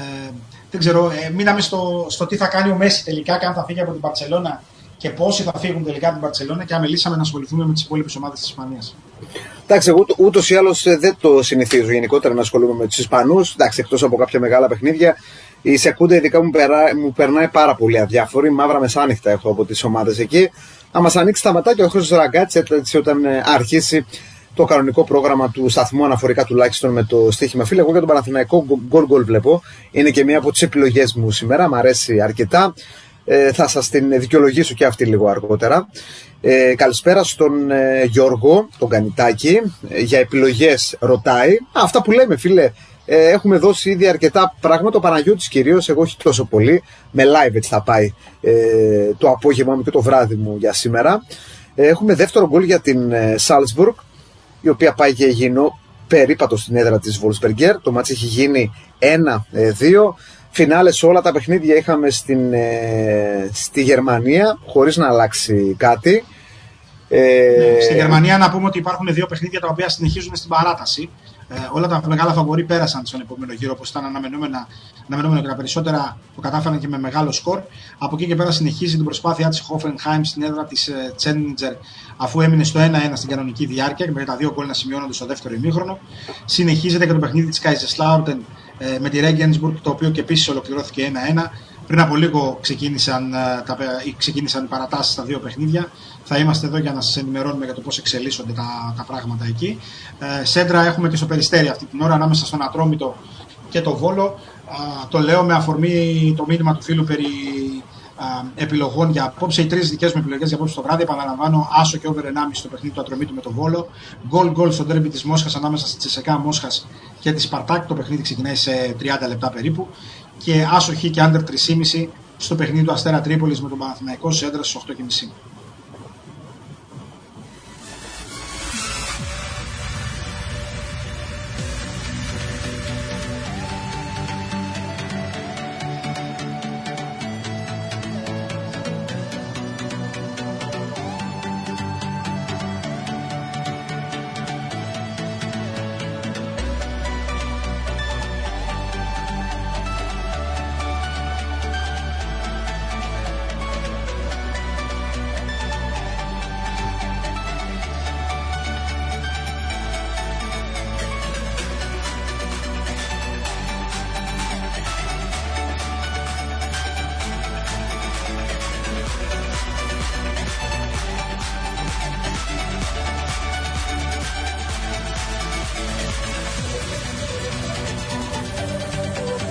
B: Δεν ξέρω, μείναμε στο τι θα κάνει ο Μέση τελικά και αν θα φύγει από την Μπαρτσελώνα και πόσοι θα φύγουν τελικά από την Μπαρτσελώνα, και αμελήσαμε να ασχοληθούμε με τις υπόλοιπες ομάδες της Ισπανίας.
A: Εντάξει, εγώ ούτως ή άλλως δεν το συνηθίζω γενικότερα να ασχολούμαι με τους Ισπανούς. Εντάξει, εκτός από κάποια μεγάλα παιχνίδια. Η Σεκούντα ειδικά μου περνάει πάρα πολύ αδιάφορη. Μαύρα μεσάνυχτα έχω από τις ομάδες εκεί. Να μας ανοίξει τα ματάκια ο Χρήστος Ραγκάτσης έτσι όταν αρχίσει το κανονικό πρόγραμμα του σταθμού, αναφορικά τουλάχιστον με το στοίχημα. Φίλε, εγώ για τον Παναθηναϊκό γκολ βλέπω. Είναι και μία από τις επιλογές μου σήμερα. Μ' αρέσει αρκετά. Θα σας την δικαιολογήσω και αυτή λίγο αργότερα. Καλησπέρα στον Γιώργο, τον Κανιτάκη. Για επιλογές ρωτάει. Αυτά που λέμε, φίλε. Έχουμε δώσει ήδη αρκετά πράγματα. Ο Παναγιώτης κυρίως, εγώ όχι τόσο πολύ. Με live έτσι θα πάει το απόγευμα μου και το βράδυ μου για σήμερα. Έχουμε δεύτερο γκολ για την Salzburg, η οποία πάει και γίνω περίπατο στην έδρα της Wolfsberger. Το μάτς έχει γίνει 1-2. Φινάλε σε όλα τα παιχνίδια είχαμε στη Γερμανία, χωρίς να αλλάξει κάτι.
B: Στη Γερμανία να πούμε ότι υπάρχουν δύο παιχνίδια τα οποία συνεχίζουν στην παράταση. Όλα τα μεγάλα φαβορί πέρασαν στον επόμενο γύρο, όπως ήταν αναμενόμενο και τα περισσότερα το κατάφεραν και με μεγάλο σκορ. Από εκεί και πέρα συνεχίζει την προσπάθειά της Hoffenheim στην έδρα της Challenger, αφού έμεινε στο 1-1 στην κανονική διάρκεια και με τα 2 γκολ να σημειώνονται στο δεύτερο ημίχρονο. Συνεχίζεται και το παιχνίδι της Kaiserslautern με τη Regensburg, το οποίο και επίσης ολοκληρώθηκε 1-1. Πριν από λίγο ξεκίνησαν οι παρατάσεις στα δύο παιχνίδια. Θα είμαστε εδώ για να σας ενημερώνουμε για το πώς εξελίσσονται τα πράγματα εκεί. Σέντρα έχουμε και στο Περιστέρι αυτή την ώρα, ανάμεσα στον Ατρόμητο και το Βόλο. Το λέω με αφορμή το μήνυμα του φίλου περί επιλογών για απόψε. Οι τρεις δικές μου επιλογές για απόψε το βράδυ. Επαναλαμβάνω, άσο και over 1,5 στο παιχνίδι του Ατρομήτου με το Βόλο. Γκολ στο ντέρμπι της Μόσχας ανάμεσα στη Τσεσεκά Μόσχας και τη Σπαρτάκ. Το παιχνίδι ξεκινάει σε 30 λεπτά περίπου. Και άσο χ και under 3,5 στο παιχνίδι του Αστέρα Τρίπολης με τον Παναθηναϊκό σε έδρα στις 8,5.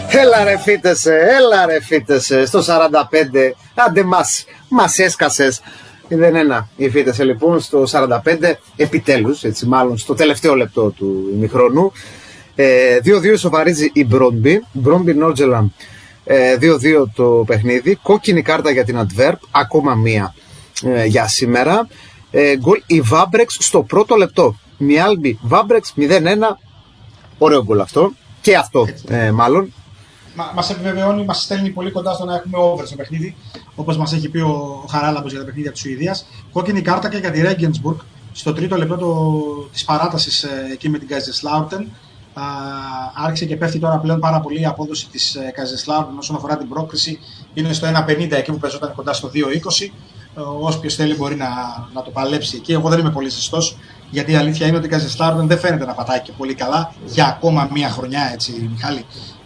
A: Έλα ρε Φίτεσε, στο 45, άντε μας έσκασες. 0-1 η Φίτεσε λοιπόν στο 45, επιτέλους, έτσι μάλλον στο τελευταίο λεπτό του ημιχρόνου. 2-2 σοβαρίζει η Μπρόντμπι Νόρτζελαμ, 2-2 το παιχνίδι. Κόκκινη κάρτα για την Αντβέρπ, ακόμα μία για σήμερα. Γκολ η Βάμπρεξ στο πρώτο λεπτό. Μιάλμπι Βάμπρεξ 0-1, ωραίο γκολ αυτό. Και αυτό μάλλον.
B: Μας επιβεβαιώνει, μας στέλνει πολύ κοντά στο να έχουμε over στο παιχνίδι, όπως μας έχει πει ο Χαράλαμπος για τα παιχνίδια της Σουηδίας. Κόκκινη κάρτα και για τη Regensburg στο τρίτο λεπτό της παράτασης εκεί με την Kaiserslautern. Άρχισε και πέφτει τώρα πλέον πάρα πολύ η απόδοση της Kaiserslautern όσον αφορά την πρόκριση. Είναι στο 1.50 εκεί που παίζονταν κοντά στο 2.20. Όποιος θέλει μπορεί να το παλέψει εκεί. Εγώ δεν είμαι πολύ ζεστός, γιατί η αλήθεια είναι ότι η Kaiserslautern δεν φαίνεται να πατάει και πολύ καλά για ακόμα μία χρονιά, έτσι Μιχάλη.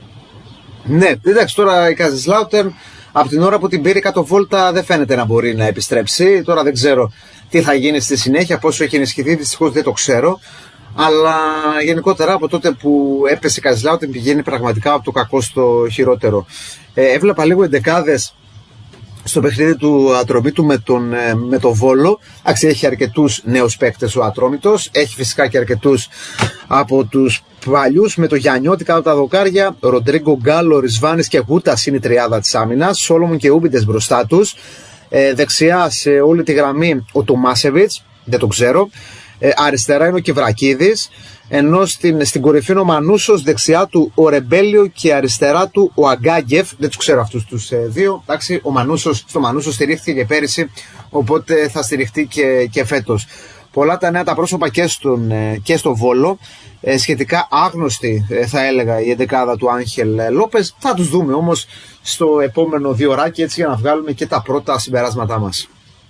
A: Ναι, εντάξει, τώρα η Kaiserslautern από την ώρα που την πήρε κάτω βόλτα δεν φαίνεται να μπορεί να επιστρέψει. Τώρα δεν ξέρω τι θα γίνει στη συνέχεια, πόσο έχει ενισχυθεί, δυστυχώς δεν το ξέρω. Αλλά γενικότερα από τότε που έπεσε η Kaiserslautern πηγαίνει πραγματικά από το κακό στο χειρότερο. Έβλεπα λίγο εντεκάδες στο παιχνίδι του Ατρομήτου με το Βόλο. Έχει αρκετούς νέους παίκτες ο Ατρόμητος. Έχει φυσικά και αρκετούς από τους παλιούς, με το Γιαννιώτη κάτω τα δοκάρια. Ροντρίγκο, Γκάλο, Ρισβάνης και Γούτας είναι η τριάδα της άμυνας. Σόλομον και Ούμπιντες μπροστά τους. Δεξιά σε όλη τη γραμμή ο Τομάσεβιτς, δεν το ξέρω. Αριστερά είναι ο Κεβρακίδης, ενώ στην κορυφή είναι ο Μανούσος, δεξιά του ο Ρεμπέλιο και αριστερά του ο Αγκάγεφ. Δεν τους ξέρω αυτούς τους δύο. Εντάξει, στο Μανούσο στηρίχθηκε και πέρυσι, οπότε θα στηριχτεί και φέτος. Πολλά τα νέα τα πρόσωπα και στο Βόλο. Σχετικά άγνωστη θα έλεγα η εντεκάδα του Άγχελ Λόπες. Θα τους δούμε όμως στο επόμενο 2 ωράκι, έτσι, για να βγάλουμε και τα πρώτα συμπεράσματά μας.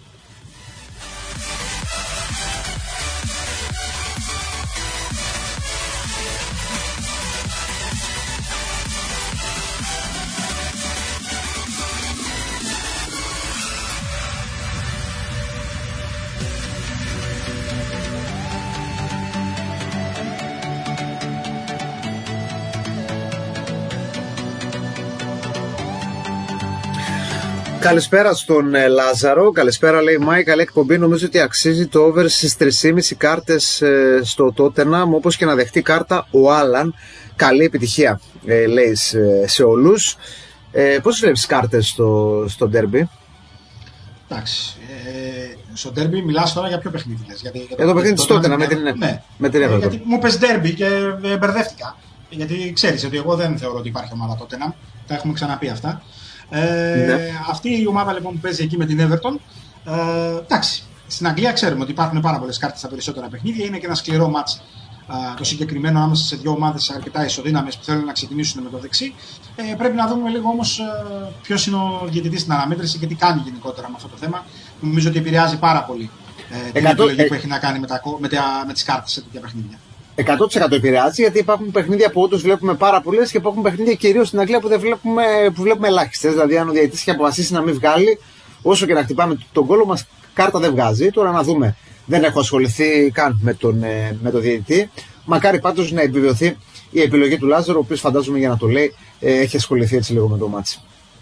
A: Καλησπέρα στον Λάζαρο. Καλησπέρα, λέει Μάη. Καλή εκπομπή. Νομίζω ότι αξίζει το over στις 3,5 κάρτες στο Tottenham, όπως και να δεχτεί κάρτα ο Άλαν. Καλή επιτυχία, λέει σε όλους. Πώς βλέπεις κάρτες στο derby?
B: Εντάξει. Στο derby μιλάς τώρα για ποιο παιχνίδι λες?
A: Για το παιχνίδι της Tottenham με την Everton.
B: Γιατί μου πες derby και μπερδεύτηκα. Γιατί ξέρεις ότι εγώ δεν θεωρώ ότι υπάρχει ομάδα Tottenham. Τα έχουμε ξαναπεί αυτά. Αυτή η ομάδα λοιπόν που παίζει εκεί με την Everton, εντάξει, στην Αγγλία ξέρουμε ότι υπάρχουν πάρα πολλές κάρτες στα περισσότερα παιχνίδια. Είναι και ένα σκληρό μάτς το συγκεκριμένο ανάμεσα σε δύο ομάδες αρκετά ισοδύναμες που θέλουν να ξεκινήσουν με το δεξί. Πρέπει να δούμε λίγο όμως ποιος είναι ο διαιτητής στην αναμέτρηση και τι κάνει γενικότερα με αυτό το θέμα. Νομίζω ότι επηρεάζει πάρα πολύ την επιλογή που έχει να κάνει με τις κάρτες σε τέτοια παιχνίδια.
A: 100% επηρεάζει, γιατί υπάρχουν παιχνίδια που όντως βλέπουμε πάρα πολλές και υπάρχουν παιχνίδια κυρίως στην Αγγλία που βλέπουμε ελάχιστες. Δηλαδή, αν ο διαιτητής έχει αποφασίσει να μην βγάλει, όσο και να χτυπάμε τον κόλλο μας, κάρτα δεν βγάζει. Τώρα να δούμε. Δεν έχω ασχοληθεί καν με τον διαιτητή. Μακάρι πάντως να επιβεβαιωθεί η επιλογή του Λάζαρο, ο οποίος φαντάζομαι για να το λέει έχει ασχοληθεί έτσι λίγο με το μάτσι.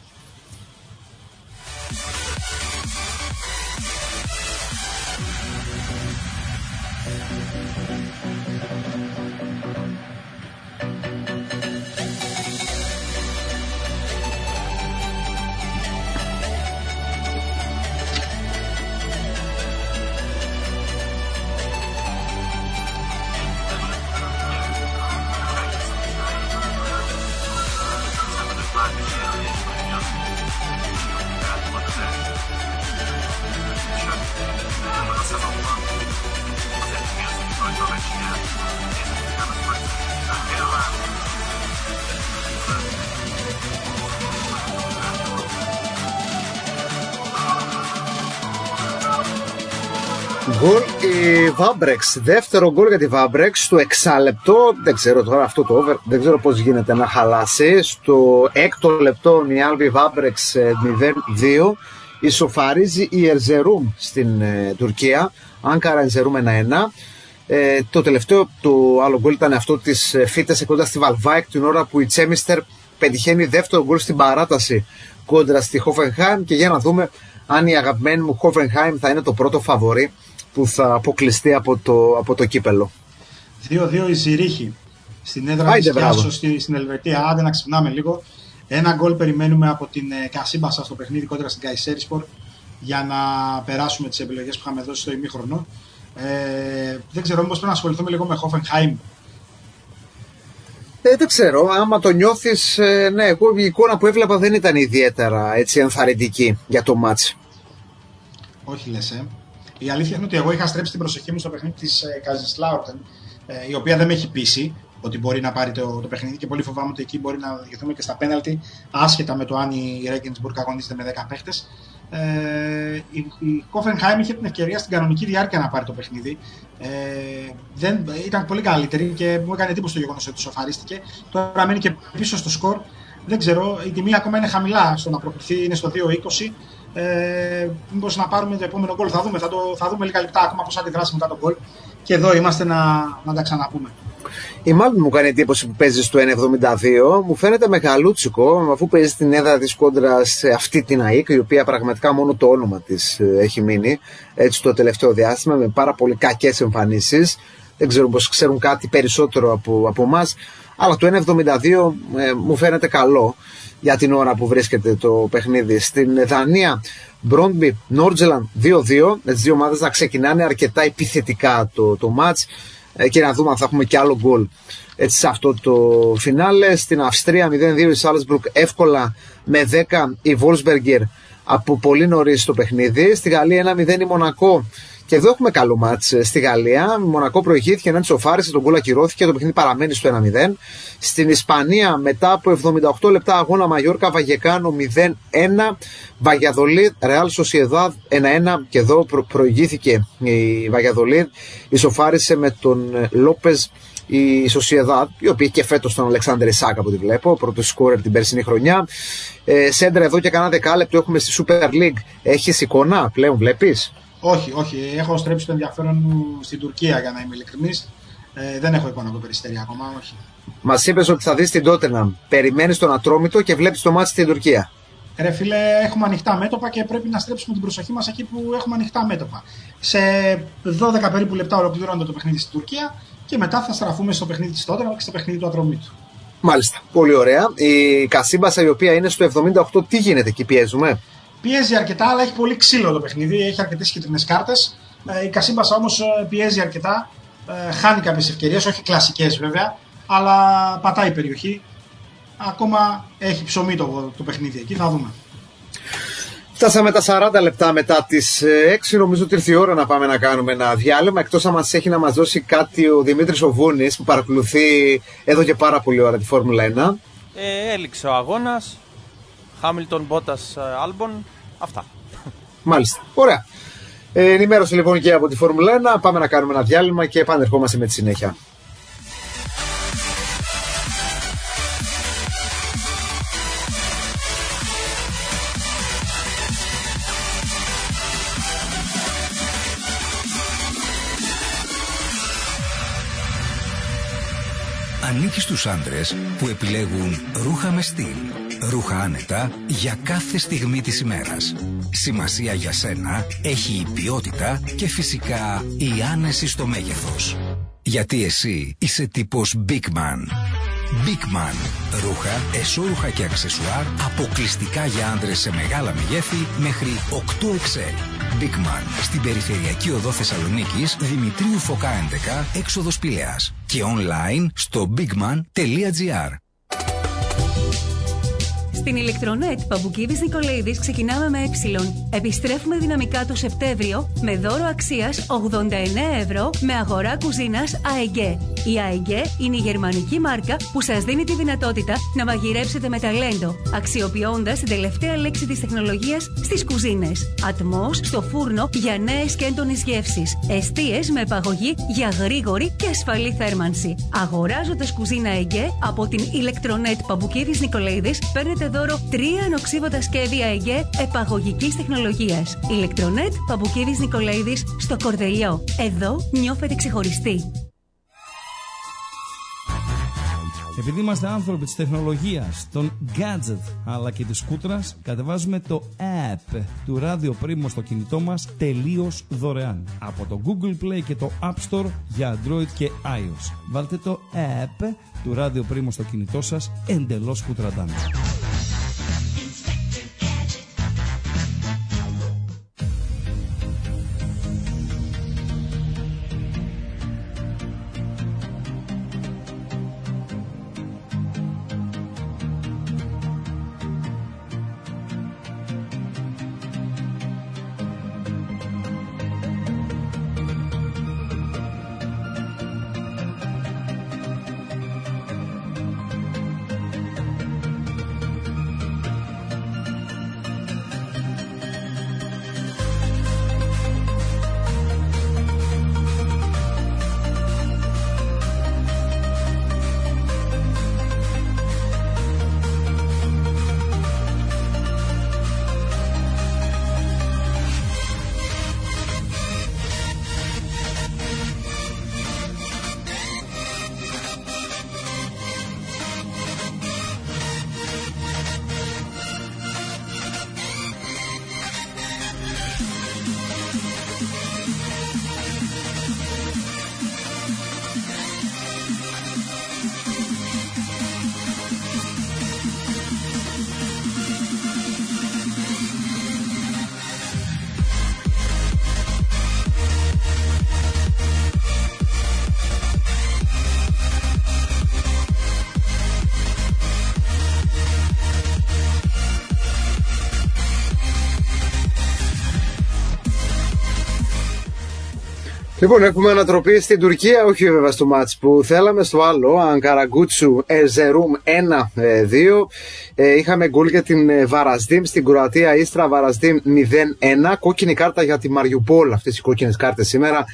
A: Γκολ η Βάμπρεξ, δεύτερο γκολ για τη Βάμπρεξ στο 6 λεπτό. Δεν ξέρω τώρα αυτό το over, δεν ξέρω πώς γίνεται να χαλάσει. Στο 6ο λεπτό η Άλβη Βάμπρεξ 0-2. Ισοφαρίζει η Ερζερούμ στην Τουρκία. Άνκαρα Ερζερούμ 1-1. Το τελευταίο, το άλλο γκολ ήταν αυτό της Φίτεσε κοντά στη Βαλβάικ την ώρα που η Τσέμιστερ πετυχαίνει δεύτερο γκολ στην παράταση κόντρα στη Hoffenheim και για να δούμε αν η αγαπημένη μου Hoffenheim θα είναι το πρώτο φαβορί που θα αποκλειστεί από το κύπελο.
B: 2-2 η Ζηρίχη στην έδρα της Κιάσο στην Ελβετία. Άντε να ξυπνάμε λίγο. Ένα γκολ περιμένουμε από την Κασίμπασα στο παιχνίδι κόντρα στην Καϊσέρισπορ για να περάσουμε τις επιλογές που είχαμε δώσει στο ημίχρονο. Δεν ξέρω, μήπως πρέπει να ασχοληθούμε λίγο με Hoffenheim.
A: Δεν ξέρω, άμα το νιώθεις, ναι, εγώ η εικόνα που έβλεπα δεν ήταν ιδιαίτερα έτσι ενθαρρυντική για το μάτς.
B: Όχι λες, Η αλήθεια είναι ότι εγώ είχα στρέψει την προσοχή μου στο παιχνίδι της Kaiserslautern, η οποία δεν με έχει πείσει ότι μπορεί να πάρει το παιχνίδι και πολύ φοβάμαι ότι εκεί μπορεί να διηγηθούμε και στα πέναλτι, άσχετα με το αν η Regensburg αγωνίζεται με 10 παίχτες. Η Hoffenheim είχε την ευκαιρία στην κανονική διάρκεια να πάρει το παιχνίδι. Ήταν πολύ καλύτερη και μου έκανε εντύπωση το γεγονός ότι σοφαρίστηκε. Τώρα μένει και πίσω στο σκορ. Δεν ξέρω, η τιμή ακόμα είναι χαμηλά στο να προκριθεί, είναι στο 2-20. Μήπως να πάρουμε το επόμενο γκολ. Θα δούμε λίγα λεπτά ακόμα πώς θα αντιδράσει μετά τον γκολ. Και εδώ είμαστε να τα ξαναπούμε.
A: Η Μάλμη μου κάνει εντύπωση που παίζει στο 1,72. Μου φαίνεται μεγαλούτσικο, αφού παίζει στην έδρα της κόντρα σε αυτή την ΑΕΚ, η οποία πραγματικά μόνο το όνομα της έχει μείνει έτσι το τελευταίο διάστημα, με πάρα πολύ κακές εμφανίσεις. Δεν ξέρω πως ξέρουν κάτι περισσότερο από εμάς, αλλά το 1,72 μου φαίνεται καλό για την ώρα που βρίσκεται το παιχνίδι. Στην Δανία, Μπρόντμπι, Νόρτζελαντ 2-2, με τις δύο ομάδες να ξεκινάνε αρκετά επιθετικά το μάτς και να δούμε αν θα έχουμε και άλλο γκολ έτσι σε αυτό το φινάλε. Στην Αυστρία 0-2 η Σάλτσμπουργκ εύκολα με 10 η Βόλσμπεργκερ από πολύ νωρίς το παιχνίδι. Στη Γαλλία 1-0 η Μονακό. Και εδώ έχουμε καλό μάτς στη Γαλλία. Η Μονακό προηγήθηκε, έναν σοφάρισε, τον γκολ ακυρώθηκε, το παιχνίδι παραμένει στο 1-0. Στην Ισπανία, μετά από 78 λεπτά αγώνα, Μαγιόρκα Βαγεκάνο 0-1. Βαγιαδολίδ, Ρεάλ Σοσιεδάδ 1-1. Και εδώ προηγήθηκε η Βαγιαδολίδ. Ισοφάρισε με τον Λόπεζ η Σοσιεδάδ, η οποία και φέτος τον Αλεξάνδρ Ισάκ από ό,τι βλέπω, πρώτο σκόρερ την περσινή χρονιά. Σέντρα εδώ και κανένα δεκάλεπτο έχουμε στη Super League. Έχεις εικόνα πλέον, βλέπεις?
B: Όχι. Έχω στρέψει το ενδιαφέρον μου στην Τουρκία, για να είμαι ειλικρινής. Δεν έχω εικόνα από το Περιστέρι ακόμα, όχι.
A: Μας είπες ότι θα δεις την Τότεναμ. Περιμένεις τον Ατρόμητο και βλέπεις το μάτι στην Τουρκία.
B: Ρε φίλε, έχουμε ανοιχτά μέτωπα και πρέπει να στρέψουμε την προσοχή μας εκεί που έχουμε ανοιχτά μέτωπα. Σε 12 περίπου λεπτά ολοκληρώνεται το παιχνίδι στην Τουρκία και μετά θα στραφούμε στο παιχνίδι της Τότεναμ και στο παιχνίδι του Ατρομήτου.
A: Μάλιστα, πολύ ωραία. Η Κασίμπασα, η οποία είναι στο 78, τι γίνεται εκεί, πιέζουμε?
B: Πιέζει αρκετά, αλλά έχει πολύ ξύλο το παιχνίδι, έχει αρκετές κίτρινες κάρτες. Η Κασίμπασα όμως πιέζει αρκετά, χάνει κάποιες ευκαιρίες, όχι κλασικές βέβαια, αλλά πατάει η περιοχή. Ακόμα έχει ψωμί το παιχνίδι εκεί, θα δούμε.
A: Φτάσαμε τα 40 λεπτά μετά τις 6. Νομίζω ότι ήρθε η ώρα να πάμε να κάνουμε ένα διάλειμμα. Εκτός αν μας έχει να μας δώσει κάτι ο Δημήτρης ο Βούνης, που παρακολουθεί εδώ και πάρα πολύ ώρα τη Φόρμουλα 1.
C: Έληξε ο αγώνας. Χάμιλτον, Μπότας, Άλμπον. Αυτά.
A: Μάλιστα. Ωραία. Ενημέρωση λοιπόν και από τη Φόρμουλα 1. Πάμε να κάνουμε ένα διάλειμμα και επανερχόμαστε με τη συνέχεια.
H: Ανήκει στους άντρες που επιλέγουν ρούχα με στυλ, ρούχα άνετα για κάθε στιγμή της ημέρας. Σημασία για σένα έχει η ποιότητα και φυσικά η άνεση στο μέγεθος. Γιατί εσύ είσαι τύπος Big Man. Big Man. Ρούχα, εσώρουχα και αξεσουάρ αποκλειστικά για άντρες σε μεγάλα μεγέθη μέχρι 8XL. Big Man. Στην περιφερειακή οδό Θεσσαλονίκης, Δημητρίου Φωκά 11, έξοδος Πηλαίας. Και online στο bigman.gr.
I: Στην Ηλεκτρονέτ Παμπουκίδης Νικολαίδης ξεκινάμε με Επιστρέφουμε δυναμικά το Σεπτέμβριο με δώρο αξίας 89 ευρώ με αγορά κουζίνας ΑΕΓΕ. Η ΑΕΓΕ είναι η γερμανική μάρκα που σας δίνει τη δυνατότητα να μαγειρέψετε με ταλέντο, αξιοποιώντας την τελευταία λέξη της τεχνολογίας στις κουζίνες. Ατμός στο φούρνο για νέες και έντονες γεύσεις. Εστίες με επαγωγή για γρήγορη και ασφαλή θέρμανση. Αγοράζοντας κουζίνα ΑΕΓΕ από την Ηλεκτρονέτ Παμπουκίδης Νικολαίδης, παίρνετε δώρο 3 ανοξίβωτα σχέδια ΑΕΓΕ επαγωγικής τεχνολογίας. Ηλεκτρονέτ Παμπουκίδης Νικολαίδης στο Κορδελιό. Εδώ νιώθετε ξεχωριστοί.
K: Επειδή είμαστε άνθρωποι της τεχνολογίας, των gadget αλλά και της σκούτρας, κατεβάζουμε το app του Radio Primo στο κινητό μας τελείως δωρεάν από το Google Play και το App Store για Android και iOS. Βάλτε το app του Radio Primo στο κινητό σας εντελώς σκούτραντάν.
A: Λοιπόν, έχουμε ανατροπή στην Τουρκία, όχι βέβαια στο μάτς που θέλαμε, στο άλλο, Ανκαραγκούτσου Ερζερουμ 1-2. Είχαμε γκολ για την Βαραζδίμ στην Κροατία, Ίστρα Βαραζδίμ 0-1. Κόκκινη κάρτα για τη Μαριουπόλ, αυτές οι κόκκινες κάρτες σήμερα.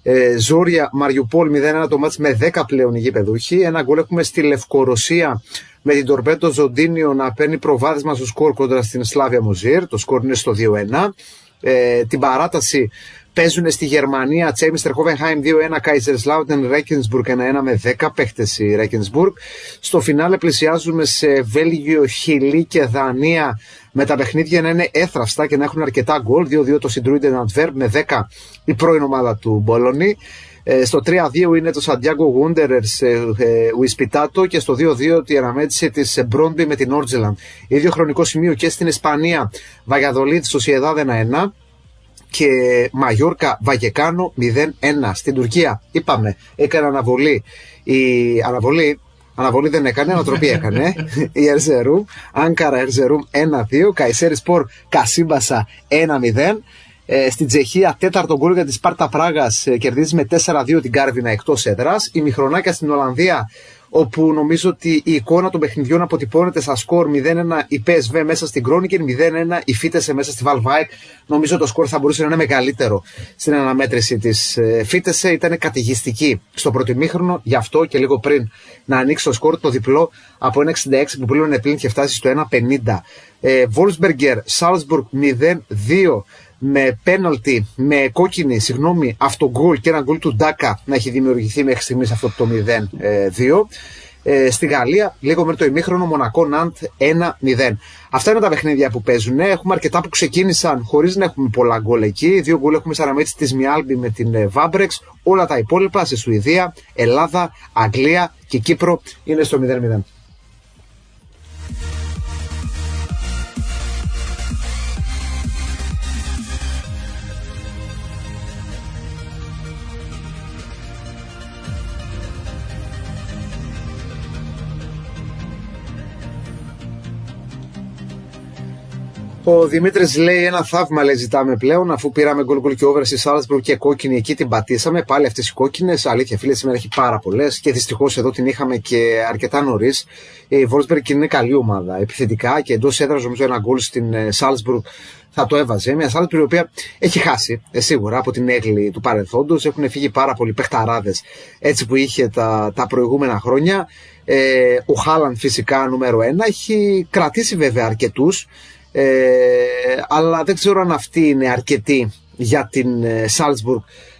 A: Ζόρια Μαριουπόλ 0-1 το μάτς με 10 πλέον οι γηπεδούχοι. Ένα γκολ έχουμε στη Λευκορωσία με την Τορπέτο Ζοντίνιο να παίρνει προβάδισμα στο σκορ κόντρα στην Σλάβια Μοζίρ. Το σκορ είναι στο 2-1. Την παράταση παίζουν στη Γερμανία Τσέμιστερ Χόβενχάιμ 2-1, Κάιζερσλάουτεν Ρέκενσμπουργκ 1-1 με 10 παίχτες η Ρέκενσμπουργκ. Στο φινάλε πλησιάζουμε σε Βέλγιο, Χιλή και Δανία με τα παιχνίδια να είναι έθραυστα και να έχουν αρκετά γκολ. 2-2 το Σιντρούιντεν Αντβέρπ με 10 η πρώην ομάδα του Μπολόνι. Στο 3-2 είναι το Σαντιάγκο Γούντερερς Ουισπιτάτο και στο 2-2 τη αναμέτρηση της Μπρόντμπι με την Όρτζελαντ. Ίδιο χρονικό σημείο και στην Ισπανία, Βαγιαδολίδ Σοσιεδάδ 1-1 και Μαγιόρκα Βαγεκάνο 0-1. Στην Τουρκία είπαμε έκανε αναβολή. Αναβολή δεν έκανε, ανατροπή έκανε η Ερζερουμ, Άνκαρα Ερζερουμ 1-2, Καϊσέρι Σπορ Κασίμπασα 1-0. Στην Τσεχία, τέταρτο γκολ για τη Σπάρτα Πράγας, κερδίζει με 4-2 την Κάρβινα εκτός έδρας. Η Μιχρονάκια στην Ολλανδία, όπου νομίζω ότι η εικόνα των παιχνιδιών αποτυπώνεται στα σκορ 0-1 η PSV μέσα στην Κρόνικεν, 0-1 η Φίτεσε μέσα στη Βαλβάικ. Νομίζω το σκορ θα μπορούσε να είναι μεγαλύτερο στην αναμέτρηση της Φίτεσε. Ήταν καταιγιστική στο πρώτο ημίχρονο, γι' αυτό και λίγο πριν να ανοίξει το σκορ το διπλό από 1,66 που πλέον πλήν και φτάσει στο 1,50. Βόλσμπεργκερ Σάλτσμπουργκ 0-2. Με πέναλτι, με κόκκινη, αυτογκολ και ένα γκολ του Ντάκα να έχει δημιουργηθεί μέχρι στιγμής αυτό το 0-2. Στη Γαλλία, λίγο μετά το ημίχρονο, Μονακό Ναντ 1-0. Αυτά είναι τα παιχνίδια που παίζουν. Έχουμε αρκετά που ξεκίνησαν χωρίς να έχουμε πολλά γκολ εκεί. 2 γκολ έχουμε σαν αναμέτρηση της Μιάλμπι με την Βάμπρεξ. Όλα τα υπόλοιπα σε Σουηδία, Ελλάδα, Αγγλία και Κύπρο είναι στο 0-0. Ο Δημήτρης λέει ένα θαύμα, λέει, ζητάμε πλέον, αφού πήραμε γκολ και over στη Σάλτσμπουργκ και κόκκινη εκεί την πατήσαμε. Πάλι αυτές οι κόκκινες, αλήθεια φίλε, σήμερα έχει πάρα πολλές και δυστυχώς εδώ την είχαμε και αρκετά νωρίς. Η Βόλσμπεργκ είναι καλή ομάδα επιθετικά και εντός έδρας νομίζω ένα γκολ στην Σάλτσμπουργκ θα το έβαζε. Μια Σάλτσμπουργκ η οποία έχει χάσει σίγουρα από την έγκλη του παρελθόντος. Έχουν φύγει πάρα πολλοί παιχταράδες έτσι που είχε τα προηγούμενα χρόνια. Ο Χάλαντ φυσικά νούμερο 1, έχει κρατήσει βέβαια αρκετούς. Αλλά δεν ξέρω αν αυτή είναι αρκετή για την Σάλτσμπουργκ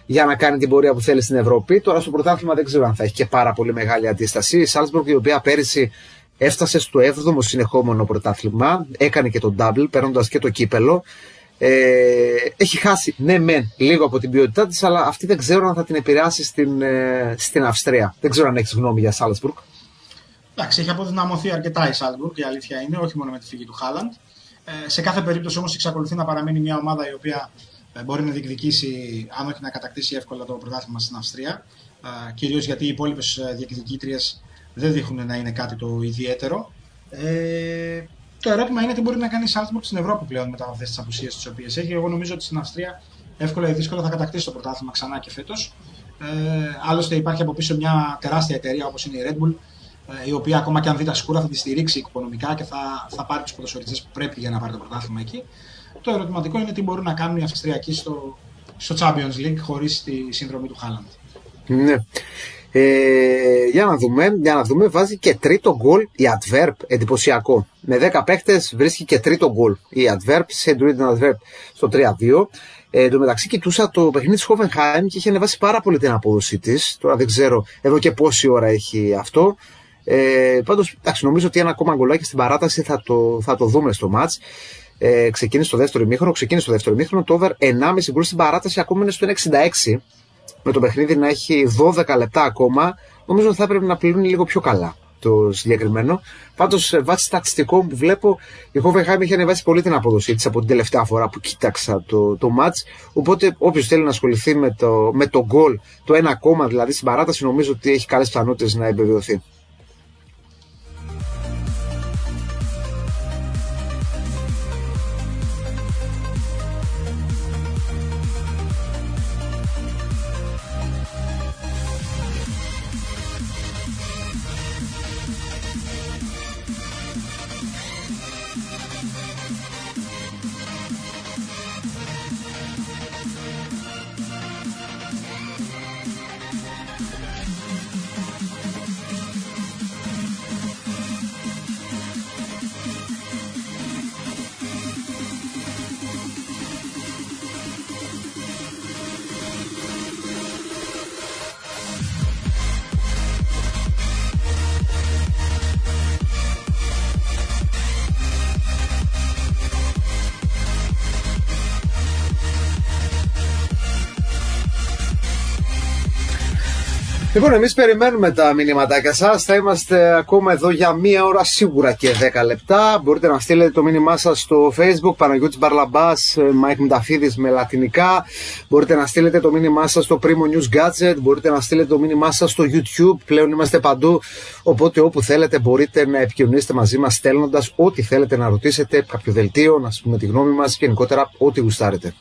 A: για να κάνει την πορεία που θέλει στην Ευρώπη. Τώρα στο πρωτάθλημα δεν ξέρω αν θα έχει και πάρα πολύ μεγάλη αντίσταση. Η Salzburg, η οποία πέρυσι έφτασε στο 7ο συνεχόμενο πρωτάθλημα, έκανε και το double, παίρνοντας και το κύπελο. Έχει χάσει, ναι, μεν λίγο από την ποιότητά της, αλλά αυτή δεν ξέρω αν θα την επηρεάσει στην Αυστρία. Δεν ξέρω αν έχεις γνώμη για Salzburg.
B: Εντάξει, έχει αποδυναμωθεί αρκετά η Salzburg, η αλήθεια είναι, όχι μόνο με τη φυγή του Χάλαντ. Σε κάθε περίπτωση όμως εξακολουθεί να παραμείνει μια ομάδα η οποία μπορεί να διεκδικήσει, αν όχι να κατακτήσει εύκολα το πρωτάθλημα στην Αυστρία. Κυρίως γιατί οι υπόλοιπες διεκδικήτριες δεν δείχνουν να είναι κάτι το ιδιαίτερο. Το ερώτημα είναι τι μπορεί να κάνει η Salzburg στην Ευρώπη πλέον μετά από αυτές τις απουσίες τις οποίες έχει. Εγώ νομίζω ότι στην Αυστρία εύκολα ή δύσκολα θα κατακτήσει το πρωτάθλημα ξανά και φέτος. Άλλωστε υπάρχει από πίσω μια τεράστια εταιρεία όπως είναι η Red Bull, η οποία ακόμα και αν δει τα σκούρα θα τη στηρίξει οικονομικά και θα πάρει τους ποδοσφαιριστές που πρέπει για να πάρει το πρωτάθλημα εκεί. Το ερωτηματικό είναι τι μπορούν να κάνουν οι Αυστριακοί στο Champions League χωρίς τη συνδρομή του Χάλαντ.
A: Ναι. Για να δούμε, βάζει και τρίτο γκολ η Adverb, εντυπωσιακό. Με 10 παίχτες βρίσκει και τρίτο γκολ η Adverb, σε Druiden Adverb στο 3-2. Εν τω μεταξύ κοιτούσα το παιχνίδι της Hoffenheim και είχε ανεβάσει πάρα πολύ την απόδοσή της. Τώρα δεν ξέρω εδώ και πόση ώρα έχει αυτό. Πάντως νομίζω ότι ένα ακόμα γκολάκι στην παράταση θα το δούμε στο μάτς. Ξεκίνησε το δεύτερο ημίχρονο, το over 1,5 γκολ στην παράταση ακόμα είναι στο 1,66. Με το παιχνίδι να έχει 12 λεπτά ακόμα, νομίζω ότι θα έπρεπε να πληρώνει λίγο πιο καλά το συγκεκριμένο. Πάντως, βάσει στατιστικών που βλέπω, η Hoffenheim έχει ανεβάσει πολύ την απόδοσή της από την τελευταία φορά που κοίταξα το match. Οπότε, όποιος θέλει να ασχοληθεί με το goal, το 1 ακόμα δηλαδή στην παράταση, νομίζω ότι έχει καλές πιθανότητες να επιβεβαιωθεί. Λοιπόν, εμείς περιμένουμε τα μηνύματάκια σας. Θα είμαστε ακόμα εδώ για 1 ώρα σίγουρα και 10 λεπτά. Μπορείτε να στείλετε το μήνυμά σας στο Facebook, Παναγιώτης Μπαρλαμπάς, Μάικ Μταφίδης με λατινικά. Μπορείτε να στείλετε το μήνυμά σας στο Primo News Gadget. Μπορείτε να στείλετε το μήνυμά σας στο YouTube. Πλέον είμαστε παντού. Οπότε όπου θέλετε μπορείτε να επικοινωνήσετε μαζί μας στέλνοντας ό,τι θέλετε να ρωτήσετε, κάποιο δελτίο, να σας πούμε τη γνώμη μας και γενικότερα ό,τι γουστάρετε.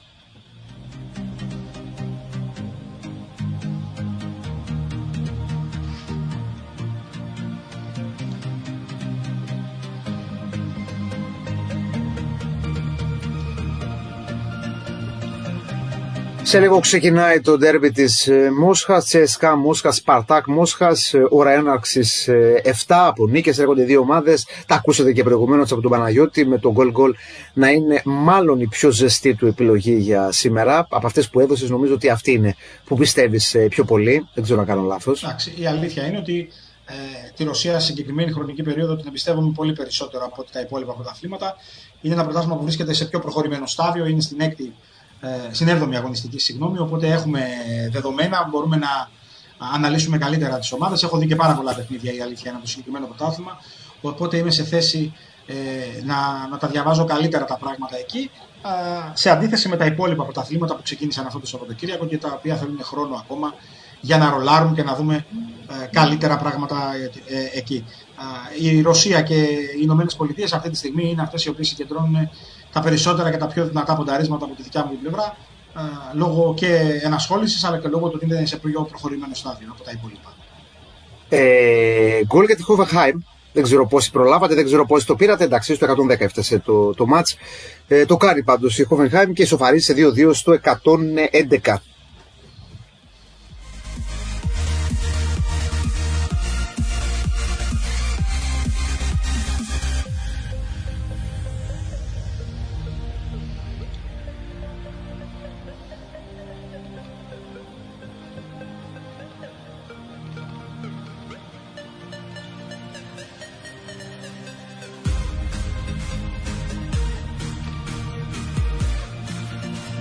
A: Σε λίγο ξεκινάει το ντέρμπι της Μόσχας, CSKA Μόσχας, Σπαρτάκ Μόσχας, ώρα έναρξης 7 από νίκες, έρχονται δύο ομάδες. Τα ακούσατε και προηγουμένως από τον Παναγιώτη, με το goal να είναι μάλλον η πιο ζεστή του επιλογή για σήμερα. Από αυτές που έδωσες νομίζω ότι αυτή είναι που πιστεύεις πιο πολύ, δεν ξέρω να κάνω λάθος.
B: Εντάξει, η αλήθεια είναι ότι τη Ρωσία σε συγκεκριμένη χρονική περίοδο την εμπιστεύομαι πολύ περισσότερο από τα υπόλοιπα πρωταθλήματα. Είναι ένα πρωτάθλημα που βρίσκεται σε πιο προχωρημένο στάδιο, είναι στην 7η αγωνιστική, οπότε έχουμε δεδομένα, μπορούμε να αναλύσουμε καλύτερα τις ομάδες. Έχω δει και πάρα πολλά παιχνίδια, η αλήθεια είναι, το συγκεκριμένο πρωτάθλημα, οπότε είμαι σε θέση να τα διαβάζω καλύτερα τα πράγματα εκεί, σε αντίθεση με τα υπόλοιπα πρωταθλήματα που ξεκίνησαν αυτό το Σαββατοκύριακο και τα οποία θέλουν χρόνο ακόμα για να ρολάρουν και να δούμε καλύτερα πράγματα εκεί. Η Ρωσία και οι Ηνωμένες Πολιτείες αυτή τη στιγμή είναι αυτές οι οποίες συγκεντρώνουν τα περισσότερα και τα πιο δυνατά πονταρίσματα από τη δικιά μου πλευρά, λόγω και ενασχόλησης αλλά και λόγω του ότι είναι σε πιο προχωρημένο στάδιο από τα υπόλοιπα.
A: Γκολ για τη Hoffenheim. Δεν ξέρω πόσοι προλάβατε, δεν ξέρω πόσοι το πήρατε. Εντάξει, στο 110 έφτασε το match. Το κάνει πάντως η Hoffenheim και ισοφαρίζει σε 2-2 στο 111.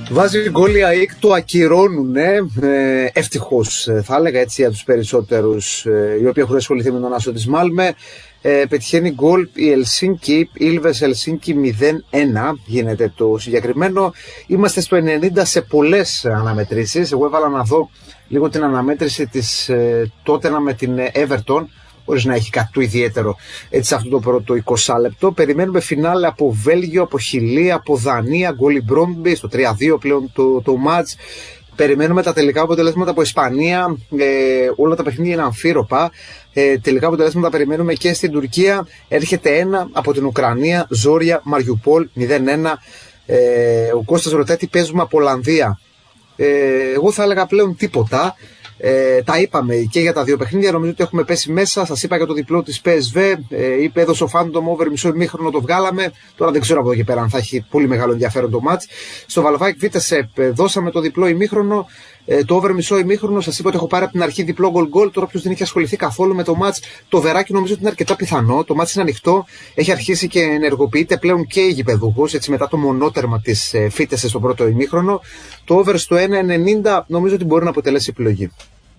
A: Βάζει γκολ η ΑΕΚ, το ακυρώνουν. Ευτυχώς, θα έλεγα έτσι για τους περισσότερους οι οποίοι έχουν ασχοληθεί με τον άσο της Μάλμε. Πετυχαίνει γκολ η Ελσίνκι, Ήλβες Ελσίνκι 0-1 γίνεται το συγκεκριμένο. Είμαστε στο 90 σε πολλές αναμετρήσεις. Εγώ έβαλα να δω λίγο την αναμέτρηση της Τότεναμ με την Everton, χωρίς να έχει κάτι το ιδιαίτερο έτσι, σε αυτό το πρώτο 20 λεπτό. Περιμένουμε φινάλε από Βέλγιο, από Χιλή, από Δανία, γκολ Μπρόντμπι στο 3-2 πλέον το μάτς. Περιμένουμε τα τελικά αποτελέσματα από Ισπανία, όλα τα παιχνίδια είναι αμφίροπα. Τελικά αποτελέσματα περιμένουμε και στην Τουρκία. Έρχεται ένα από την Ουκρανία, Ζόρια, Μαριουπόλ 0-1. Ο Κώστας ρωτάει τι παίζουμε από Ολλανδία. Εγώ θα έλεγα πλέον τίποτα. Τα είπαμε και για τα δύο παιχνίδια, νομίζω ότι έχουμε πέσει μέσα. Σας είπα για το διπλό της PSV. Είπε έδωσε ο Phantom over μισό ημίχρονο, το βγάλαμε. Τώρα δεν ξέρω από εδώ και πέρα αν θα έχει πολύ μεγάλο ενδιαφέρον το μάτς. Στο Βαλβάικ Βίτεσεπ δώσαμε το διπλό ημίχρονο. Το over μισό ημίχρονο, σας είπα ότι έχω πάρει από την αρχή διπλό γκολ. Τώρα όποιος δεν έχει ασχοληθεί καθόλου με το μάτς, το βεράκι νομίζω ότι είναι αρκετά πιθανό. Το μάτς είναι ανοιχτό. Έχει αρχίσει και ενεργοποιείται πλέον και η γηπεδούχος, έτσι μετά το μονότερμα της Φίτεσσε στο πρώτο ημίχρονο. Το over στο 1,90 νομίζω ότι μπορεί να αποτελέσει επιλογή.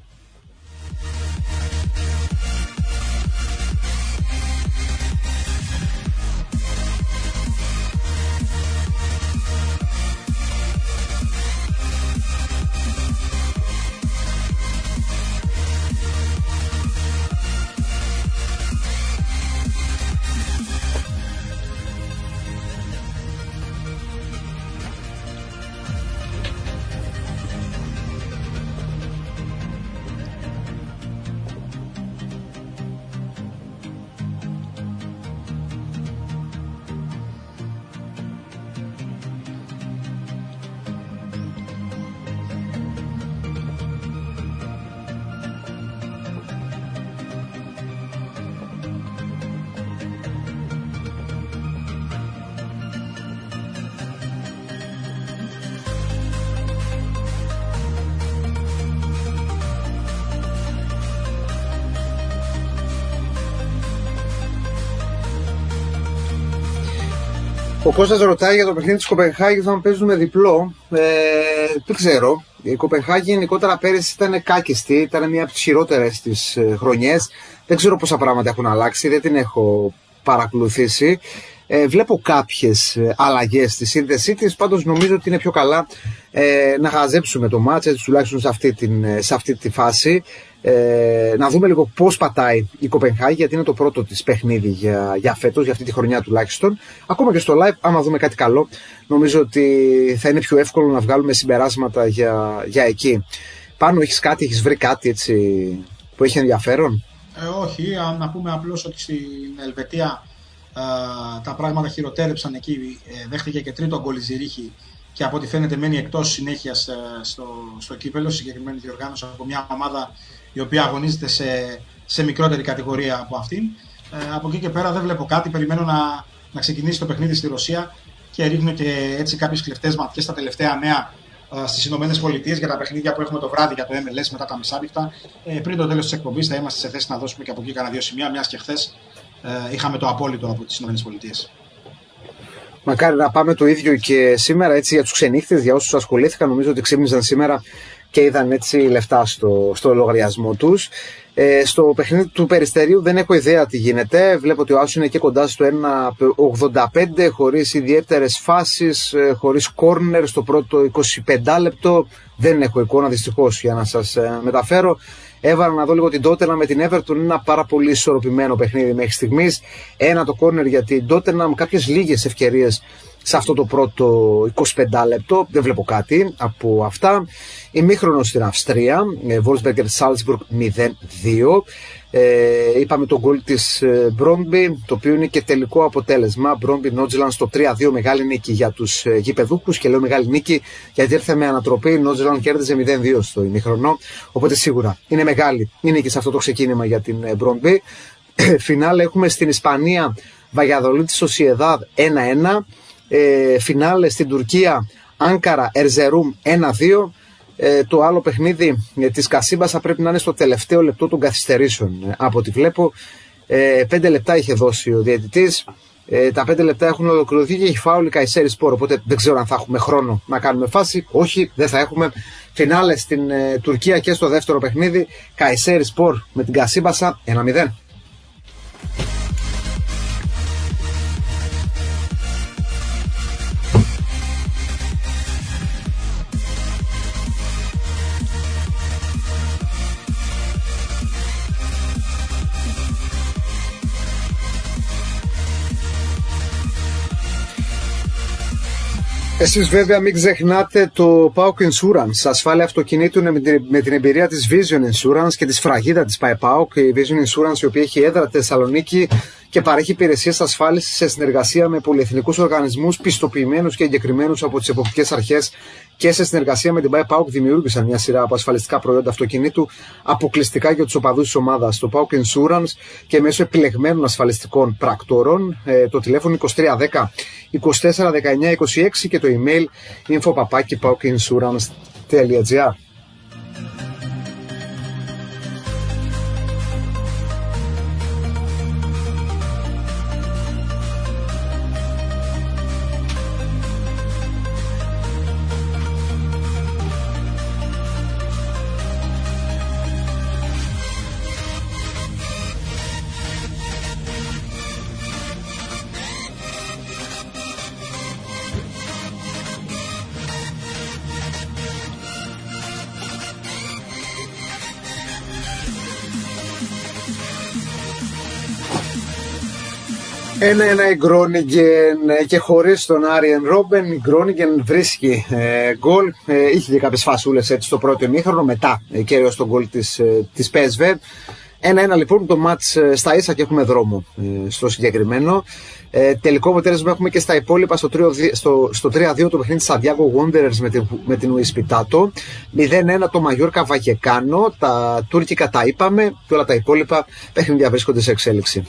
A: Ο Κώστας ρωτάει για το παιχνίδι της Κοπενχάγης αν παίζουμε διπλό. Δεν ξέρω. Η Κοπενχάγη γενικότερα πέρυσι ήταν κάκιστη, ήταν μια από τις χειρότερες της χρονιές. Δεν ξέρω πόσα πράγματα έχουν αλλάξει, δεν την έχω παρακολουθήσει. Βλέπω κάποιες αλλαγές στη σύνδεσή της, πάντως νομίζω ότι είναι πιο καλά να χαζέψουμε το μάτς, έτσι τουλάχιστον σε αυτή τη φάση. Να δούμε λίγο πώς πατάει η Κοπενχάγη, γιατί είναι το πρώτο της παιχνίδι για φέτος, για αυτή τη χρονιά τουλάχιστον. Ακόμα και στο live, άμα δούμε κάτι καλό, νομίζω ότι θα είναι πιο εύκολο να βγάλουμε συμπεράσματα για εκεί. Πάνω έχεις κάτι, έχεις βρει κάτι έτσι που έχει ενδιαφέρον?
B: Όχι, να πούμε απλώς ότι στην Ελβετία τα πράγματα χειροτέρεψαν εκεί. Δέχτηκε και τρίτο γκολ η Ζηρίχη και από ό,τι φαίνεται μένει εκτός συνέχειας στο κύπελο, συγκεκριμένη διοργάνωση από μια ομάδα η οποία αγωνίζεται σε μικρότερη κατηγορία από αυτήν. Από εκεί και πέρα δεν βλέπω κάτι. Περιμένω να ξεκινήσει το παιχνίδι στη Ρωσία και ρίχνω και έτσι κάποιες κλεφτές ματιές στα τελευταία νέα στις Ηνωμένες Πολιτείες για τα παιχνίδια που έχουμε το βράδυ για το MLS μετά τα μεσάνυχτα. Πριν το τέλος της εκπομπής θα είμαστε σε θέση να δώσουμε και από εκεί κανένα δύο σημεία, μιας και χθες είχαμε το απόλυτο από τις Ηνωμένες Πολιτείες.
A: Μακάρι να πάμε το ίδιο και σήμερα, έτσι, για τους ξενύχτες, για όσους ασχολήθηκαν. Νομίζω ότι ξύπνησαν σήμερα και είδαν έτσι λεφτά στο λογαριασμό τους. Στο παιχνίδι του Περιστερίου δεν έχω ιδέα τι γίνεται. Βλέπω ότι ο Άσος είναι και κοντά στο 1,85 χωρίς ιδιαίτερες φάσεις, χωρίς κόρνερ στο πρώτο 25 λεπτό. Δεν έχω εικόνα δυστυχώς για να σας μεταφέρω. Έβαλα να δω λίγο την Tottenham με την Everton. Είναι ένα πάρα πολύ ισορροπημένο παιχνίδι μέχρι στιγμής. Ένα το κόρνερ για την Tottenham, κάποιες λίγες ευκαιρίες σε αυτό το πρώτο 25 λεπτό. Δεν βλέπω κάτι από αυτά. Ημίχρονο στην Αυστρία, Wolfsberger Salzburg 0-2. Είπαμε το γκολ της Μπρόντμπι, το οποίο είναι και τελικό αποτέλεσμα. Μπρόντμπι Νότζελαντ στο 3-2, μεγάλη νίκη για τους γηπεδούχους, και λέω μεγάλη νίκη γιατί ήρθε με ανατροπή. Νότζελαντ κέρδιζε 0-2 στο ημίχρονο, οπότε σίγουρα είναι μεγάλη η νίκη σε αυτό το ξεκίνημα για την Μπρόντμπι. Φινάλε έχουμε στην Ισπανία, Βαγιαδολίδη Σοσιεδάδ 1-1. Φινάλε στην Τουρκία, Άνκαρα Ερζερούμ 1-2. Το άλλο παιχνίδι της Κασίμπας θα πρέπει να είναι στο τελευταίο λεπτό των καθυστερήσεων. Από ό,τι βλέπω, 5 λεπτά είχε δώσει ο διαιτητής. Τα 5 λεπτά έχουν ολοκληρωθεί και έχει φάουλ η Καϊσέρι Σπορ. Οπότε δεν ξέρω αν θα έχουμε χρόνο να κάνουμε φάση. Όχι, δεν θα έχουμε. Φινάλε στην Τουρκία και στο δεύτερο παιχνίδι. Καϊσέρι Σπορ με την Κασίμπασα 1-0. Εσείς βέβαια μην ξεχνάτε το PAOK Insurance, ασφάλεια αυτοκινήτου με την εμπειρία της Vision Insurance και τη σφραγίδα της PAOK. Η Vision Insurance, η οποία έχει έδρα στη Θεσσαλονίκη και παρέχει υπηρεσίες ασφάλισης σε συνεργασία με πολυεθνικούς οργανισμούς πιστοποιημένους και εγκεκριμένους από τις εποπτικές αρχές, και σε συνεργασία με την PAOK δημιούργησαν μια σειρά από ασφαλιστικά προϊόντα αυτοκινήτου αποκλειστικά για τους οπαδούς της ομάδας. Το PAOK Insurance και μέσω επιλεγμένων ασφαλιστικών πρακτόρων. Το τηλέφωνο 2310 24 19 26 και το email info@paokinsurance.gr. Ένα η Γκρόνιγκεν και χωρίς τον Άριεν Ρόμπεν. Η Γκρόνιγκεν βρίσκει γκολ. Είχε και κάποιες φασούλες έτσι στο πρώτο ημίχρονο, μετά κυρίως τον γκολ της PSV. 1-1 λοιπόν το μάτς στα ίσα και έχουμε δρόμο στο συγκεκριμένο. Τελικό αποτέλεσμα έχουμε και στα υπόλοιπα στο 3-2 το παιχνίδι της Santiago Wanderers με την Ουισπιτάτο. 0-1 το Μαγιόρκα Βαγεκάνο. Τα τουρκικά τα είπαμε και όλα τα υπόλοιπα παιχνίδια βρίσκονται σε εξέλιξη.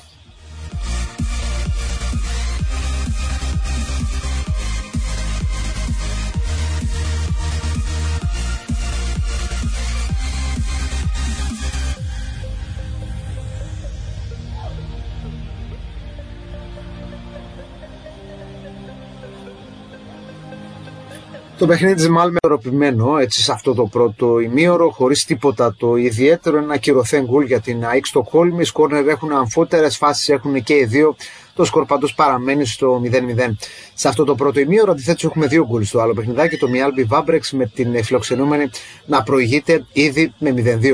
A: Το παιχνίδι της Μάλμε ισορροπημένο έτσι σε αυτό το πρώτο ημίωρο, χωρίς τίποτα το ιδιαίτερο. Ένα ακυρωθέν γκολ για την ΑΕΚ Στοκχόλμη. Σκόρνερ έχουν αμφότερες, φάσεις έχουν και οι δύο. Το σκορ πάντως παραμένει στο 0-0. Σε αυτό το πρώτο ημίωρο αντιθέτως έχουμε δύο γκολ στο άλλο παιχνιδάκι. Το Μιάλμπι Βάμπρεξ με την φιλοξενούμενη να προηγείται ήδη με 0-2.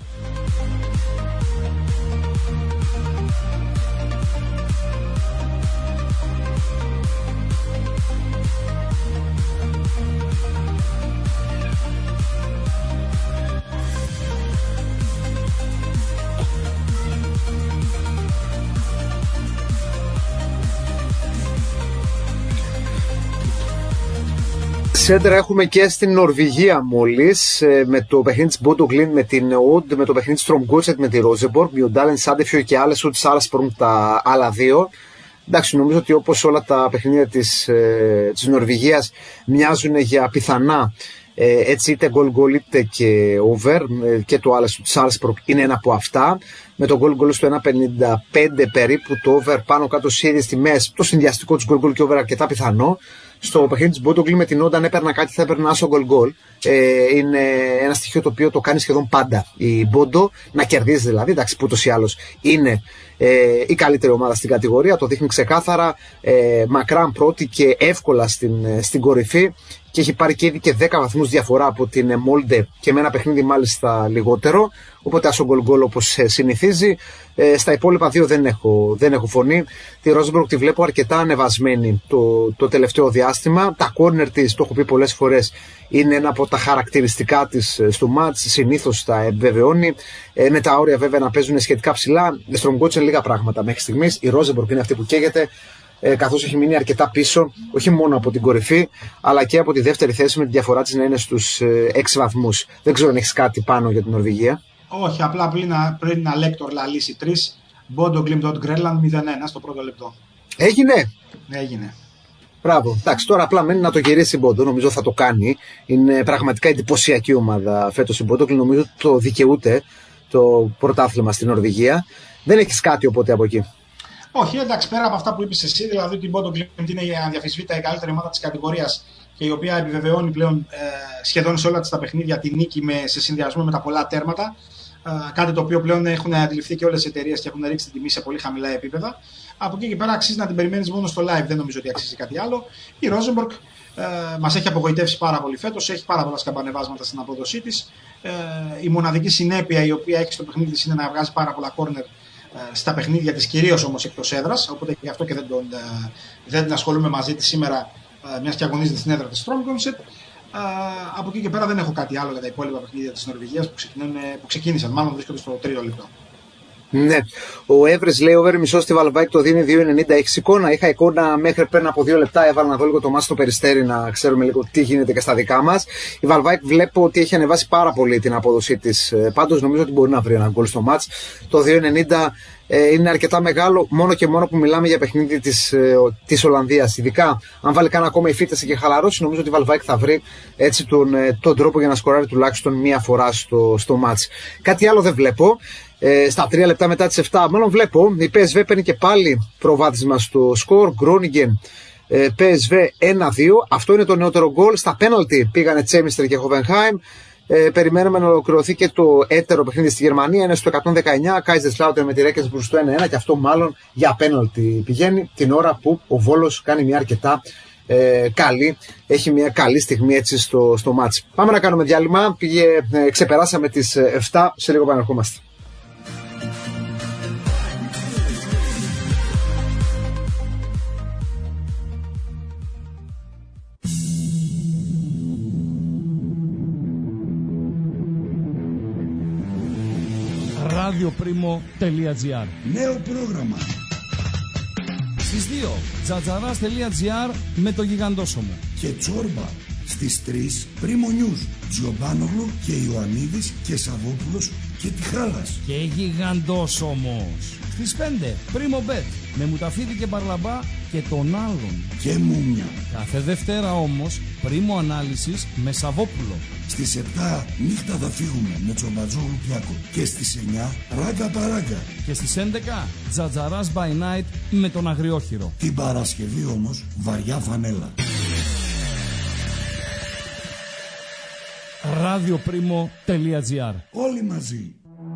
A: Σέντρα έχουμε και στην Νορβηγία μόλις, με το παιχνίδι της Μπόντο Γκλίν με την Οντ, με το παιχνίδι της Τρομγκότσετ με τη Ρόζεμπορκ, Μιοντάλεν Σάντεφιο και άλλες ούτες Άρασπορν τα άλλα δύο. Εντάξει, νομίζω ότι όπως όλα τα παιχνίδια της Νορβηγίας μοιάζουν για πιθανά, έτσι είτε γκολ είτε και over, και το άλλες του Σάλσπροκ είναι ένα από αυτά. Με το γκολ στο 1.55 περίπου, το over πάνω κάτω στις ίδιες τιμές, το συνδυαστικό του γκολ και over αρκετά πιθανό. Στο παιχνίδι της Μπόντογκλι με την Όντα, αν έπαιρνα κάτι θα έπαιρνα άσο γκολ. Είναι ένα στοιχείο το οποίο το κάνει σχεδόν πάντα η Μπόντο, να κερδίζει δηλαδή, εντάξει, που ούτως ή άλλως είναι η καλύτερη ομάδα στην κατηγορία, το δείχνει ξεκάθαρα, μακράν πρώτη και εύκολα στην κορυφή, και έχει πάρει και ήδη και 10 βαθμούς διαφορά από την Μόλντε και με ένα παιχνίδι μάλιστα λιγότερο, οπότε άσο γκολ όπως συνηθίζει. Στα υπόλοιπα δύο δεν έχω φωνή. Τη Ρόζεμπορκ τη βλέπω αρκετά ανεβασμένη το τελευταίο διάστημα. Τα κόρνερ της, το έχω πει πολλές φορές, είναι ένα από τα χαρακτηριστικά της στο μάτς, συνήθως τα επιβεβαιώνει. Με τα όρια βέβαια να παίζουν σχετικά ψηλά. Στρομγκότσεν λίγα πράγματα μέχρι στιγμής. Η Ρόζεμπορκ είναι αυτή που καίγεται, καθώς έχει μείνει αρκετά πίσω, όχι μόνο από την κορυφή, αλλά και από τη δεύτερη θέση, με τη διαφορά της να είναι στους 6 βαθμούς. Δεν ξέρω αν έχεις κάτι πάνω για την Νορβηγία.
B: Όχι, απλά πριν να Λέκτορ λαλήσει 3, Μπόντο Γκλιμ Ντότ Γκρέλαντ 0-1 στο πρώτο λεπτό.
A: Έγινε. Μπράβο. Εντάξει, τώρα απλά μένει να το γυρίσει η Μπόντο. Νομίζω θα το κάνει. Είναι πραγματικά εντυπωσιακή ομάδα φέτος η Μπόντο. Νομίζω το δικαιούται το πρωτάθλημα στην Νορβηγία. Δεν έχεις κάτι οπότε από εκεί?
B: Όχι, εντάξει, πέρα από αυτά που είπες εσύ, δηλαδή ότι η Bodo Glimt είναι αδιαφυσβήτητα η καλύτερη ομάδα της κατηγορίας και η οποία επιβεβαιώνει πλέον σχεδόν σε όλα τα παιχνίδια τη νίκη σε συνδυασμό με τα πολλά τέρματα. Κάτι το οποίο πλέον έχουν αντιληφθεί και όλες οι εταιρείες και έχουν ρίξει την τιμή σε πολύ χαμηλά επίπεδα. Από εκεί και πέρα αξίζει να την περιμένεις μόνο στο live, δεν νομίζω ότι αξίζει κάτι άλλο. Η Rosenborg μας έχει απογοητεύσει πάρα πολύ φέτος, έχει πάρα πολλά σκαμπανεβάσματα στην απόδοσή της. Η μοναδική συνέπεια η οποία έχει στο παιχνίδι της είναι να βγάζει πάρα πολλά corner στα παιχνίδια της, κυρίως όμως εκτός έδρας, οπότε γι' αυτό και δεν την ασχολούμαι μαζί της σήμερα, μιας και αγωνίζεται στην έδρα της Strømsgodset. Από εκεί και πέρα δεν έχω κάτι άλλο για τα υπόλοιπα παιχνίδια της Νορβηγίας που ξεκίνησαν, μάλλον βρίσκονται στο 3ο λεπτό.
A: Ναι. Ο Εύρες λέει: over μισό στη Valvik το δίνει 2,90. Έχεις εικόνα? Είχα εικόνα μέχρι πριν από 2 λεπτά. Έβαλα να δω λίγο το μάτι στο Περιστέρι, να ξέρουμε λίγο τι γίνεται και στα δικά μας. Η Valvik βλέπω ότι έχει ανεβάσει πάρα πολύ την απόδοσή της. Πάντως νομίζω ότι μπορεί να βρει ένα γκολ στο μάτς. Το 2,90 είναι αρκετά μεγάλο, μόνο και μόνο που μιλάμε για παιχνίδι της Ολλανδίας. Ειδικά αν βάλει κανένα ακόμα η φύταση και χαλαρώσει, νομίζω ότι η Valvik θα βρει έτσι τον τρόπο για να σκοράρει τουλάχιστον μία φορά στο μάτς. Κάτι άλλο δεν βλέπω. Στα 3 λεπτά μετά τις 7, μάλλον βλέπω, η PSV παίρνει και πάλι προβάδισμα στο σκορ. Groningen PSV 1-2. Αυτό είναι το νεότερο γκολ. Στα πέναλτι πήγανε Τσέμιστρ και Hoffenheim. Περιμένουμε να ολοκληρωθεί και το έτερο παιχνίδι στη Γερμανία. Είναι στο 119. Kaiserslautern με τη Regensburg στο 1-1 και αυτό μάλλον για πέναλτι πηγαίνει την ώρα που ο Βόλος κάνει μια αρκετά καλή. Έχει μια καλή στιγμή έτσι στο μάτς. Πάμε να κάνουμε διάλειμμα. Ξεπεράσαμε τις 7. Σε λίγο επανερχόμαστε.
K: radioprimo.gr.
L: Νέο πρόγραμμα.
K: Στις 2 τζατζαράς.gr με το Γιγαντόσωμο.
L: Και Τσόρμπα. Στις 3 Πρίμο News. Τζιομπάνογλου και Ιωαννίδης και Σαββόπουλος και Τιχάλας.
K: Και Γιγαντόσωμος. Στις 5 Πρίμο Bet με Μουταφίδη και Μπαρλαμπά και τον άλλον.
L: Και Μούμια.
K: Κάθε Δευτέρα όμως Πρίμο Ανάλυσης με Σαββόπουλο.
L: Στις 7 Νύχτα θα φύγουμε με Τσομπατζόγλου Πιάκο. Και στις 9 Ράγκα Παράγκα.
K: Και στις 11 Τζατζαράς by Night με τον Αγριόχειρο.
L: Την Παρασκευή όμως βαριά φανέλα.
K: radioprimo.gr.
L: Όλοι μαζί.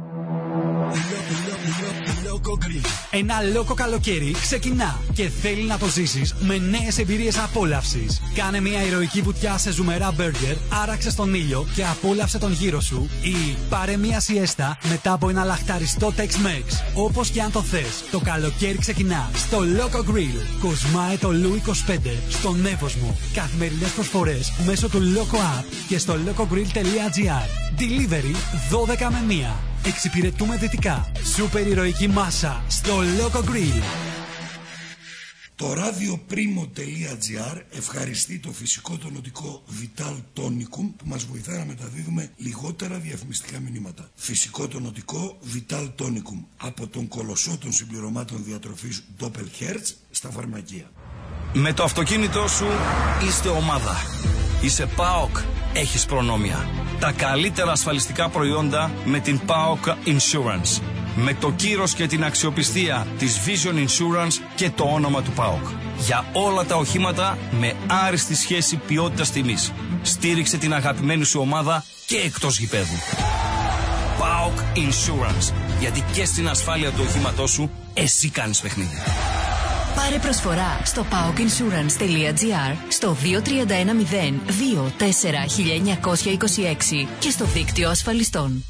O: Ένα λόκο καλοκαίρι ξεκινά και θέλει να το ζήσεις με νέες εμπειρίες απόλαυσης. Κάνε μια ηρωική βουτιά σε ζουμερά μπέργκερ, άραξε στον ήλιο και απόλαυσε τον γύρο σου, ή πάρε μια σιέστα μετά από ένα λαχταριστό Tex-Mex. Όπως και αν το θες, το καλοκαίρι ξεκινά στο Loco Grill. Κοσμάε το Λου 25 στον Εύωσμο. Καθημερινές προσφορές μέσω του Loco App και στο locogrill.gr. Delivery 12 με 1. Εξυπηρετούμε δυτικά. Σούπερ ηρωική μάσα στο Loco Grill.
L: Το radioprimo.gr ευχαριστεί το φυσικό τονωτικό Vital Tonicum που μας βοηθά να μεταδίδουμε λιγότερα διαφημιστικά μηνύματα. Φυσικό τονωτικό Vital Tonicum από τον κολοσσό των συμπληρωμάτων διατροφής Doppelherz στα φαρμακεία.
N: Με το αυτοκίνητό σου είστε ομάδα. Είσαι PAOK, έχεις προνόμια. Τα καλύτερα ασφαλιστικά προϊόντα με την PAOK Insurance. Με το κύρος και την αξιοπιστία της Vision Insurance και το όνομα του PAOK. Για όλα τα οχήματα με άριστη σχέση ποιότητας τιμής. Στήριξε την αγαπημένη σου ομάδα και εκτός γηπέδου. PAOK Insurance. Γιατί και στην ασφάλεια του οχήματός σου εσύ κάνεις παιχνίδι.
M: Πάρε προσφορά στο paokinsurance.gr, στο 2310 24 1926 και στο δίκτυο ασφαλιστών.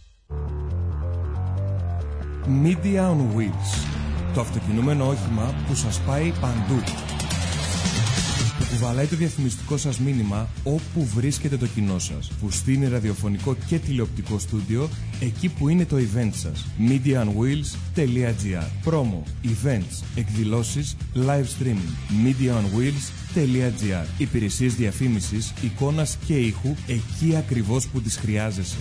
E: Media on Wheels. Το αυτοκινούμενο όχημα που σας πάει παντού. Που κουβαλάει το διαφημιστικό σας μήνυμα όπου βρίσκεται το κοινό σας. Που στείνει ραδιοφωνικό και τηλεοπτικό στούντιο εκεί που είναι το event σας. MediaOnWheels.gr. Promo, events, εκδηλώσεις, live streaming. MediaOnWheels.gr. Υπηρεσίες διαφήμισης, εικόνας και ήχου εκεί ακριβώς που τις χρειάζεσαι.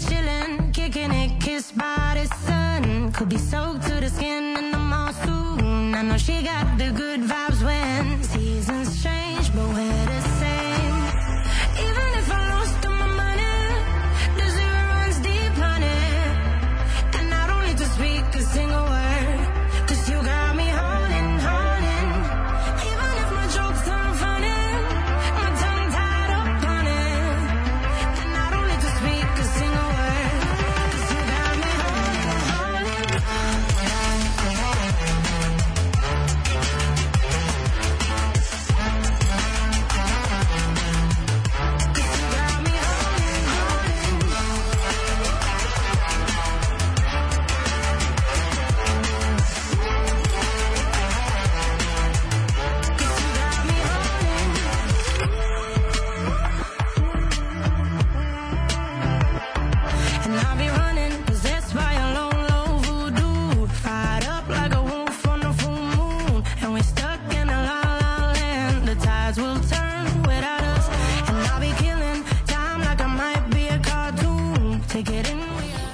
J: just chilling, kicking it, kissed by the sun. Could be soaked to the skin in the monsoon. I know she got the good vibes when seasons change, but we're the same. Even if I lost all my money, the zero runs deep, honey. And I don't need to speak a single word, 'cause you got me holding, holding. Even if my jokes aren't funny, my tongue tied up on it. And I don't need to speak a single word, 'cause you got me holding, holding. And I'll be running, possessed by a low, low voodoo. Fired up like a wolf on the full moon. And we're stuck in a la la land. The tides will turn without us. And I'll be killing time like I might be a cartoon. Take it in.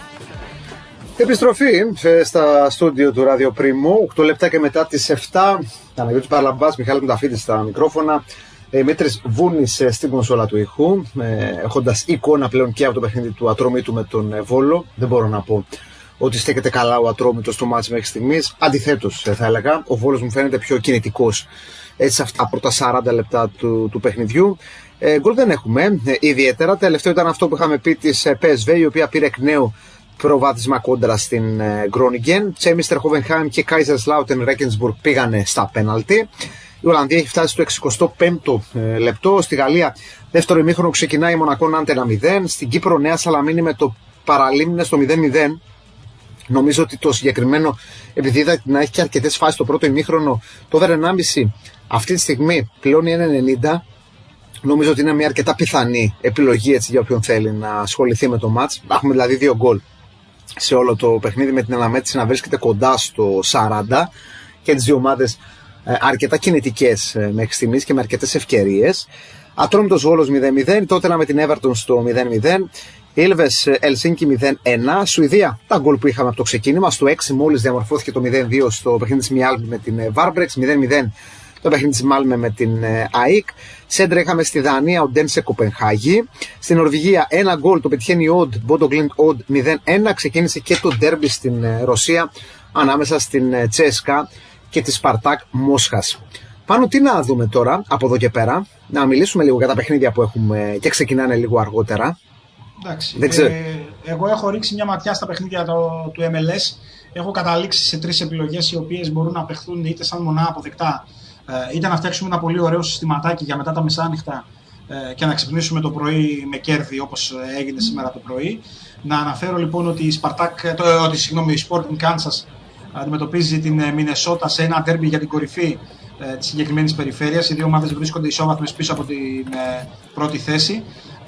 A: Επιστροφή στα στούντιο του Ράδιο Πρίμο, 8 λεπτά και μετά τις 7. Παναγιώτης Παρλαμπάς, Μιχάλης Μουταφίδης στα μικρόφωνα. Δημήτρης Βούνης στην κονσόλα του ήχου, έχοντας εικόνα πλέον και από το παιχνίδι του Ατρόμητου με τον Βόλο. Δεν μπορώ να πω ότι στέκεται καλά ο Ατρόμητος στο μάτς μέχρι στιγμής. Αντιθέτως, θα έλεγα, ο Βόλος μου φαίνεται πιο κινητικός έτσι αυτά πρώτα 40 λεπτά του παιχνιδιού. Γκολ δεν έχουμε ιδιαίτερα. Τελευταίο ήταν αυτό που είχαμε πει της PSV, η οποία πήρε εκ νέου προβάδισμα κόντρα στην Γκρόνιγκεν. Τσέμιστερ, Χόβενχάιμ και Κάιζερσλάουτεν Ρέκενσμπουργκ πήγανε στα πέναλτι. Η Ολλανδία έχει φτάσει στο 65ο λεπτό. Στη Γαλλία, δεύτερο ημίχρονο ξεκινάει η Μονακό Νάντε 1-0. Στην Κύπρο, Νέα Σαλαμίνη με το Παραλίμνη στο 0-0. Νομίζω ότι το συγκεκριμένο, επειδή είδα να έχει και αρκετές φάσεις το πρώτο ημίχρονο, το over 1,5 αυτή τη στιγμή πλέον είναι 90. Νομίζω ότι είναι μια αρκετά πιθανή επιλογή έτσι, για όποιον θέλει να ασχοληθεί με το μάτς. Έχουμε δηλαδή 2 γκολ σε όλο το παιχνίδι, με την αναμέτρηση να βρίσκεται κοντά στο 40 και τις δύο ομάδες αρκετά κινητικές μέχρι στιγμής και με αρκετές ευκαιρίες. Ατρόμητος Βόλος 0-0, τότε με την Everton στο 0-0. Ήλβες Ελσίνκι 0-1. Σουηδία, τα γκολ που είχαμε από το ξεκίνημα. Στο 6 μόλις διαμορφώθηκε το 0-2 στο παιχνίδι της Μιάλμη με την Βάρμπρεξ. 0-0 το παιχνίδι της Μάλμε με την ΑΕΚ. Σέντρα είχαμε στη Δανία ο Ντένσε Κοπενχάγη. Στην Νορβηγία ένα γκολ το πετυχαίνει η Οντ, Μπόντογκλιντ Οντ 0-1. Ξεκίνησε και το ντέρμπι στην Ρωσία ανάμεσα στην Τσέσκα και τη Σπαρτάκ Μόσχας. Πάνω τι να δούμε τώρα από εδώ και πέρα, να μιλήσουμε λίγο για τα παιχνίδια που έχουμε και ξεκινάνε λίγο αργότερα.
B: Εντάξει,
A: Δεν ξέρω.
B: Εγώ έχω ρίξει μια ματιά στα παιχνίδια του MLS. Έχω καταλήξει σε 3 επιλογές οι οποίες μπορούν να παιχθούν είτε σαν μονά αποδεκτά, είτε να φτιάξουμε ένα πολύ ωραίο συστηματάκι για μετά τα μεσάνυχτα και να ξυπνήσουμε το πρωί με κέρδη όπως έγινε σήμερα το πρωί. Να αναφέρω λοιπόν ότι η Sporting Kansas αντιμετωπίζει την Μινεσότα σε ένα ντέρμπι για την κορυφή της συγκεκριμένης περιφέρειας. Οι δύο ομάδες βρίσκονται ισόβαθμες πίσω από την πρώτη θέση.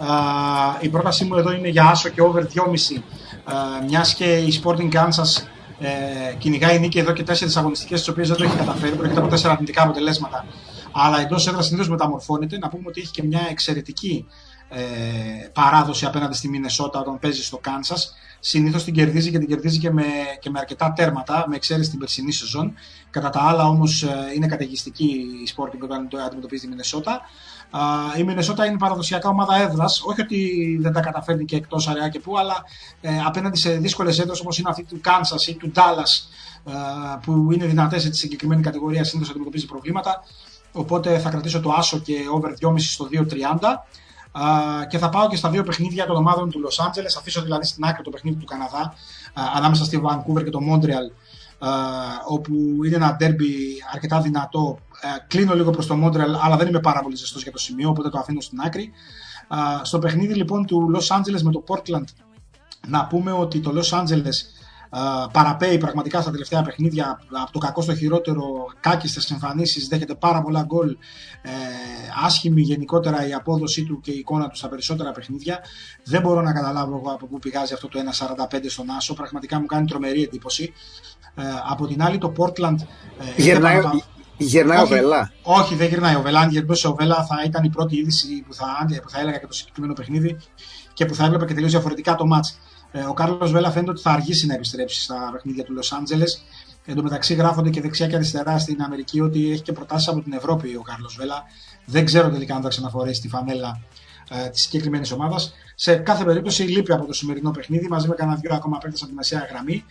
B: Η πρότασή μου εδώ είναι για άσο και over 2,5, μιας και η Sporting Kansas κυνηγάει νίκη εδώ και 4 αγωνιστικές, τις οποίες δεν το έχει καταφέρει, πρόκειται από 4 αρνητικά αποτελέσματα, αλλά εντός έδρας συνήθως μεταμορφώνεται. Να πούμε ότι έχει και μια εξαιρετική παράδοση απέναντι στη Μινεσότα όταν παίζει στο Κάνσας. Συνήθως την κερδίζει και την κερδίζει και με αρκετά τέρματα, με εξαίρεση την περσινή σεζόν. Κατά τα άλλα όμως είναι καταιγιστική η Sporting όταν αντιμετωπίζει τη Μινεσότα. Η Μινεσότα είναι παραδοσιακά ομάδα έδρας, όχι ότι δεν τα καταφέρνει και εκτός αραιά και πού, αλλά απέναντι σε δύσκολες έδρες όπως είναι αυτή του Κάνσας ή του Ντάλλας, που είναι δυνατές σε τη συγκεκριμένη κατηγορία, συνήθως αντιμετωπίζει προβλήματα. Οπότε θα κρατήσω το άσο και over 2,5 στο 2,30. Και θα πάω και στα 2 παιχνίδια των ομάδων του Λος Άντζελες. Αφήσω δηλαδή στην άκρη το παιχνίδι του Καναδά ανάμεσα στη Vancouver και το Montreal, όπου είναι ένα ντέρμπι αρκετά δυνατό. Κλείνω λίγο προς το Montreal, αλλά δεν είμαι πάρα πολύ ζεστός για το σημείο, οπότε το αφήνω στην άκρη. Στο παιχνίδι λοιπόν του Los Angeles με το Portland, να πούμε ότι το Los Angeles παραπέει πραγματικά στα τελευταία παιχνίδια, από το κακό στο χειρότερο, κάκιστες εμφανίσεις, δέχεται πάρα πολλά γκολ, άσχημη γενικότερα η απόδοσή του και η εικόνα του στα περισσότερα παιχνίδια. Δεν μπορώ να καταλάβω εγώ από πού πηγάζει αυτό το 1,45 στον άσο, πραγματικά μου κάνει τρομερή εντύπωση. Από την άλλη το Portland
A: Γυρνάει ο Βέλα.
B: Όχι, δεν γυρνάει ο Βέλα. Αν γυρνούσε ο Βέλα, θα ήταν η πρώτη είδηση που θα έλεγα για το συγκεκριμένο παιχνίδι και που θα έβλεπε και τελείως διαφορετικά το μάτς. Ο Κάρλος Βέλα φαίνεται ότι θα αργήσει να επιστρέψει στα παιχνίδια του Λος Άντζελες. Εν τω μεταξύ, γράφονται και δεξιά και αριστερά στην Αμερική ότι έχει και προτάσεις από την Ευρώπη ο Κάρλος Βέλα. Δεν ξέρω τελικά αν θα ξαναφορέσει τη φανέλα της συγκεκριμένης ομάδας. Σε κάθε περίπτωση λείπει από το σημερινό παιχνίδι μαζί με κανένα δυο ακόμα παίκτες από τη μεσαία γραμμή.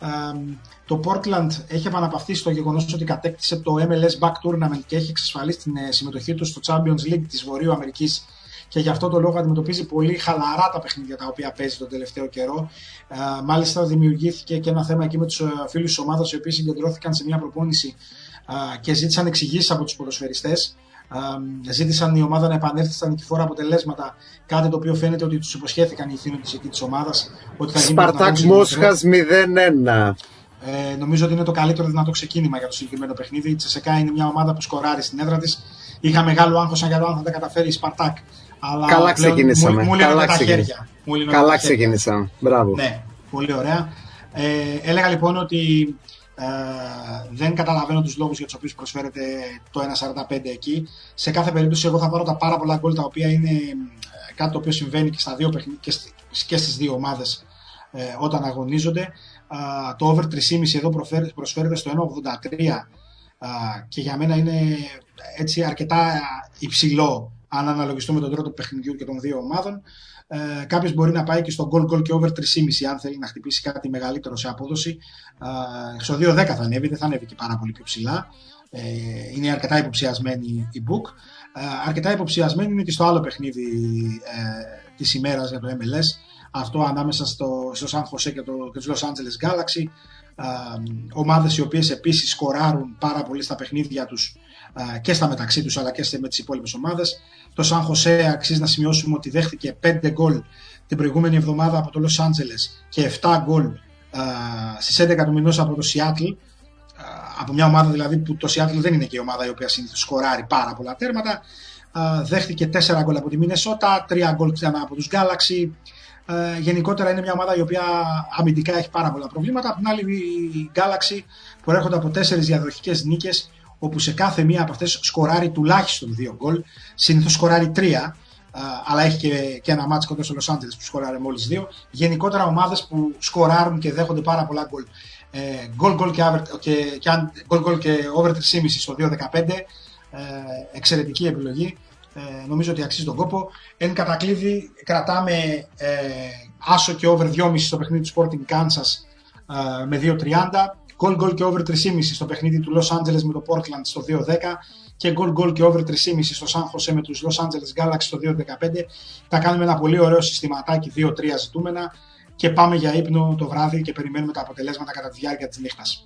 B: Το Portland έχει επαναπαυθεί στο γεγονός ότι κατέκτησε το MLS Back Tournament και έχει εξασφαλίσει την συμμετοχή του στο Champions League της Βορείου Αμερικής και γι' αυτό το λόγο αντιμετωπίζει πολύ χαλαρά τα παιχνίδια τα οποία παίζει τον τελευταίο καιρό. Μάλιστα δημιουργήθηκε και ένα θέμα εκεί με τους φίλους της ομάδας οι οποίοι συγκεντρώθηκαν σε μια προπόνηση και ζήτησαν εξηγήσεις από τους ποδοσφαιριστές. Ζήτησαν η ομάδα να επανέλθει στα νικηφόρα αποτελέσματα, κάτι το οποίο φαίνεται ότι τους υποσχέθηκαν οι ηθήνοντες εκεί της ομάδας.
A: Σπαρτάκ Μόσχας 0-1.
B: Νομίζω ότι είναι το καλύτερο δυνατό ξεκίνημα για το συγκεκριμένο παιχνίδι. Η Τσεσεκά είναι μια ομάδα που σκοράρει στην έδρα της. Είχα μεγάλο άγχος για το αν θα τα καταφέρει η Σπαρτάκ. Αλλά
A: καλά ξεκινήσαμε.
B: Καλά
A: ξεκινήσαμε. Μπράβο.
B: Ναι, πολύ ωραία. Έλεγα λοιπόν ότι δεν καταλαβαίνω τους λόγους για τους οποίους προσφέρεται το 1.45 εκεί. Σε κάθε περίπτωση εγώ θα πάρω τα πάρα πολλά γκολ τα οποία είναι κάτι το οποίο συμβαίνει και στα δύο και στις δύο ομάδες όταν αγωνίζονται. Το over 3.5 εδώ προσφέρεται στο 1.83 και για μένα είναι έτσι αρκετά υψηλό αν αναλογιστούμε τον τρόπο του παιχνιδιού και των δύο ομάδων. Κάποιος μπορεί να πάει και στο goal και over 3.5 αν θέλει να χτυπήσει κάτι μεγαλύτερο σε απόδοση. Στο 2.10 θα ανέβει, δεν θα ανέβει και πάρα πολύ πιο ψηλά. Είναι αρκετά υποψιασμένη η book. Αρκετά υποψιασμένη είναι και στο άλλο παιχνίδι της ημέρας για το MLS. Αυτό ανάμεσα στο San Jose και τους Los Angeles Galaxy. Ομάδες οι οποίες επίσης σκοράρουν πάρα πολύ στα παιχνίδια τους και στα μεταξύ τους αλλά και με τις υπόλοιπες ομάδες. Το San Jose αξίζει να σημειώσουμε ότι δέχτηκε 5 γκολ την προηγούμενη εβδομάδα από το Los Angeles και 7 γκολ στις 11 του μηνός από το Seattle, από μια ομάδα δηλαδή που το Seattle δεν είναι και η ομάδα η οποία συνήθως σκοράρει πάρα πολλά τέρματα. Δέχτηκε 4 γκολ από τη Μινεσότα, 3 γκολ ξανά από τους Galaxy. Γενικότερα είναι μια ομάδα η οποία αμυντικά έχει πάρα πολλά προβλήματα. Απ' την άλλη η Galaxy προέρχονται από 4 διαδοχικές νίκες όπου σε κάθε μία από αυτές σκοράρει τουλάχιστον 2 γκολ. Συνήθως σκοράρει 3, αλλά έχει και ένα μάτς κοντά στο Los Angeles που σκοράρει μόλις 2. Γενικότερα ομάδες που σκοράρουν και δέχονται πάρα πολλά γκολ. Γκολ και over 3.5 στο 2.15. Εξαιρετική επιλογή. Νομίζω ότι αξίζει τον κόπο. Εν κατακλείδη κρατάμε άσο και over 2.5 στο παιχνίδι του Sporting Kansas με 2.30. Goal και over 3.5 στο παιχνίδι του Los Angeles με το Portland στο 2.10 και goal και over 3.5 στο San Jose με τους Los Angeles Galaxy στο 2.15. Θα κάνουμε ένα πολύ ωραίο συστηματάκι 2-3 ζητούμενα και πάμε για ύπνο το βράδυ και περιμένουμε τα αποτελέσματα κατά τη διάρκεια της νύχτας.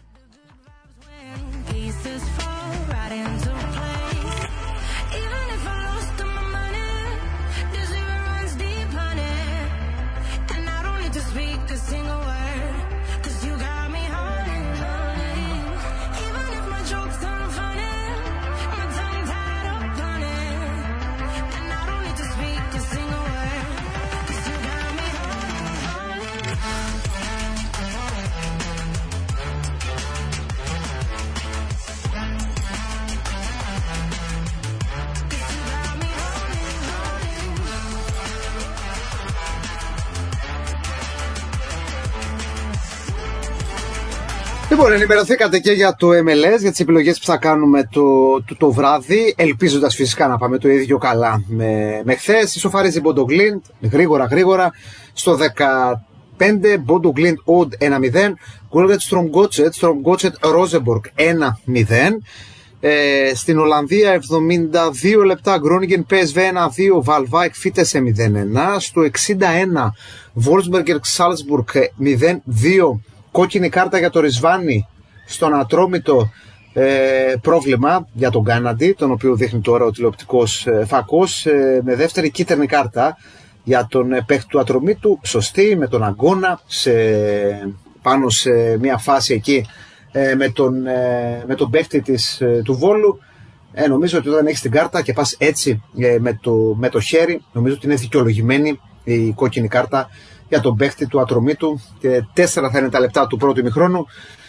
A: Λοιπόν, ενημερωθήκατε και για το MLS, για τις επιλογές που θα κάνουμε το βράδυ, ελπίζοντας φυσικά να πάμε το ίδιο καλά με χθες. Ισοφαρίζει Bodo Glimt, γρήγορα, στο 15, Bodo Glimt odd 1-0, γκολ για Strøm Gotset Rosenborg 1-0. Στην Ολλανδία 72 λεπτά Groningen PSV 1-2, Valvik Vitesse 0-1. Στο 61 Wolfsberger Salzburg 0-2, κόκκινη κάρτα για το Ρισβάνι στον Ατρόμητο, πρόβλημα για τον Κάναντι, τον οποίο δείχνει τώρα ο τηλεοπτικός φακός, με δεύτερη κίτρινη κάρτα για τον παίκτη του Ατρομήτου, σωστή, με τον αγώνα πάνω σε μια φάση εκεί με τον παίκτη του Βόλου. Νομίζω ότι όταν έχεις την κάρτα και πας έτσι με το χέρι, νομίζω ότι είναι δικαιολογημένη η κόκκινη κάρτα για τον παίκτη του Ατρομήτου και 4 θα είναι τα λεπτά του πρώτου ημιχρόνου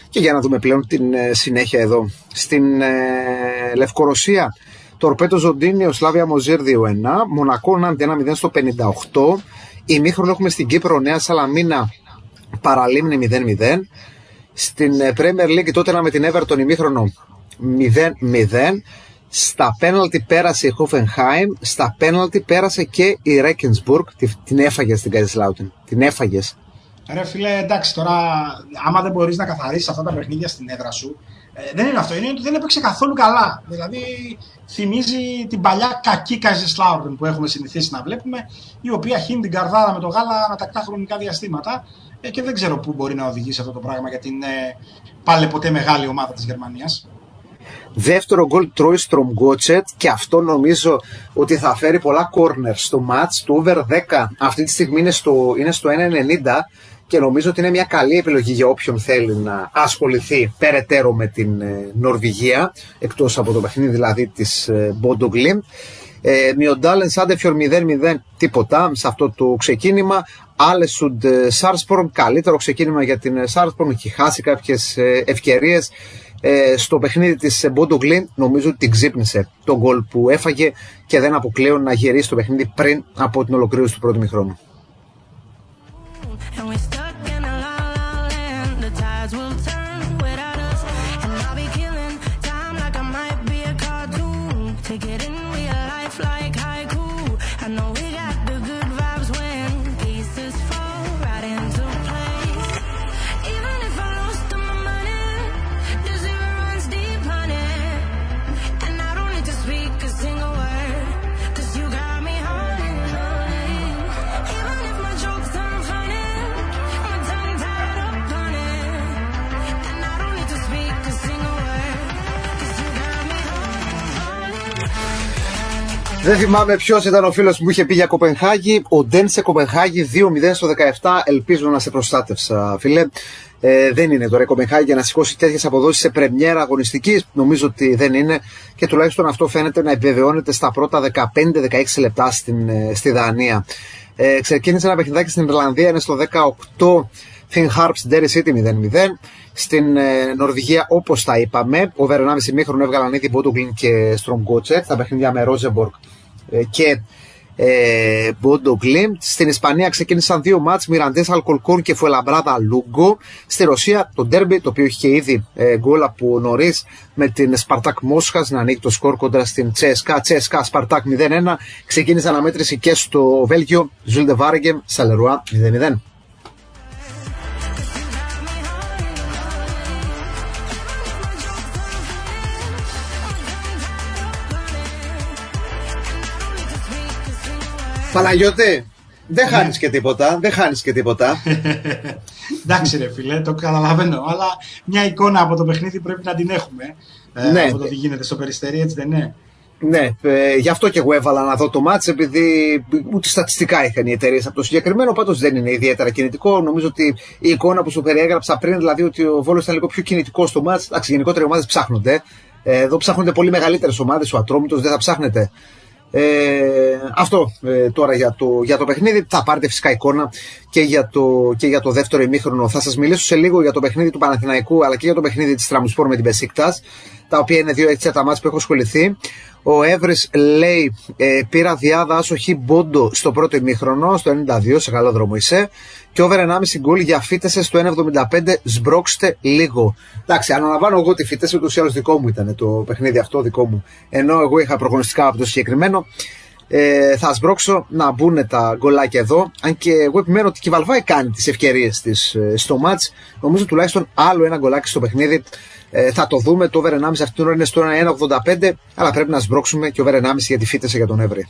A: Και για να δούμε πλέον την συνέχεια εδώ. Στην Λευκορωσία, Τορπέτο Ζοντίνιο, Σλάβια Μοζίρ 2-1, Μονακό Νάντι 1-0 στο 58. Ημίχρονο έχουμε στην Κύπρο, Νέα Σαλαμίνα Παραλίμνη 0-0. Στην Premier League τότε με την Everton ημίχρονο 0-0. Στα πέναλτι πέρασε η Hoffenheim, στα πέναλτι πέρασε και η Regensburg. Την έφαγες την Kaiserslautern, την έφαγες.
B: Ρε φίλε, εντάξει, τώρα άμα δεν μπορείς να καθαρίσεις αυτά τα παιχνίδια στην έδρα σου, δεν είναι αυτό, είναι ότι δεν έπαιξε καθόλου καλά. Δηλαδή θυμίζει την παλιά κακή Kaiserslautern που έχουμε συνηθίσει να βλέπουμε, η οποία χύνει την καρδάδα με το γάλα ανατακτά χρονικά διαστήματα και δεν ξέρω πού μπορεί να οδηγήσει αυτό το πράγμα για την πάλι ποτέ μεγάλη ομάδα της Γερμανίας.
A: Δεύτερο γκολ τρώει Στρομγκότσετ και αυτό νομίζω ότι θα φέρει πολλά corners στο match. Το over 10 αυτή τη στιγμή είναι στο 1,90 και νομίζω ότι είναι μια καλή επιλογή για όποιον θέλει να ασχοληθεί περαιτέρω με την Νορβηγία, εκτός από το παιχνίδι δηλαδή της Bodo Glimt. Μιοντάλεν Σάντεφιορ 0-0, τίποτα σε αυτό το ξεκίνημα. Άλεσουντ Σάρσπορν, καλύτερο ξεκίνημα για την Σάρσπορν, έχει χάσει κάποιες ευκαιρίες. Στο παιχνίδι της Bodo Glimt νομίζω ότι την ξύπνησε το γκολ που έφαγε και δεν αποκλείω να γυρίσει το παιχνίδι πριν από την ολοκλήρωση του πρώτου ημιχρόνου. Δεν θυμάμαι ποιος ήταν ο φίλος που μου είχε πει για Κοπενχάγη. Ο Ντεν σε Κοπενχάγη 2-0 στο 17. Ελπίζω να σε προστάτευσα, φίλε. Δεν είναι τώρα η Κοπενχάγη για να σηκώσει τέτοιες αποδόσεις σε πρεμιέρα αγωνιστική. Νομίζω ότι δεν είναι. Και τουλάχιστον αυτό φαίνεται να επιβεβαιώνεται στα πρώτα 15-16 λεπτά στη Δανία. Ξεκίνησε ένα παιχνιδάκι στην Ιρλανδία, είναι στο 18. Finn Harps Derry City 0-0. Στην Νορβηγία, όπως τα είπαμε, over 1,5 ημίχρονο έβγαλαν ήδη Bodo Glimt και Strømsgodset, τα παιχνίδια με Rosenborg και Bodo Glimt. Στην Ισπανία ξεκίνησαν δύο μάτς, Mirandés Alcorcón και Fuenlabrada Lugo. Στη Ρωσία το ντέρμπι, το οποίο είχε ήδη γκολ από νωρίς, με την Spartak Μόσχας να ανοίγει το σκορ κοντά στην CSKA Spartak 0-1. Ξεκίνησε αναμέτρηση και στο Βέλγιο, Zulte Waregem Charleroi 0-0. Παναγιώτη, δεν χάνεις και τίποτα,
B: Εντάξει ρε φίλε, το καταλαβαίνω, αλλά μια εικόνα από το παιχνίδι πρέπει να την έχουμε.
A: Ναι.
B: Από το τι γίνεται στο Περιστέρι, έτσι δεν είναι?
A: Ναι, γι' αυτό και εγώ έβαλα να δω το μάτς, επειδή ούτε στατιστικά είχαν οι εταιρείες από το συγκεκριμένο, πάντως δεν είναι ιδιαίτερα κινητικό. Νομίζω ότι η εικόνα που σου περιέγραψα πριν, δηλαδή ότι ο Βόλος ήταν λίγο πιο κινητικό στο μάτς, εντάξει, γενικότερα οι ομάδες ψάχνονται. Εδώ ψάχνονται πολύ μεγαλύτερες ομάδες, ο Ατρόμητος δεν θα ψάχνεται. Αυτό τώρα για το παιχνίδι. Θα πάρετε φυσικά εικόνα και για το δεύτερο ημίχρονο. Θα σας μιλήσω σε λίγο για το παιχνίδι του Παναθηναϊκού, αλλά και για το παιχνίδι της Τραμουσπόρ με την Μπεσίκτας, τα οποία είναι δύο έτσι τα μάτς που έχω ασχοληθεί. Ο Εύρης λέει πήρα διάδα άσοχη Μπόντο στο πρώτο ημίχρονο, στο 92, σε καλό δρόμο είσαι. Και over 1,5 γκολ για φύτεσε στο 1,75, σμπρώξτε λίγο. Εντάξει, αναλαμβάνω εγώ τη φύτεση, ούτως ή άλλως δικό μου ήταν το παιχνίδι αυτό, δικό μου. Ενώ εγώ είχα προγνωστικά από το συγκεκριμένο. Θα σμπρώξω να μπουν τα γκολάκια εδώ. Αν και εγώ επιμένω ότι και η Βαλβάη κάνει τις ευκαιρίες της στο μάτς. Νομίζω τουλάχιστον άλλο ένα γκολάκι στο παιχνίδι. Θα το δούμε. Το over 1,5 αυτή την ώρα είναι στο 1,85. Αλλά πρέπει να σμπρώξουμε και over 1,5 για τη φύτεση για τον Εύρη.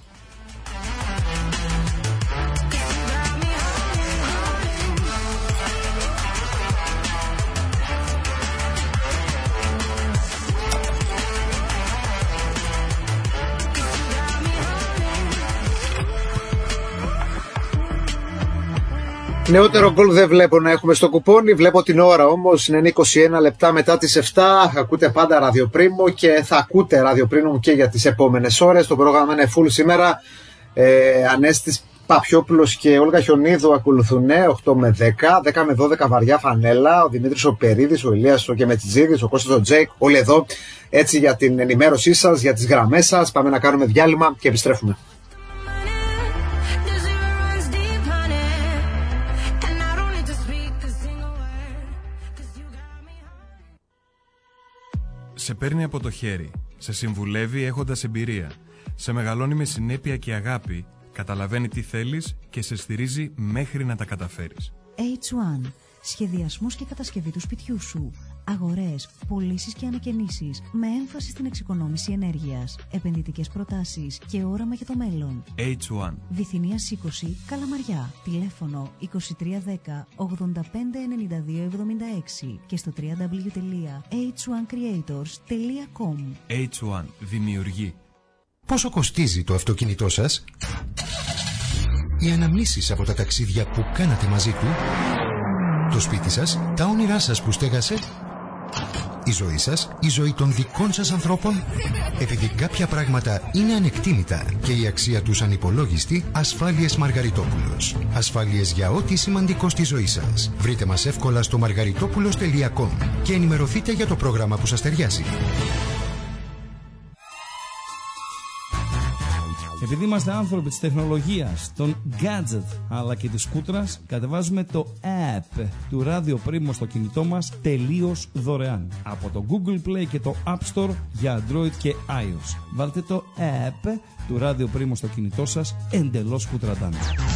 A: Νεότερο γκολ δεν βλέπω να έχουμε στο κουπόνι, βλέπω την ώρα όμως, είναι 21 λεπτά μετά τις 7, ακούτε πάντα ραδιοπρίμο και θα ακούτε ραδιοπρίμο και για τις επόμενες ώρες. Το πρόγραμμα είναι full σήμερα, Ανέστης Παπιόπουλος και Όλγα Χιονίδου ακολουθούν 8 με 10, 10 με 12 βαριά φανέλα, ο Δημήτρης ο Περίδης, ο Ηλίας ο Κεμετζίδης, ο Κώστας ο Τζέικ, όλοι εδώ έτσι για την ενημέρωσή σας, για τις γραμμές σας. Πάμε να κάνουμε διάλειμμα και επιστρέφουμε.
E: Σε παίρνει από το χέρι, σε συμβουλεύει έχοντας εμπειρία, σε μεγαλώνει με συνέπεια και αγάπη, καταλαβαίνει τι θέλεις και σε στηρίζει μέχρι να τα καταφέρεις.
P: H1. Σχεδιασμός και κατασκευή του σπιτιού σου. Αγορές, πωλήσεις και ανακαινήσεις με έμφαση στην εξοικονόμηση ενέργειας. Επενδυτικές προτάσεις και όραμα για το μέλλον.
E: H1.
P: Βυθινίας 20, Καλαμαριά. Τηλέφωνο 2310 85 92 76 και στο www.h1creators.com.
E: H1. Δημιουργεί.
F: Πόσο κοστίζει το αυτοκίνητό σας? Οι αναμνήσεις από τα ταξίδια που κάνατε μαζί του? Το σπίτι σας, τα όνειρά σας που στέγασε? Η ζωή σας, η ζωή των δικών σας ανθρώπων? Επειδή κάποια πράγματα είναι ανεκτήμητα και η αξία τους ανυπολόγιστη, Ασφάλειες Μαργαριτόπουλος. Ασφάλειες για ό,τι σημαντικό στη ζωή σας. Βρείτε μας εύκολα στο margaritopoulos.com και ενημερωθείτε για το πρόγραμμα που σας ταιριάζει.
K: Επειδή είμαστε άνθρωποι της τεχνολογίας, των gadget αλλά και της σκούτρας, κατεβάζουμε το app του Radio Primo στο κινητό μας τελείως δωρεάν. Από το Google Play και το App Store για Android και iOS. Βάλτε το app του Radio Primo στο κινητό σας εντελώς σκούτραντάν.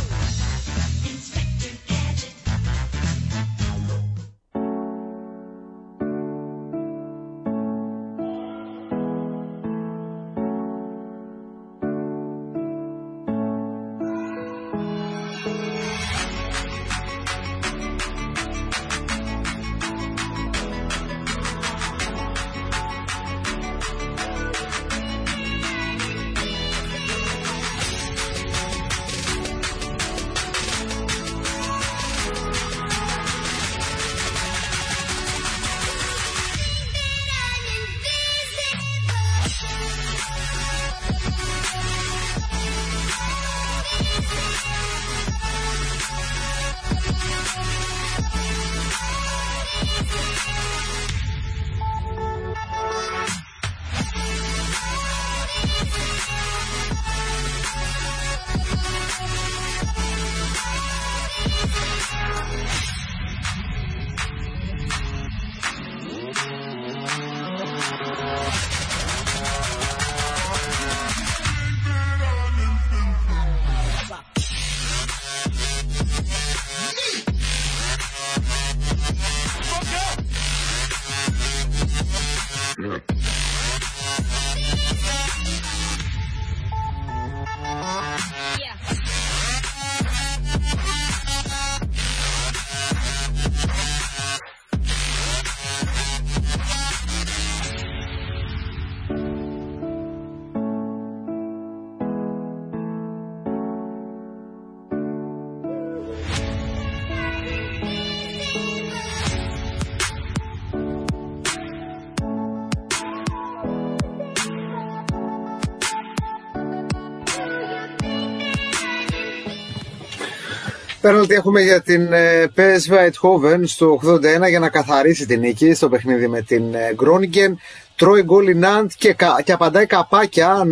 A: Πέναλτι έχουμε για την PSV Eindhoven στο 81 για να καθαρίσει την νίκη στο παιχνίδι με την Groningen. Τρώει γκολ η Ναντ και απαντάει καπάκια.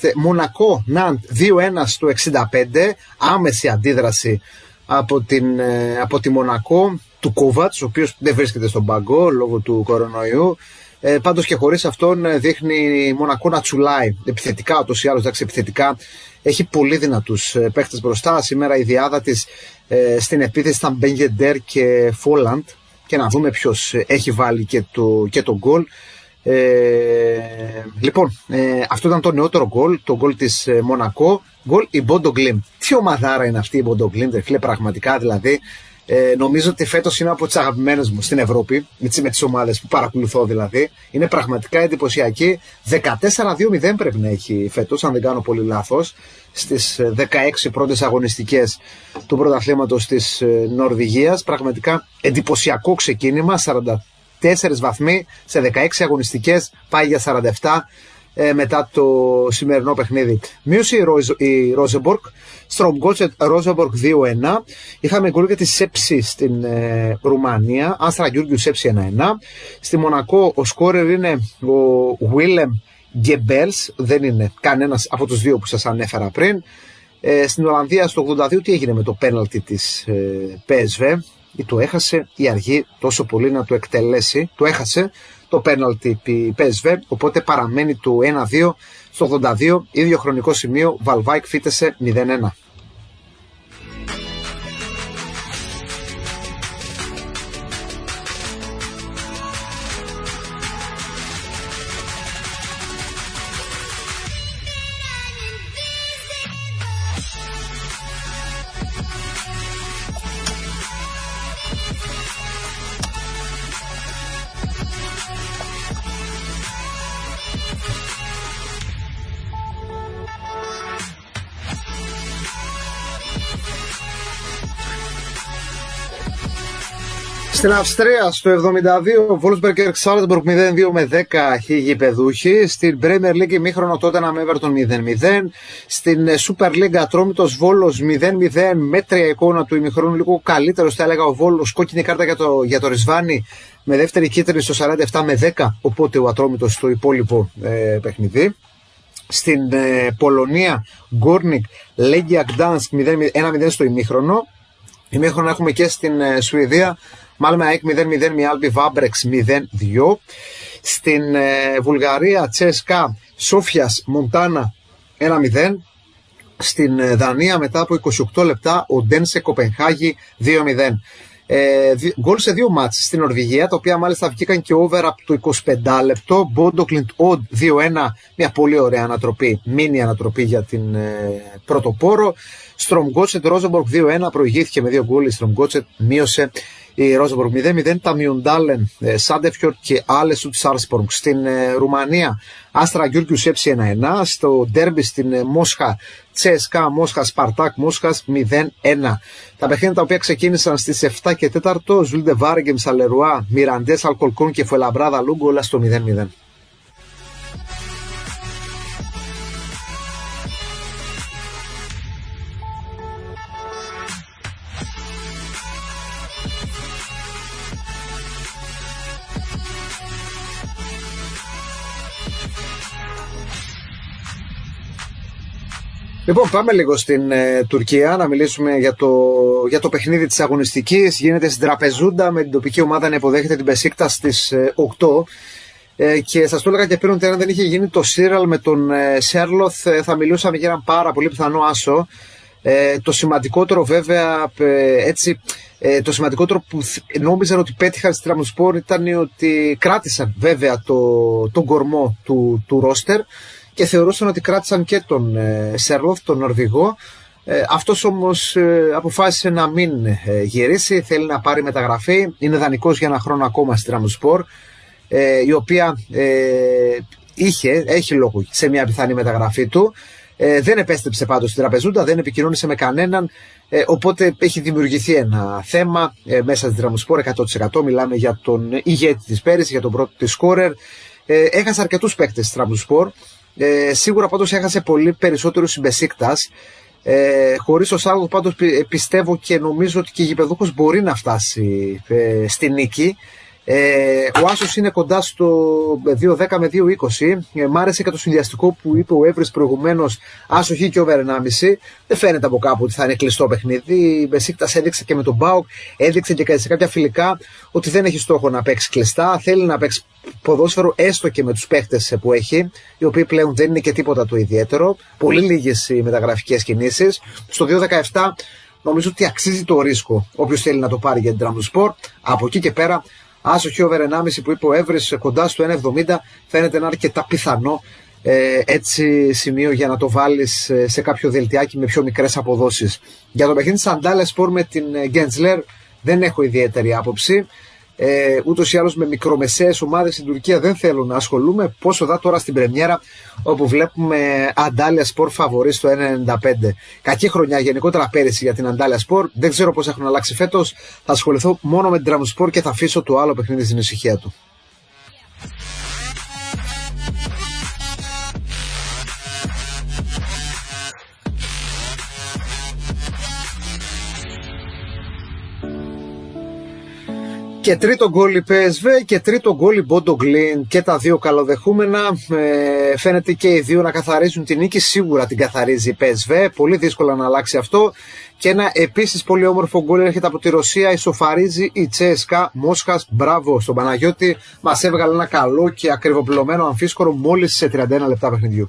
A: Μονακό Ναντ 2-1 στο 65. Άμεση αντίδραση από τη Μονακό του Κόβατς, ο οποίος δεν βρίσκεται στον πάγκο λόγω του κορονοϊού. Πάντως και χωρίς αυτόν δείχνει η Μονακό να τσουλάει επιθετικά, ούτως ή άλλως, επιθετικά έχει πολύ δυνατούς παίχτες μπροστά. Σήμερα η διάδα της στην επίθεση ήταν Μπενγεντέρ και Φόλαντ, και να δούμε ποιος έχει βάλει και το γκολ. Λοιπόν, αυτό ήταν το νεότερο γκολ, το γκολ της Μονακό. Γκολ η Bodo Glimt. Τι ομαδάρα είναι αυτή η Bodo Glimt, φίλε, πραγματικά δηλαδή. Νομίζω ότι φέτος είναι από τις αγαπημένες μου στην Ευρώπη, με τις ομάδες που παρακολουθώ δηλαδή. Είναι πραγματικά εντυπωσιακή. 14-2-0 πρέπει να έχει φέτος, αν δεν κάνω πολύ λάθος, στις 16 πρώτες αγωνιστικές του πρωταθλήματος της Νορβηγίας. Πραγματικά εντυπωσιακό ξεκίνημα, 44 βαθμοί σε 16 αγωνιστικές, πάει για 47. μετά το σημερινό παιχνίδι. Μείωσε η Rosenborg, Stromgocet Rosenborg 2-1. Είχαμε γκολ για τη Σέψη στην Ρουμανία, Άστρα Γιούργιου Σέψη 1-1. Στη Μονακό ο σκόρερ είναι ο Willem Γκεμπέλς, δεν είναι κανένας από τους δύο που σας ανέφερα πριν. Στην Ολλανδία στο 82 τι έγινε με το πέναλτι της PSV, ή το έχασε ή αργεί τόσο πολύ να το εκτελέσει, το έχασε το πέναλτι η PSV, οπότε παραμένει το 1-2 στο 82, ίδιο χρονικό σημείο, Βαλβάικ Φίτεσε 0-1. Στην Αυστρία στο 72 Wolfsberger Salzburg 0-2 με 10 οι γηπεδούχοι. Στην Premier League ημίχρονο Tottenham Everton 0-0. Στην Super League Ατρόμητος Βόλος 0-0. Μέτρια εικόνα του ημιχρόνου, λίγο καλύτερος θα έλεγα ο Βόλος. Κόκκινη κάρτα για το Ρισβάνι με δεύτερη κίτρινη στο 47 με 10. Οπότε ο Ατρόμητος στο υπόλοιπο παιχνιδί. Στην Πολωνία Γκόρνικ Legia Gdansk 1-0 στο ημίχρονο. Ημίχρονο έχουμε και στην Σουηδία Μάλμε ΑΕΚ 0-0 με Άλμπι Βάμπρεξ 0-2. Στην Βουλγαρία Τσέσκα Σόφιας Μοντάνα 1-0. Στην Δανία μετά από 28 λεπτά ο Ντένσε Κοπενχάγη 2-0. Γκολ σε δύο μάτς στην Νορβηγία, τα οποία μάλιστα βγήκαν και over από το 25 λεπτό. Μπόντοκλιντ Οντ 2-1, μια πολύ ωραία ανατροπή, μίνι ανατροπή για την πρωτοπόρο. Στρομγκότσετ Ρόζεμπορκ 2-1, προηγήθηκε με δύο γκολ. Η Στρομγκότσετ μείωσε η Ρόζεμπορκ 0-0. Τα Μιουντάλεν Σάντεφιορτ και Άλεσουτ Σάρσπορκ. Στην Ρουμανία Άστρα Γιούργιου Σέψη 1-1. Στο ντέρμπι στην Μόσχα Τσέσκα Μόσχα Σπαρτάκ Μόσχας 0-1. Τα παιχνίδια τα οποία ξεκίνησαν στις 7 και 4, Ζουλντε Βάργκεμ Σαλερουά, Μιραντές Αλκολκόν και Φουελαμπράδα Λούγκο, όλα στο 0-0. Λοιπόν, πάμε λίγο στην Τουρκία να μιλήσουμε για το παιχνίδι της αγωνιστικής. Γίνεται στην Τραπεζούντα με την τοπική ομάδα να υποδέχεται την Μπεσίκτας στις 8. Και σας το έλεγα και πριν ότι αν δεν είχε γίνει το Σίραλ με τον Σέρλοθ θα μιλούσαμε για έναν πάρα πολύ πιθανό άσο. Το σημαντικότερο βέβαια, το σημαντικότερο που νόμιζαν ότι πέτυχαν στη Τραμονσπόρ ήταν ότι κράτησαν βέβαια τον κορμό του ρόστερ και θεωρούσαν ότι κράτησαν και τον Σέρλοθ, τον Νορβηγό. Αυτός όμως αποφάσισε να μην γυρίσει, θέλει να πάρει μεταγραφή, είναι δανεικός για ένα χρόνο ακόμα στη Τραμονσπόρ, η οποία έχει λόγο σε μια πιθανή μεταγραφή του. Δεν επέστρεψε πάντως στην Τραπεζούντα, δεν επικοινώνησε με κανέναν, οπότε έχει δημιουργηθεί ένα θέμα μέσα στην Τραμονσπόρ 100%. Μιλάμε για τον ηγέτη της πέρυσι, για τον πρώτο της σκόρερ. Έχασε αρκετούς παίκτες στη Τραμονσπόρ. Σίγουρα πάντως έχασε πολύ περισσότερους συμπεσίκτας. Χωρίς ο Σάρλοτ πάντως πιστεύω και νομίζω ότι και η γηπεδούχος μπορεί να φτάσει στη νίκη. Ο άσος είναι κοντά στο 2-10 με 2-20. Μ' άρεσε και το συνδυαστικό που είπε ο Εύρης προηγουμένως, άσο χ και over 1,5. Δεν φαίνεται από κάπου ότι θα είναι κλειστό παιχνίδι. Η Μπεσίκτας έδειξε και με τον Μπάουκ, έδειξε και σε κάποια φιλικά ότι δεν έχει στόχο να παίξει κλειστά. Θέλει να παίξει ποδόσφαιρο έστω και με τους παίχτες που έχει, οι οποίοι πλέον δεν είναι και τίποτα το ιδιαίτερο. Πολύ λίγες οι μεταγραφικές κινήσεις. Στο 2-17 νομίζω ότι αξίζει το ρίσκο όποιος θέλει να το πάρει για την Τραμονσπόρ. Από εκεί και πέρα, άσο χ over 1,5 που είπε ο Εύρης κοντά στο 1,70 φαίνεται να είναι αρκετά πιθανό έτσι σημείο για να το βάλεις σε κάποιο δελτιάκι με πιο μικρές αποδόσεις. Για το παιχνίδι της Αντάλια Σπορ με την Γκέντζλερ δεν έχω ιδιαίτερη άποψη. Ούτως ή άλλως με μικρομεσαίες ομάδες στην Τουρκία δεν θέλω να ασχολούμαι. Πόσο δά τώρα στην πρεμιέρα όπου βλέπουμε Αντάλια Σπορ φαβορί στο 1,95. Κακή χρονιά γενικότερα πέρυσι για την Αντάλια Σπορ. Δεν ξέρω πώς έχουν αλλάξει φέτος. Θα ασχοληθώ μόνο με την Τραμονσπόρ και θα αφήσω το άλλο παιχνίδι στην ησυχία του. Και τρίτο γκολ η PSV και τρίτο γκολ η Bodo Glimt, και τα δύο καλοδεχούμενα. Φαίνεται και οι δύο να καθαρίζουν την νίκη. Σίγουρα την καθαρίζει η PSV, πολύ δύσκολα να αλλάξει αυτό. Και ένα επίσης πολύ όμορφο γκολ έρχεται από τη Ρωσία, ισοφαρίζει η CSKA Μόσχας. Μπράβο στον Παναγιώτη, μας έβγαλε ένα καλό και ακριβοπληρωμένο αμφίσκορο μόλις σε 31 λεπτά παιχνιδιού.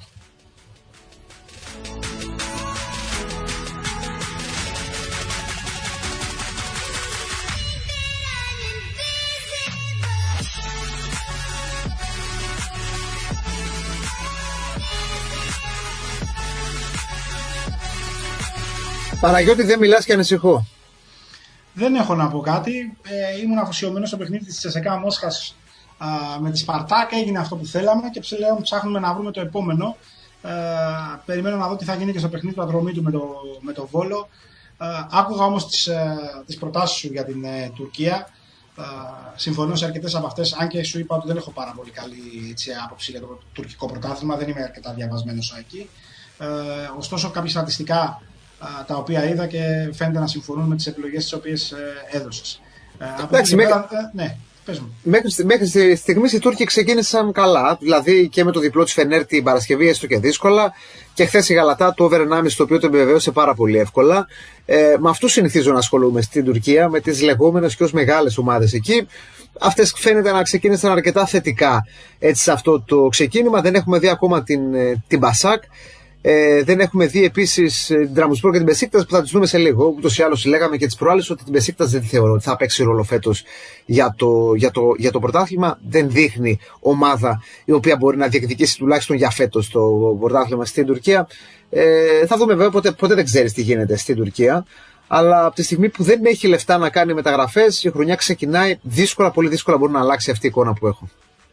A: Παναγιώτη, δεν μιλάς και ανησυχώ.
B: Δεν έχω να πω κάτι. Ήμουν αφοσιωμένος στο παιχνίδι της CSKA Μόσχας με τη Σπαρτάκ. Έγινε αυτό που θέλαμε και πλέον ψάχνουμε να βρούμε το επόμενο. Περιμένω να δω τι θα γίνει και στο παιχνίδι του Ατρομήτου με το Βόλο. Άκουγα όμως τις προτάσεις σου για την Τουρκία. Συμφωνώ σε αρκετές από αυτές, αν και σου είπα ότι δεν έχω πάρα πολύ καλή άποψη για το τουρκικό πρωτάθλημα. Δεν είμαι αρκετά διαβασμένος εκεί. Ωστόσο, κάποια στατιστικά τα οποία είδα και φαίνεται να συμφωνούν με τις επιλογές τις οποίες έδωσες.
A: Εντάξει,
B: ναι, πες μου.
A: Μέχρι στιγμής οι Τούρκοι ξεκίνησαν καλά, δηλαδή και με το διπλό της Φενέρ την Παρασκευή, έστω και δύσκολα, και χθες η Γαλατά το over 1,5, το οποίο το επιβεβαίωσε πάρα πολύ εύκολα. Με αυτούς συνηθίζω να ασχολούμαι στην Τουρκία, με τις λεγόμενες και ως μεγάλες ομάδες εκεί. Αυτές φαίνεται να ξεκίνησαν αρκετά θετικά έτσι, σε αυτό το ξεκίνημα. Δεν έχουμε δει ακόμα την Μπασάκ. Δεν έχουμε δει επίσης την Τραμπζονσπόρ και την Μπεσίκτας, που θα τις δούμε σε λίγο. Ούτως ή άλλως λέγαμε και τις προάλλες ότι την Μπεσίκτας δεν θεωρώ ότι θα παίξει ρόλο φέτος για το πρωτάθλημα. Δεν δείχνει ομάδα η οποία μπορεί να διεκδικήσει τουλάχιστον για φέτος το πρωτάθλημα στην Τουρκία. Θα δούμε βέβαια, ποτέ δεν ξέρεις τι γίνεται στην Τουρκία. Αλλά από τη στιγμή που δεν έχει λεφτά να κάνει μεταγραφές, η χρονιά ξεκινάει δύσκολα, πολύ δύσκολα μπορεί να αλλάξει αυτή η εικόνα που έχω.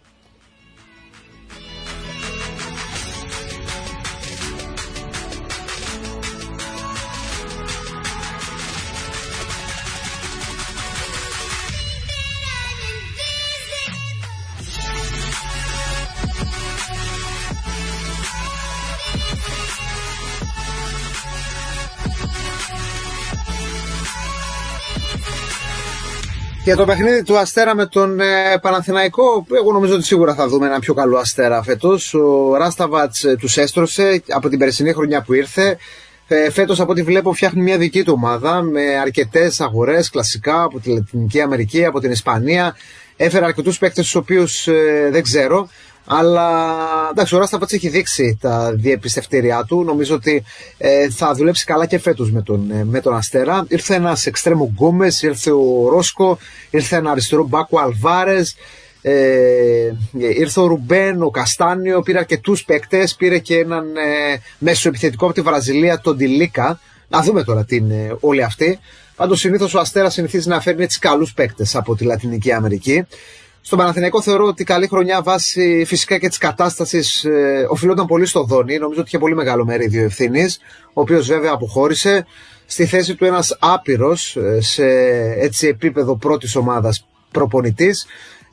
A: Για το παιχνίδι του Αστέρα με τον Παναθηναϊκό, εγώ νομίζω ότι σίγουρα θα δούμε ένα πιο καλό Αστέρα φέτος. Ο Ράσταβατς τους έστρωσε από την περσινή χρονιά που ήρθε. Φέτος, από ό,τι βλέπω, φτιάχνει μια δική του ομάδα με αρκετές αγορές κλασικά από τη Λατινική Αμερική, από την Ισπανία. Έφερε αρκετούς παίκτες τους οποίους δεν ξέρω. Αλλά εντάξει, ο Ράσταβατς έχει δείξει τα διεπιστευτήριά του. Νομίζω ότι θα δουλέψει καλά και φέτος με τον Αστέρα. Ήρθε ένας εξτρέμο Γκόμες, ήρθε ο Ρόσκο, ήρθε ένα αριστερό Μπάκο Αλβάρες, ήρθε ο Ρουμπέν, ο Καστάνιο. Πήρε αρκετούς παίκτες, πήρε και έναν μέσο επιθετικό από τη Βραζιλία, τον Τιλίκα. Να δούμε τώρα τι είναι όλοι αυτοί. Πάντως συνήθως ο Αστέρας συνηθίζει να φέρνει έτσι καλούς παίκτες από τη Λατινική Αμερική. Στον Παναθηναϊκό θεωρώ ότι καλή χρονιά βάσει φυσικά και της κατάστασης οφειλόταν πολύ στο Δόνι. Νομίζω ότι είχε πολύ μεγάλο μερίδιο ευθύνης, ο οποίος βέβαια αποχώρησε. Στη θέση του ένας άπειρος σε έτσι επίπεδο πρώτης ομάδας προπονητής,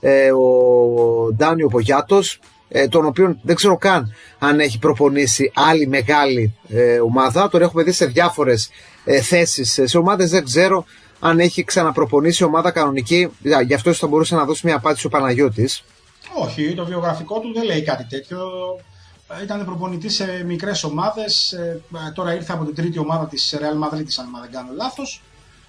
A: ο Ντάνιο Πογιάτος, τον οποίον δεν ξέρω καν αν έχει προπονήσει άλλη μεγάλη ομάδα. Τον έχουμε δει σε διάφορες θέσεις σε ομάδες, δεν ξέρω αν έχει ξαναπροπονήσει ομάδα κανονική. Γι' αυτό θα μπορούσε να δώσει μια απάντηση ο Παναγιώτης.
B: Όχι, το βιογραφικό του δεν λέει κάτι τέτοιο. Ήταν προπονητής σε μικρές ομάδες. Τώρα ήρθε από την τρίτη ομάδα της Real Madrid, αν δεν κάνω λάθος.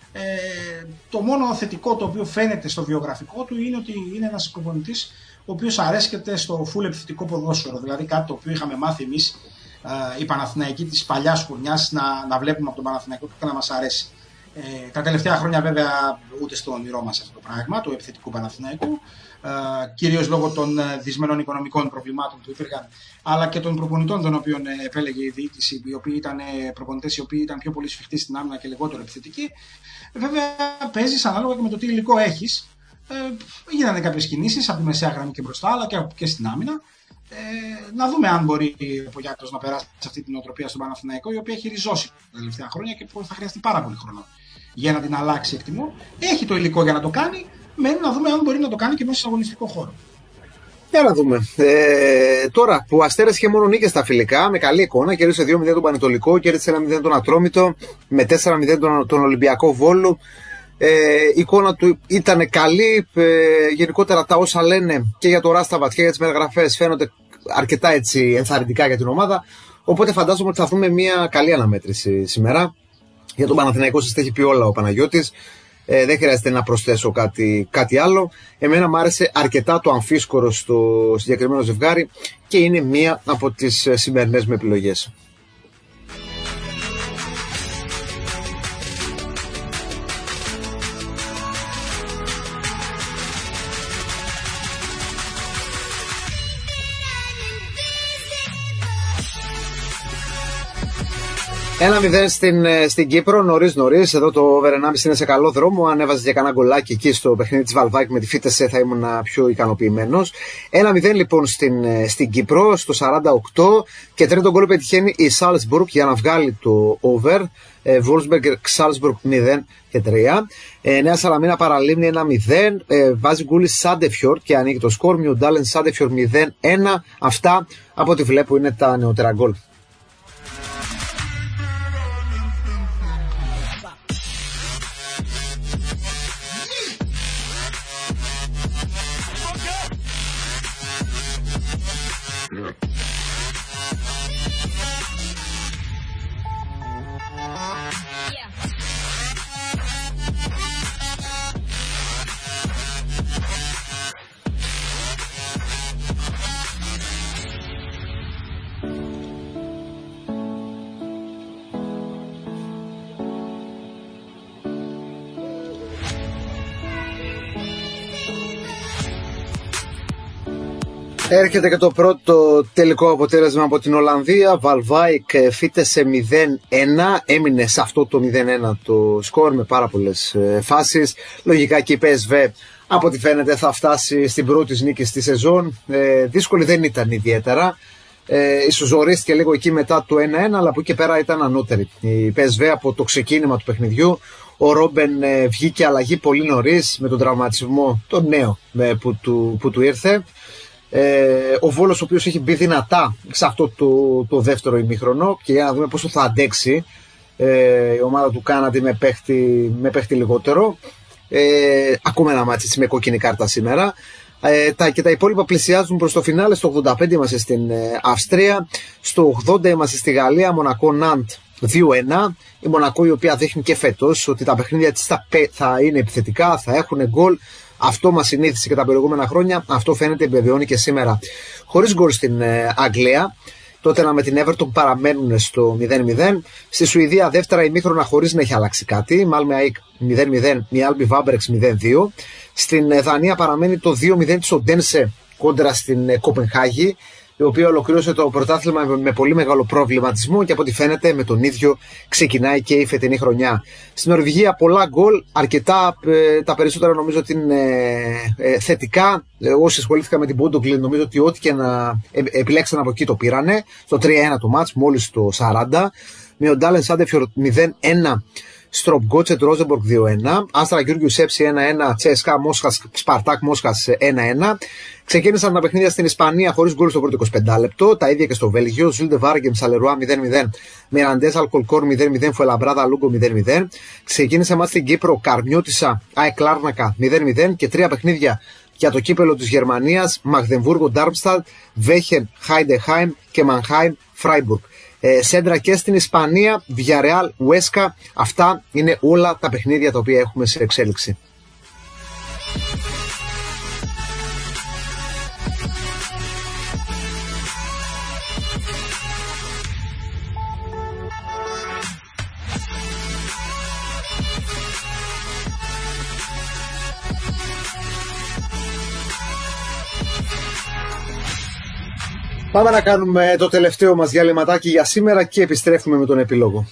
B: Το μόνο θετικό το οποίο φαίνεται στο βιογραφικό του είναι ότι είναι ένας προπονητής ο οποίος αρέσκεται στο full επιθετικό ποδόσφαιρο. Δηλαδή κάτι το οποίο είχαμε μάθει εμείς οι Παναθηναϊκοί της παλιάς χρονιάς να βλέπουμε από τον Παναθηναϊκό και να μας αρέσει. Τα τελευταία χρόνια βέβαια ούτε στο όνειρό μας αυτό το πράγμα του επιθετικού Παναθηναϊκού, κυρίως λόγω των δυσμένων οικονομικών προβλημάτων που υπήρχαν, αλλά και των προπονητών των οποίων επέλεγε η διοίκηση, οι οποίοι ήταν προπονητές οι οποίοι ήταν πιο πολύ σφιχτοί στην άμυνα και λιγότερο επιθετικοί. Βέβαια παίζεις ανάλογα και με το τι υλικό έχεις. Γίνανε κάποιες κινήσεις από τη μεσαία γραμμή και μπροστά, αλλά και στην άμυνα. Να δούμε αν μπορεί ο Πογιάτος να περάσει σε αυτή την οτροπία στον Παναθηναϊκό, η οποία έχει ριζώσει τα τελευταία χρόνια και θα χρειαστεί πάρα πολύ χρόνο για να την αλλάξει, εκτιμώ. Έχει το υλικό για να το κάνει, μένει να δούμε αν μπορεί να το κάνει και μέσα στον αγωνιστικό χώρο.
A: Για να δούμε. Τώρα που ο Αστέρας είχε μόνο νίκες στα φιλικά, με καλή εικόνα, κέρδισε 2-0 τον Πανετολικό, κέρδισε 1-0 τον Ατρόμητο, με 4-0 τον Ολυμπιακό Βόλου. Η εικόνα του ήταν καλή. Γενικότερα τα όσα λένε και για το Ράσταβατ και για τις μεταγραφές φαίνονται αρκετά έτσι ενθαρρυντικά για την ομάδα. Οπότε φαντάζομαι ότι θα δούμε μια καλή αναμέτρηση σήμερα. Για τον Παναθηναϊκό σας τα έχει πει όλα ο Παναγιώτης. Δεν χρειάζεται να προσθέσω κάτι άλλο. Εμένα μου άρεσε αρκετά το αμφίσκορο στο συγκεκριμένο ζευγάρι και είναι μία από τις σημερινές μου επιλογές. Ένα 0 στην Κύπρο, νωρίς. Εδώ το over 1,5 είναι σε καλό δρόμο. Αν έβαζε και κανένα γκολάκι εκεί στο παιχνίδι της Βαλβάκη με τη Φίτεσε θα ήμουν πιο ικανοποιημένος. 1-0 λοιπόν στην Κύπρο, στο 48 και τρίτο γκολ πετυχαίνει η Salzburg για να βγάλει το over. Wolfsberger Salzburg 0 και 3. Νέα Σαλαμίνα Παραλίμνη 1-0. Βάζει γκολ η Σάντεφιορντ και ανοίγει το σκορ. Μιουντάλεν Σάντεφιορντ 0-1. Αυτά από ό,τι βλέπω είναι τα νεότερα γκολ. Έρχεται και το πρώτο τελικό αποτέλεσμα από την Ολλανδία. Βαλβάικ Φίτεσε 0-1. Έμεινε σε αυτό το 0-1 το σκορ με πάρα πολλές φάσεις. Λογικά και η PSV από ό,τι φαίνεται θα φτάσει στην πρώτη νίκη στη σεζόν. Δύσκολη δεν ήταν ιδιαίτερα. Ίσως ζορίστηκε λίγο εκεί μετά το 1-1, αλλά από εκεί και πέρα ήταν ανώτερη η PSV από το ξεκίνημα του παιχνιδιού. Ο Ρόμπεν βγήκε αλλαγή πολύ νωρίς με τον τραυματισμό τον νέο που του ήρθε. Ο Βόλος ο οποίος έχει μπει δυνατά σε αυτό το δεύτερο ημίχρονο και για να δούμε πόσο θα αντέξει η ομάδα του Κάναντι με παίχτη λιγότερο. Ακούμε ένα μάτσι με κόκκινη κάρτα σήμερα. Και τα υπόλοιπα πλησιάζουν προς το φινάλε. Στο 85 είμαστε στην Αυστρία, στο 80 είμαστε στη Γαλλία. Μονακό Ναντ 2-1. Η Μονακό η οποία δείχνει και φέτος ότι τα παιχνίδια της θα είναι επιθετικά, θα έχουν γκολ. Αυτό μας συνήθισε και τα προηγούμενα χρόνια. Αυτό φαίνεται επιβεβαιώνει και σήμερα. Χωρίς γκολ στην Αγγλία. Τότε με την Everton παραμένουν στο 0-0. Στη Σουηδία δεύτερα ημίχρονα χωρίς να έχει αλλάξει κάτι. Μάλμε ΑΕΚ 0-0, Μιάλμπι Βάμπερεξ 0-2. Στην Δανία παραμένει το 2-0 της Οντένσε κόντρα στην Κοπενχάγη, η οποία ολοκλήρωσε το πρωτάθλημα με πολύ μεγάλο προβληματισμό και από ό,τι φαίνεται με τον ίδιο ξεκινάει και η φετινή χρονιά. Στην Νορβηγία πολλά γκολ, αρκετά, τα περισσότερα νομίζω ότι είναι θετικά. Όσοι ασχολήθηκαν με την Πόντογκλιν νομίζω ότι ό,τι και να επιλέξαν από εκεί το πήρανε. Στο 3-1 το μάτς, μόλις το 40. Μιοντάλεν Σάντεφιορντ 0-1. Στροπ Γκότσετ Ρόζεμπορκ 2-1. Άστρα Γιούργιου Σέψη 1-1. Τσέσκα Μόσχας Σπαρτάκ Μόσχας 1-1. Ξεκίνησαν τα παιχνίδια στην Ισπανία χωρίς γκολ στο πρώτο 25 λεπτό. Τα ίδια και στο Βέλγιο. Ζουλντε Βάργεμ Σαλερουά 0-0. Μιραντές Αλκολκόρ 0-0. Φουελαμπράδα Λούγκο 0-0. Ξεκίνησε μάτς στην Κύπρο. Καρμιώτισσα ΑΕΚ Λάρνακα 0-0. Και τρία παιχνίδια για το κύπελο της Γερμανίας. Μαγδεμβούργο Ντάρμσταντ. Βέχεν Χάιντεχάιμ και Μανχάιμ Φράιμπουργκ. Σέντρα και στην Ισπανία, Villarreal, Ουέσκα. Αυτά είναι όλα τα παιχνίδια τα οποία έχουμε σε εξέλιξη. Πάμε να κάνουμε το τελευταίο μας διαλυματάκι για σήμερα και επιστρέφουμε με τον επίλογο.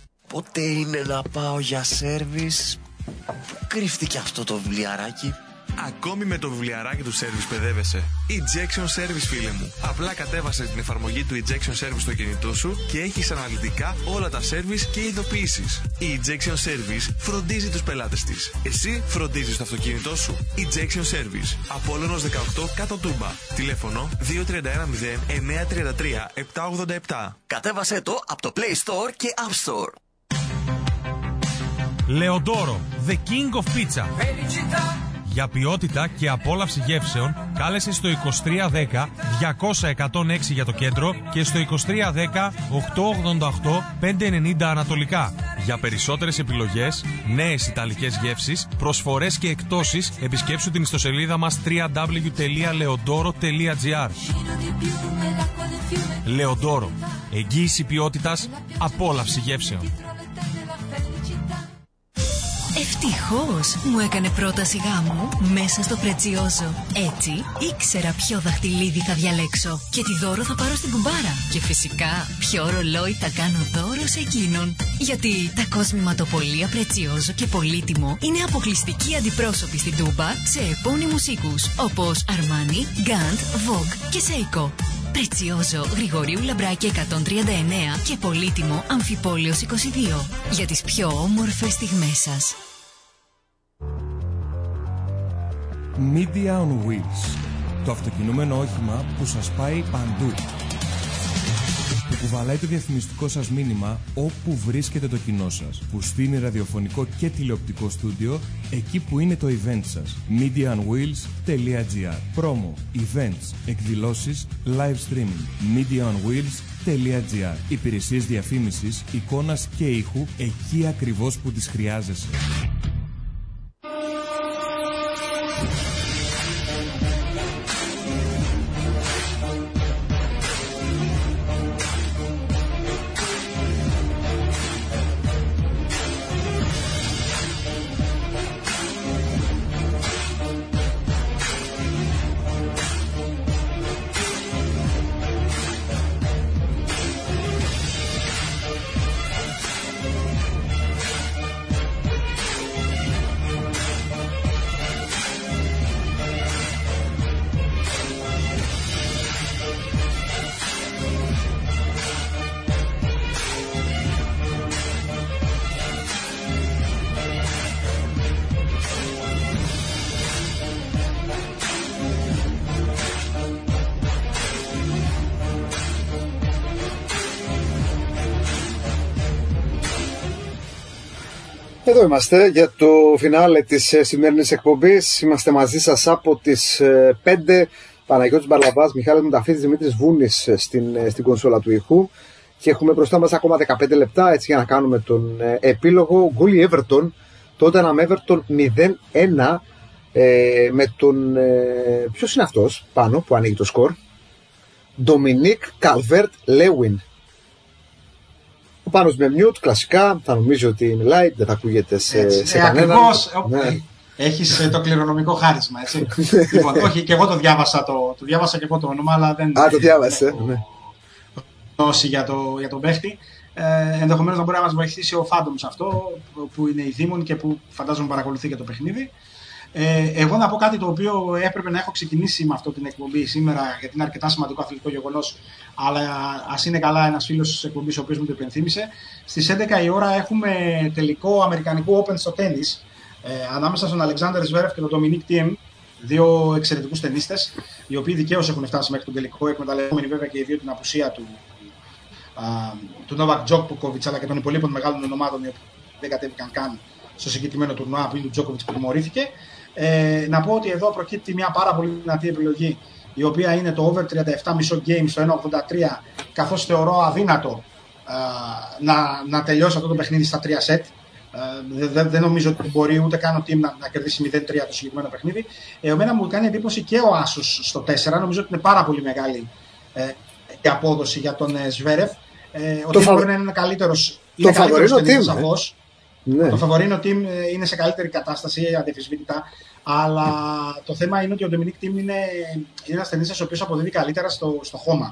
Q: Πότε είναι να πάω για σέρβις? Πού κρύφτηκε αυτό το βιβλιαράκι? Ακόμη με το βιβλιαράκι του Service παιδεύεσαι? Ejection Service, φίλε μου. Απλά κατέβασε την εφαρμογή του Ejection Service στο κινητό σου και έχεις αναλυτικά όλα τα service και ειδοποιήσεις. Η Ejection Service φροντίζει τους πελάτες της. Εσύ φροντίζεις το αυτοκίνητό σου. Ejection Service. Απόλλωνος 18 κάτω Τούμπα. Τηλέφωνο 2310-933-787.
R: Κατέβασέ το από το Play Store και App Store.
G: Λεοντόρο, the king of pizza. Για ποιότητα και απόλαυση γεύσεων, κάλεσε στο 2310 200 106 για το κέντρο και στο 2310 888 590 ανατολικά. Για περισσότερες επιλογές, νέες ιταλικές γεύσεις, προσφορές και εκπτώσεις, επισκέψου την ιστοσελίδα μας www.leodoro.gr. Λεοντόρο, εγγύηση ποιότητας, απόλαυση γεύσεων.
S: Ευτυχώς μου έκανε πρόταση γάμου μέσα στο Πρετσιόζο. Έτσι ήξερα ποιο δαχτυλίδι θα διαλέξω και τι δώρο θα πάρω στην κουμπάρα. Και φυσικά ποιο ρολόι θα κάνω δώρο σε εκείνον. Γιατί τα κοσμηματοπολία Πρετσιόζο και Πολύτιμο είναι αποκλειστικοί αντιπρόσωποι στην Τούμπα σε επώνυμους οίκους όπως Αρμάνι, Γκάντ, Vogue και Seiko. Πρετσιόζο, Γρηγορίου Λαμπράκη 139 και Πολύτιμο, Αμφιπόλεως 22. Για τις πιο όμορφες στιγμές σας.
E: Media on Wheels. Το αυτοκινούμενο όχημα που σας πάει παντού. Που κουβαλάει το διαφημιστικό σας μήνυμα όπου βρίσκεται το κοινό σας. Που στείνει ραδιοφωνικό και τηλεοπτικό στούντιο εκεί που είναι το event σας. MediaOnWheels.gr. Promo, events, εκδηλώσεις, live streaming. MediaOnWheels.gr. Υπηρεσίες διαφήμισης, εικόνας και ήχου εκεί ακριβώς που τις χρειάζεσαι.
A: Εδώ είμαστε για το φινάλε της σημερινής εκπομπής. Είμαστε μαζί σας από τις 5. Παναγιώτης Μπαρλαβάς, Μιχάλης Μουταφίδης, Δημήτρης Βούνης στην κονσόλα του ήχου. Και έχουμε μπροστά μας ακόμα 15 λεπτά έτσι, για να κάνουμε τον επίλογο. Γκούλι Everton, τότε ένα Everton 0-1 με τον... ποιος είναι αυτός πάνω που ανοίγει το σκορ? Ντομινίκ Καλβέρτ Λέουιν. Ο Πάνος με μιούτ, κλασικά, θα νομίζει ότι μιλάει, δεν θα ακούγεται σε κανέναν.
B: Ακριβώς, έχεις το κληρονομικό χάρισμα, έτσι. Λοιπόν, όχι, και εγώ το διάβασα, το διάβασα και εγώ το όνομα, αλλά δεν...
A: το διάβασε, ναι.
B: Γνώση για τον παίχτη. Ενδεχομένως να μπορεί να μας βοηθήσει ο Φάντομ σε αυτό, που είναι η Δήμον και που φαντάζομαι παρακολουθεί και το παιχνίδι. Εγώ να πω κάτι το οποίο έπρεπε να έχω ξεκινήσει με αυτό την εκπομπή σήμερα, γιατί είναι αρκετά σημαντικό αθλητικό γεγονός, αλλά ας είναι καλά ένας φίλος της εκπομπής ο οποίος μου το υπενθύμησε. Στις 11 η ώρα έχουμε τελικό αμερικανικού Open στο τένις, ανάμεσα στον Αλεξάνδερ Σβέρεφ και τον Ντομινίκ Τιέμ, δύο εξαιρετικούς τενίστες, οι οποίοι δικαίως έχουν φτάσει μέχρι τον τελικό, εκμεταλλευόμενοι βέβαια και οι δύο την απουσία του Νόβακ Τζόκοβιτς αλλά και των υπολείπων μεγάλων ονομάδων που δεν κατέβηκαν καν στο συγκεκριμένο τουρνουά που είναι του Τζόκοβιτς που τιμωρήθηκε. Να πω ότι εδώ προκύπτει μια πάρα πολύ δυνατή επιλογή, η οποία είναι το over 37,5 games στο 1,83, καθώς θεωρώ αδύνατο να τελειώσει αυτό το παιχνίδι στα 3 σετ. Δεν νομίζω ότι μπορεί ούτε καν ο team να κερδίσει 0-3 το συγκεκριμένο παιχνίδι. Εμένα μου κάνει εντύπωση και ο Άσος στο 4. Νομίζω ότι είναι πάρα πολύ μεγάλη η απόδοση για τον Σβέρεφ. Ο team μπορεί να είναι καλύτερος. Είναι καλύτερος ταινίδας σαφώς. Το φαβορίνο team είναι σε καλύτερη κατάσταση, αδιαφυσβήτητα. Αλλά το θέμα είναι ότι ο Ντομινίκ Τιμ είναι ένας ταινίστας ο οποίος αποδίδει καλύτερα στο χώμα.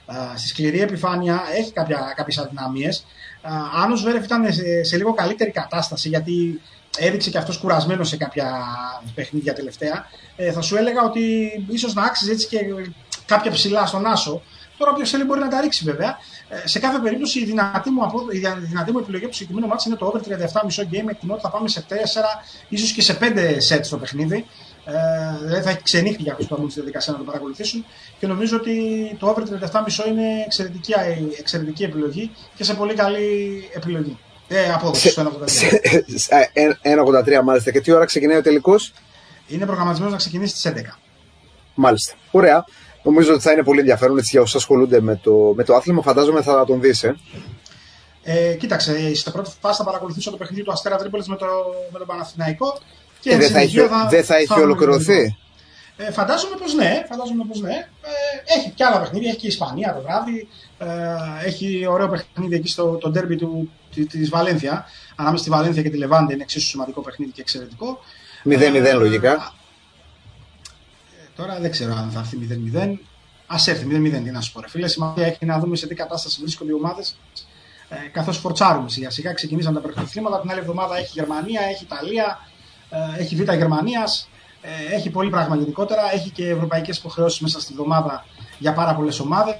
B: στη σκληρή επιφάνεια έχει κάποιες αδυναμίες. Αν ο Ζβέρεφ ήταν σε λίγο καλύτερη κατάσταση, γιατί έδειξε και αυτός κουρασμένος σε κάποια παιχνίδια τελευταία, θα σου έλεγα ότι ίσως να άξιζε έτσι και κάποια ψηλά στον άσο. Τώρα όποιος θέλει μπορεί να τα ρίξει βέβαια. Σε κάθε περίπτωση η δυνατή μου επιλογή του συγκεκριμένου μάτς είναι το over 37,5 game. Εκτιμώ ότι θα πάμε σε 4, ίσως και σε 5 sets στο παιχνίδι. Δηλαδή θα έχει ξενύχτη για αυτούς που θα μπουν στη διαδικασία να το παρακολουθήσουν. Και νομίζω ότι το over 37,5 είναι εξαιρετική επιλογή και σε πολύ καλή επιλογή. Απόδοση στο
A: 1,83. 1,83 μάλιστα. Και τι ώρα ξεκινάει ο τελικός?
B: Είναι προγραμματισμένος να ξεκινήσει στις 11.
A: Μάλιστα. Ωραία. Νομίζω ότι θα είναι πολύ ενδιαφέρον έτσι, για όσους ασχολούνται με το άθλημα. Φαντάζομαι θα τον δεις.
B: Κοίταξε, στην πρώτη φάση θα παρακολουθήσω το παιχνίδι του Αστέρα Τρίπολης με τον Παναθηναϊκό.
A: Και δεν θα έχει ολοκληρωθεί.
B: Φαντάζομαι πως ναι. Έχει και άλλα παιχνίδια, έχει και η Ισπανία το βράδυ. Έχει ωραίο παιχνίδι εκεί στο ντέρμπι της Βαλένθια. Ανάμεσα στη Βαλένθια και τη Λεβάντε είναι εξίσου σημαντικό παιχνίδι και εξαιρετικό.
A: 0-0 λογικά.
B: Τώρα δεν ξέρω αν θα έρθει 0-0. Ας έρθει 0-0, τι να σου πω. Φίλε, σημασία έχει να δούμε σε τι κατάσταση βρίσκονται οι ομάδες. Καθώς φορτσάρουμε σιγά σιγά, ξεκινήσαν τα πρωταθλήματα. Την άλλη εβδομάδα έχει Γερμανία, έχει Ιταλία, έχει Β' Γερμανίας. Έχει πολύ πράγμα γενικότερα. Έχει και ευρωπαϊκές υποχρεώσεις μέσα στη εβδομάδα για πάρα πολλές ομάδες.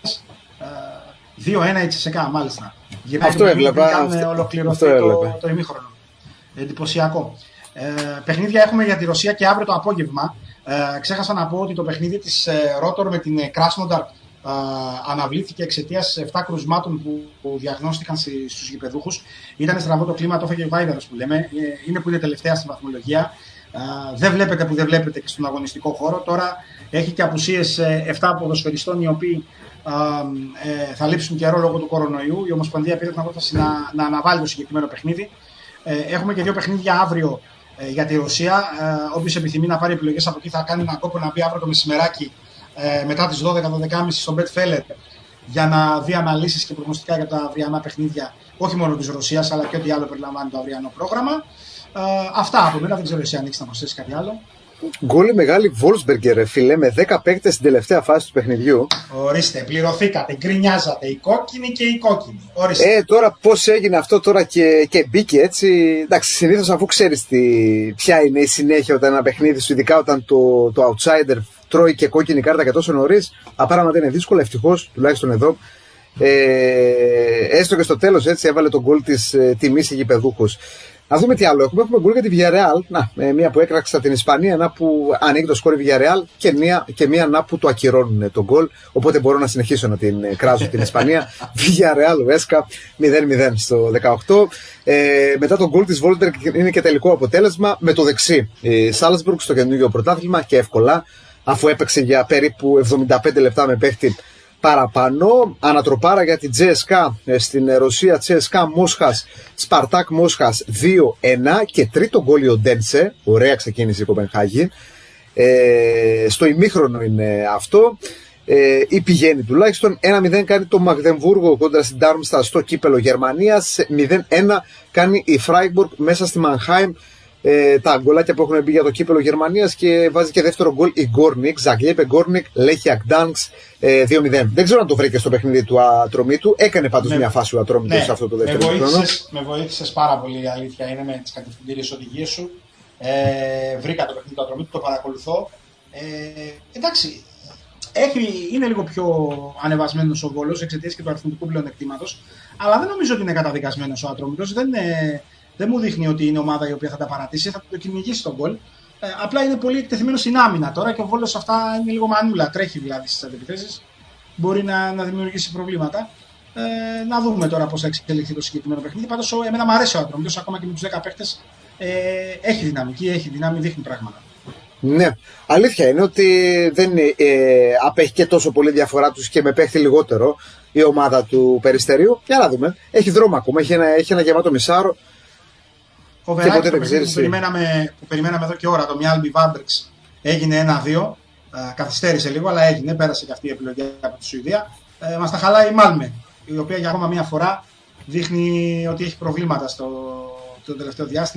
B: 2-1 η Τσεσεκά, μάλιστα.
A: Αυτό έβλεπα.
B: Είχαν ολοκληρωθεί το ημίχρονο. Εντυπωσιακό. Παιχνίδια έχουμε για τη Ρωσία και αύριο το απόγευμα. Ξέχασα να πω ότι το παιχνίδι της Ρότορ με την Κράσνονταρ αναβλήθηκε εξαιτίας 7 κρουσμάτων που διαγνώστηκαν στους γηπεδούχους. Ήταν στραβό το κλίμα, το έφεγε ο Βάιδαρος που λέμε. Είναι που είναι τελευταία στην βαθμολογία. Δεν βλέπετε που δεν βλέπετε και στον αγωνιστικό χώρο. Τώρα έχει και απουσίες 7 ποδοσφαιριστών οι οποίοι θα λείψουν καιρό λόγω του κορονοϊού. Η Ομοσπονδία πήρε την απόφαση να αναβάλει το συγκεκριμένο παιχνίδι. Έχουμε και 2 παιχνίδια αύριο για τη Ρωσία. Όποιος επιθυμεί να πάρει επιλογές από εκεί θα κάνει έναν κόπο να μπει αύριο το μεσημεράκι μετά τις 12-12.30 στο BetFeller για να δει αναλύσεις και προγνωστικά για τα αυριανά παιχνίδια, όχι μόνο της Ρωσίας αλλά και ό,τι άλλο περιλαμβάνει το αυριανό πρόγραμμα. Αυτά από μένα, δεν ξέρω εσύ αν έχεις να προσθέσεις κάτι άλλο.
A: Γκολ μεγάλη Wolfsberger, φίλε, με 10 παίκτες στην τελευταία φάση του παιχνιδιού.
B: Ορίστε, πληρωθήκατε, γκρινιάζατε οι κόκκινοι και οι κόκκινοι. Ορίστε.
A: Τώρα πώς έγινε αυτό τώρα και μπήκε έτσι. Εντάξει, συνήθως αφού ξέρεις ποια είναι η συνέχεια όταν ένα παιχνίδι σου, ειδικά όταν το outsider τρώει και κόκκινη κάρτα και τόσο νωρίς, απάραματα είναι δύσκολα, ευτυχώς, τουλάχιστον εδώ. Έστω και στο τέλος έτσι έβαλε τον γκολ της τιμής σε γηπεδούχους. Να δούμε τι άλλο έχουμε. Έχουμε γκολ για τη Villarreal. Μία που έκραξε την Ισπανία, να που ανοίγει το σκορ η Villarreal και μία να που το ακυρώνουν τον γκολ. Οπότε μπορώ να συνεχίσω να την κράζω την Ισπανία. Villarreal, Βέσκα 0-0 στο 18. Μετά τον γκολ της Wolfsberg είναι και τελικό αποτέλεσμα με το δεξί. Η Salzburg στο καινούργιο πρωτάθλημα και εύκολα, αφού έπαιξε για περίπου 75 λεπτά με παίχτη παραπάνω. Ανατροπάρα για την CSKA στην Ρωσία, CSKA Μόσχας, Σπαρτάκ Μόσχας 2-1 και τρίτο γκολ ο Ντένσε. Ωραία ξεκίνησε η Κοπενχάγη. Στο ημίχρονο είναι αυτό. Ή πηγαίνει τουλάχιστον. 1-0 κάνει το Μαγδεμβούργο κόντρα στην Darmstadt στο κύπελο Γερμανίας. 0-1 κάνει η Freiburg μέσα στη Μανχάιμ. Τα γκολάκια που έχουν μπει για το κύπελο Γερμανίας και βάζει και δεύτερο γκολ η Γκόρνικ, Ζαγκλέπε Γκόρνικ, Λέχια Γκτάνσκ 2-0. Δεν ξέρω αν το βρήκε στο παιχνίδι του Ατρομήτου. Έκανε πάντως μια φάση ο Ατρόμητος σε αυτό το δεύτερο χρόνο.
B: Με βοήθησες πάρα πολύ, η αλήθεια είναι, με τις κατευθυντήριες οδηγίες σου. Βρήκα το παιχνίδι του Ατρομήτου, το παρακολουθώ. Εντάξει, είναι λίγο πιο ανεβασμένος ο Βόλος εξαιτίας και του αριθμητικού πλεονεκτήματος, αλλά δεν νομίζω ότι είναι καταδικασμένος ο Ατρόμητος. Δεν μου δείχνει ότι είναι ομάδα η οποία θα τα παρατήσει, θα το κυνηγήσει τον γκολ. Απλά είναι πολύ εκτεθειμένο στην άμυνα τώρα και ο Βόλος αυτά είναι λίγο μανούλα. Τρέχει δηλαδή στις αντεπιθέσεις. Μπορεί να δημιουργήσει προβλήματα. Να δούμε τώρα πώς θα εξελιχθεί το συγκεκριμένο παιχνίδι. Πάντως, εμένα μου αρέσει ο Ατρόμητος, ακόμα και με τους 10 παίχτες. Έχει δυναμική, έχει δύναμη, δείχνει πράγματα.
A: Ναι, αλήθεια είναι ότι δεν απέχει και τόσο πολύ διαφορά τους και με παίχτη λιγότερο η ομάδα του Περιστερίου. Για να δούμε. Έχει δρόμο ακόμα, έχει ένα γεμάτο μισάρο.
B: Ο Βεράκης που περιμέναμε εδώ και ώρα, το Μιάλμπι Βάντρεξ, έγινε 1-2. Καθυστέρησε λίγο, αλλά έγινε. Πέρασε και αυτή η επιλογή από τη Σουηδία. Μας τα χαλάει η Μάλμε, η οποία για ακόμα μία φορά δείχνει ότι έχει προβλήματα στο τελευταίο διάστημα.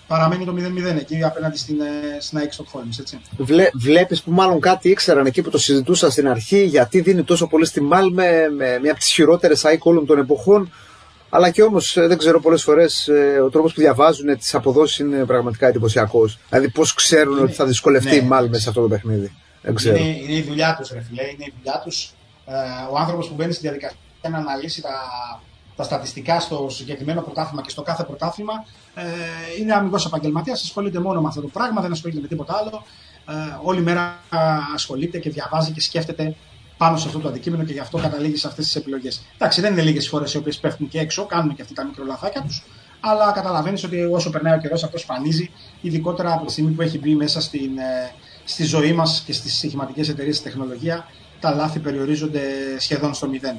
B: παραμένει το 0-0 εκεί απέναντι στην ΑΕΚ Στοκχόλμης, έτσι.
A: Βλέπεις που μάλλον κάτι ήξεραν εκεί που το συζητούσαν στην αρχή, γιατί δίνει τόσο πολύ στη Μάλμε, με μια από τις χειρότερες ΑΕΚ όλων των εποχών. Αλλά και όμως δεν ξέρω, πολλές φορές ο τρόπος που διαβάζουν τις αποδόσεις είναι πραγματικά εντυπωσιακός. Δηλαδή πώς ξέρουν ότι θα δυσκολευτεί η Μάλμε σε αυτό το παιχνίδι. Δεν ξέρω.
B: Είναι η δουλειά τους, ρε φίλε. Είναι η δουλειά τους. Ο άνθρωπος που μπαίνει στη διαδικασία να αναλύσει τα στατιστικά στο συγκεκριμένο πρωτάθλημα και στο κάθε πρωτάθλημα είναι αμυγός επαγγελματίας, ασχολείται μόνο με αυτό το πράγμα, δεν ασχολείται με τίποτα άλλο. Όλη μέρα ασχολείται και διαβάζει και σκέφτεται πάνω σε αυτό το αντικείμενο και γι' αυτό καταλήγει σε αυτές τις επιλογές. Εντάξει, δεν είναι λίγες φορές οι οποίες πέφτουν και έξω, κάνουν και αυτοί τα μικρολαθάκια τους, αλλά καταλαβαίνεις ότι όσο περνάει ο καιρός αυτό σπανίζει, ειδικότερα από τη στιγμή που έχει μπει μέσα στη ζωή μας και στις στοιχηματικές εταιρείες της τεχνολογία, τα λάθη περιορίζονται σχεδόν στο 0.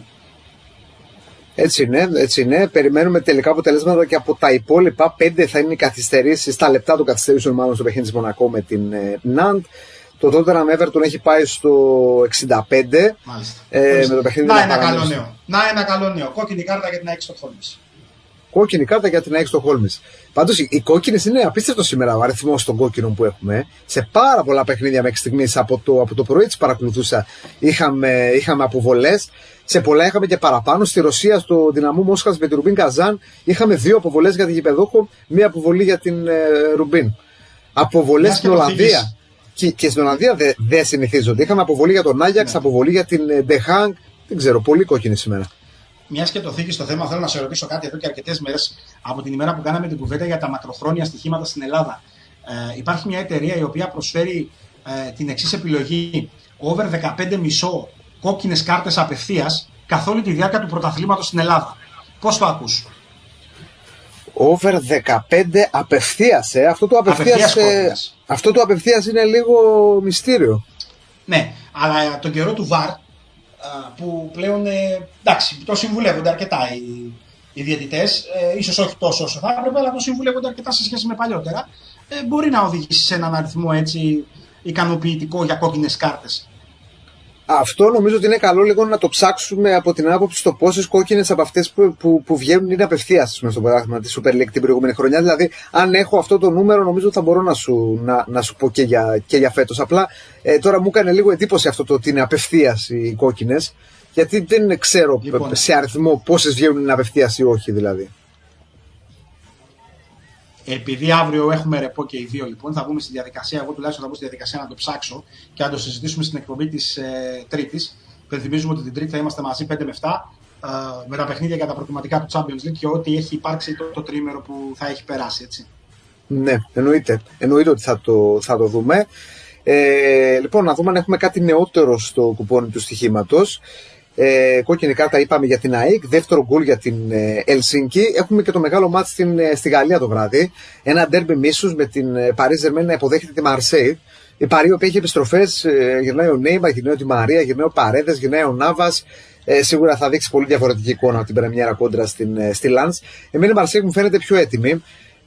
A: Έτσι είναι. Περιμένουμε τελικά αποτελέσματα και από τα υπόλοιπα. 5 θα είναι οι καθυστερήσεις, τα λεπτά των καθυστερήσεων μάλλον στο παιχνίδι της Μονακό με την Ναντ. Το Tottenham Everton έχει πάει στο 65.
B: Μάλιστα.
A: Με το παιχνίδι
B: Να ένα καλό νέο. Κόκκινη κάρτα για την ΑΕΚ Στοκχόλμης.
A: Κόκκινη κάρτα για την ΑΕΚ Στοκχόλμης. Πάντως οι κόκκινες είναι απίστευτο σήμερα ο αριθμός των κόκκινων που έχουμε. Σε πάρα πολλά παιχνίδια μέχρι στιγμής από το πρωί τις παρακολουθούσα. Είχαμε αποβολές. Σε πολλά είχαμε και παραπάνω. Στη Ρωσία, στο Δυναμό Μόσχας με την Ρουμπίν Καζάν, είχαμε 2 αποβολές για την γηπεδόχο, 1 αποβολή για την Ρουμπίν. Αποβολές στην Ολλανδία. Και στην Ολλανδία δεν συνηθίζονται. Είχαμε αποβολή για τον Άγιαξ, αποβολή για την Ντεχάνγκ. Δεν ξέρω, πολύ κόκκινη σήμερα.
B: Μιας και το θίγει στο θέμα, θέλω να σε ρωτήσω κάτι εδώ και αρκετές μέρες από την ημέρα που κάναμε την κουβέντα για τα μακροχρόνια στοιχήματα στην Ελλάδα. Υπάρχει μια εταιρεία η οποία προσφέρει την εξής επιλογή: over 15,5 κόκκινες κάρτες απευθείας καθ' όλη τη διάρκεια του πρωταθλήματος στην Ελλάδα. Πώς το ακούς?
A: Over 15 απευθείας, αυτό το απευθείας είναι λίγο μυστήριο.
B: Ναι, αλλά τον καιρό του VAR, που πλέον, εντάξει, το συμβουλεύονται αρκετά οι διαιτητές, ίσως όχι τόσο όσο θα έπρεπε, αλλά το συμβουλεύονται αρκετά σε σχέση με παλιότερα, μπορεί να οδηγήσει σε έναν αριθμό έτσι ικανοποιητικό για κόκκινες κάρτες.
A: Αυτό νομίζω ότι είναι καλό λίγο να το ψάξουμε από την άποψη το πόσες κόκκινες από αυτές που βγαίνουν είναι απευθείας στο πρωτάθλημα της Super League την προηγούμενη χρονιά. Δηλαδή, αν έχω αυτό το νούμερο, νομίζω θα μπορώ να σου πω και για φέτος. Απλά τώρα μου έκανε λίγο εντύπωση αυτό το ότι είναι απευθείας οι κόκκινες, γιατί δεν ξέρω σε αριθμό πόσες βγαίνουν είναι απευθείας ή όχι δηλαδή.
B: Επειδή αύριο έχουμε ρεπό και οι δύο, λοιπόν, θα μπούμε στη διαδικασία. Εγώ τουλάχιστον θα μπω στη διαδικασία να το ψάξω και να το συζητήσουμε στην εκπομπή της Τρίτης. Υπενθυμίζουμε ότι την Τρίτη θα είμαστε μαζί 5 με 7 με τα παιχνίδια για τα προκριματικά του Champions League και ό,τι έχει υπάρξει το τρίμερο που θα έχει περάσει, έτσι.
A: Ναι, εννοείται ότι θα το δούμε. Λοιπόν, να δούμε αν έχουμε κάτι νεότερο στο κουπόνι του στοιχήματος. Κόκκινη κάρτα είπαμε για την ΑΕΚ, δεύτερο γκολ για την Ελσίνκι. Έχουμε και το μεγάλο μάτς στη Γαλλία το βράδυ. Ένα ντέρμπι μίσους με την Paris Germain να υποδέχεται τη Μαρσέη. Η Παρί, η οποία έχει επιστροφές, γυρνάει ο Νέιμαρ, γυρνάει ο Τη Μαρία, γυρνάει ο Παρέδες, γυρνάει ο Νάβας. Σίγουρα θα δείξει πολύ διαφορετική εικόνα από την πρεμιέρα κόντρα στη Λανς. Εμένα η Μαρσέη μου φαίνεται πιο έτοιμη,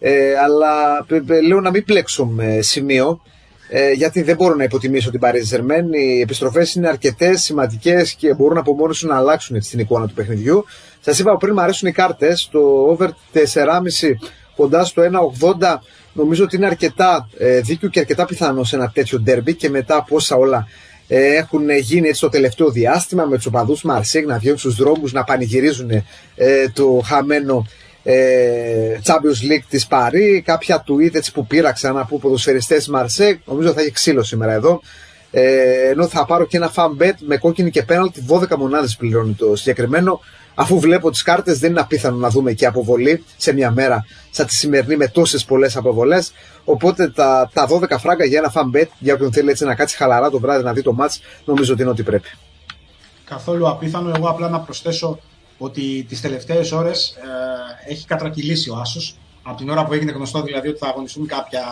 A: αλλά λέω να μην πλέξουμε σημείο. Γιατί δεν μπορώ να υποτιμήσω την Paris Saint-Germain. Οι επιστροφές είναι αρκετές, σημαντικές και μπορούν από μόνοι σου να αλλάξουν την εικόνα του παιχνιδιού. Σας είπα πριν, μου αρέσουν οι κάρτες. Το over 4,5 κοντά στο 1,80 νομίζω ότι είναι αρκετά δίκιο και αρκετά πιθανό σε ένα τέτοιο ντέρμπι. Και μετά από όσα όλα έχουν γίνει έτσι το τελευταίο διάστημα, με τους οπαδούς Μαρσέγ να βγαίνουν στους δρόμους να πανηγυρίζουν το χαμένο Champions League της Παρί, κάποια tweet έτσι που πήραξαν από ποδοσφαιριστές Μαρσέγ, νομίζω θα έχει ξύλο σήμερα εδώ. Ενώ θα πάρω και ένα fan bet με κόκκινη και πέναλτι, 12 μονάδες πληρώνει το συγκεκριμένο. Αφού βλέπω τις κάρτες, δεν είναι απίθανο να δούμε και αποβολή σε μια μέρα σαν τη σημερινή με τόσες πολλές αποβολές. Οπότε τα 12 φράγκα για ένα fan bet, για όποιον θέλει έτσι να κάτσει χαλαρά το βράδυ να δει το match, νομίζω ότι είναι ό,τι πρέπει.
B: Καθόλου απίθανο. Εγώ απλά να προσθέσω ότι τις τελευταίες ώρες έχει κατρακυλήσει ο Άσος. Από την ώρα που έγινε γνωστό δηλαδή ότι θα αγωνιστούν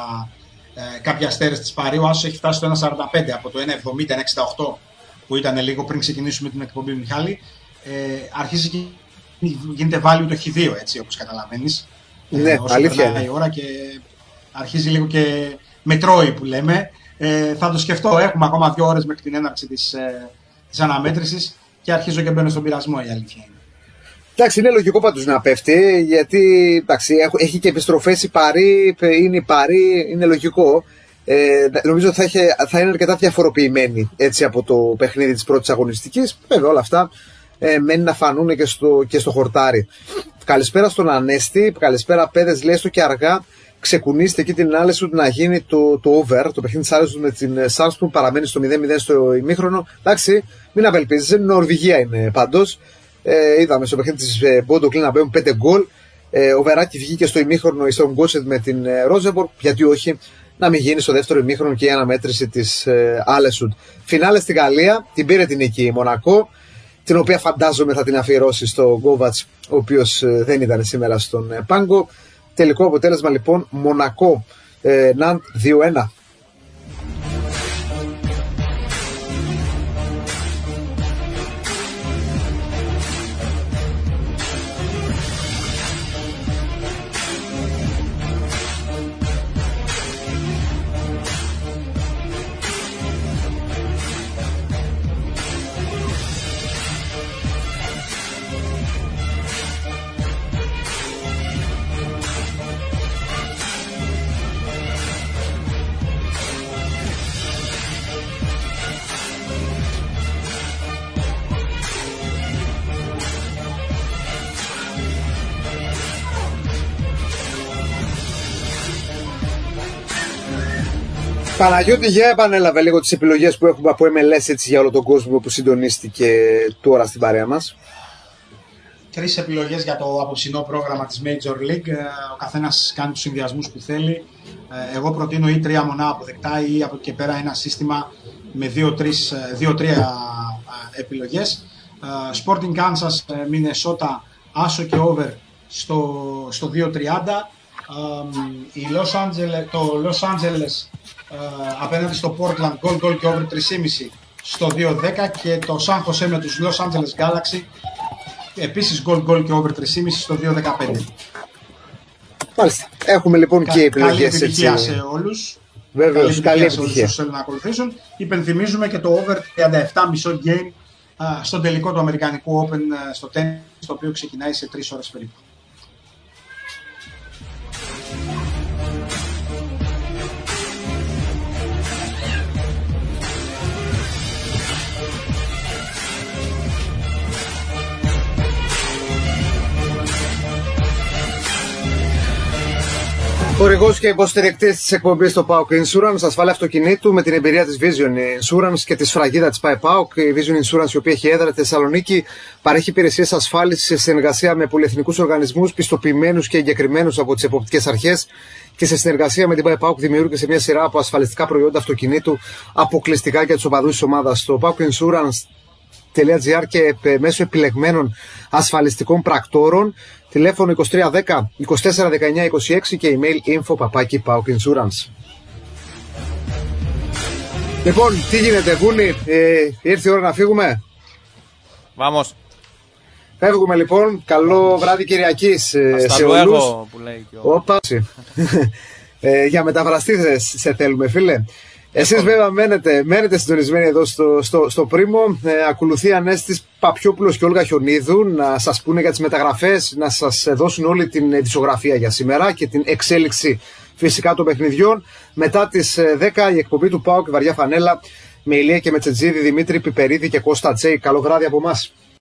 B: κάποια αστέρες της Παρί, ο Άσος έχει φτάσει στο 1,45 από το 1,70-1,68 που ήταν λίγο πριν ξεκινήσουμε την εκπομπή, Μιχάλη. Αρχίζει και γίνεται value το Χ2, έτσι, όπως καταλαβαίνεις.
A: Ναι, αλήθεια είναι.
B: Η ώρα και αρχίζει λίγο και μετρώει που λέμε. Θα το σκεφτώ, έχουμε ακόμα 2 ώρες μέχρι την έναρξη της αναμέτρησης και αρχίζω και μπαίνω στον πειρασμό, η αλήθεια είναι.
A: Εντάξει, είναι λογικό πάντως να πέφτει, γιατί εντάξει, έχει και επιστροφές η Παρί, είναι η Παρί, είναι λογικό. Νομίζω ότι θα είναι αρκετά διαφοροποιημένη έτσι, από το παιχνίδι της πρώτης αγωνιστικής. Βέβαια όλα αυτά μένει να φανούν και στο χορτάρι. Καλησπέρα στον Ανέστη, καλησπέρα παιδες, λέει έστω και αργά. Ξεκουνήστε εκεί την Άλεσουντ να γίνει το over. Το παιχνίδι της Άλεσουντ με την Σάρπσπουργκ παραμένει στο 0-0 στο ημίχρονο. Εντάξει, μην απελπίζεις, η Νορβηγία είναι πάντως. Είδαμε στο παιχνίδι της Μπόντο Κλίν να μπαίνουν 5 γκολ. Ο Βεράκη βγήκε στο ημίχρονο η Στρομγκόσετ με την Ρόζεμπορκ. Γιατί όχι να μην γίνει στο δεύτερο ημίχρονο και η αναμέτρηση της Άλεσουντ. Φινάλε στη Γαλλία, την πήρε την νίκη η Μονακό, την οποία φαντάζομαι θα την αφιερώσει στο Γκόβατς, ο οποίος δεν ήταν σήμερα στον πάγκο. Τελικό αποτέλεσμα λοιπόν Μονακό Ναντ 2-1. Παναγιώτη, για επανέλαβε λίγο τις επιλογές που έχουμε από MLS έτσι, για όλο τον κόσμο που συντονίστηκε τώρα στην παρέα μας.
B: 3 επιλογές για το απόψινό πρόγραμμα της Major League. Ο καθένας κάνει τους συνδυασμούς που θέλει. Εγώ προτείνω ή 3 μονά αποδεκτά ή από εκεί και πέρα ένα σύστημα με 2-3 επιλογές. Sporting Kansas, Minnesota, άσο και over στο 2.30. Το Los Angeles απέναντι στο Portland, goal και over 3.5 στο 2.10 και το San Jose με τους Los Angeles Galaxy επίσης goal και over 3.5 στο 2.15.
A: Μάλιστα. Έχουμε λοιπόν και επιλογές.
B: Καλή επιτυχία σε όλους.
A: Βέβαιως, καλή επιτυχία.
B: Σε όσους θέλουν να ακολουθήσουν. Υπενθυμίζουμε και το over 37,5 game στον τελικό του Αμερικανικού Open στο τένις, το οποίο ξεκινάει σε 3 ώρες περίπου.
A: Χορηγός και υποστηρικτής της εκπομπής στο PAOK Insurance, ασφάλεια αυτοκινήτου με την εμπειρία της Vision Insurance και τη σφραγίδα της PAOK. Η Vision Insurance, η οποία έχει έδρα στη Θεσσαλονίκη, παρέχει υπηρεσίες ασφάλισης σε συνεργασία με πολυεθνικούς οργανισμούς πιστοποιημένους και εγκεκριμένους από τις εποπτικές αρχές και σε συνεργασία με την PAOK δημιούργησε μια σειρά από ασφαλιστικά προϊόντα αυτοκινήτου αποκλειστικά για τους οπαδούς της ομάδας. Στο PAOK Insurance.gr και μέσω επιλεγμένων ασφαλιστικών πρακτόρων. Τηλέφωνο 2310 24 19 26 και email info@paokinsurance. Λοιπόν, τι γίνεται, Βούνη, ήρθε η ώρα να φύγουμε.
C: Βάμος.
A: Φεύγουμε λοιπόν, καλό βράδυ Κυριακής σε όλους.
C: Που λέει και
A: Όπα. Για μεταφραστές σε θέλουμε, φίλε. Εσείς βέβαια μένετε συντονισμένοι εδώ στο Πρίμο. Ακολουθεί Ανέστης Παπιόπουλος και Όλγα Χιονίδου να σας πούνε για τις μεταγραφές, να σας δώσουν όλη την ειδησιογραφία για σήμερα και την εξέλιξη φυσικά των παιχνιδιών. Μετά τις 10 η εκπομπή του ΠΑΟΚ Βαριά Φανέλα με Ηλία και Μετσετζίδη, Δημήτρη Πιπερίδη και Κώστα Τζέι. Καλό βράδυ από εμάς.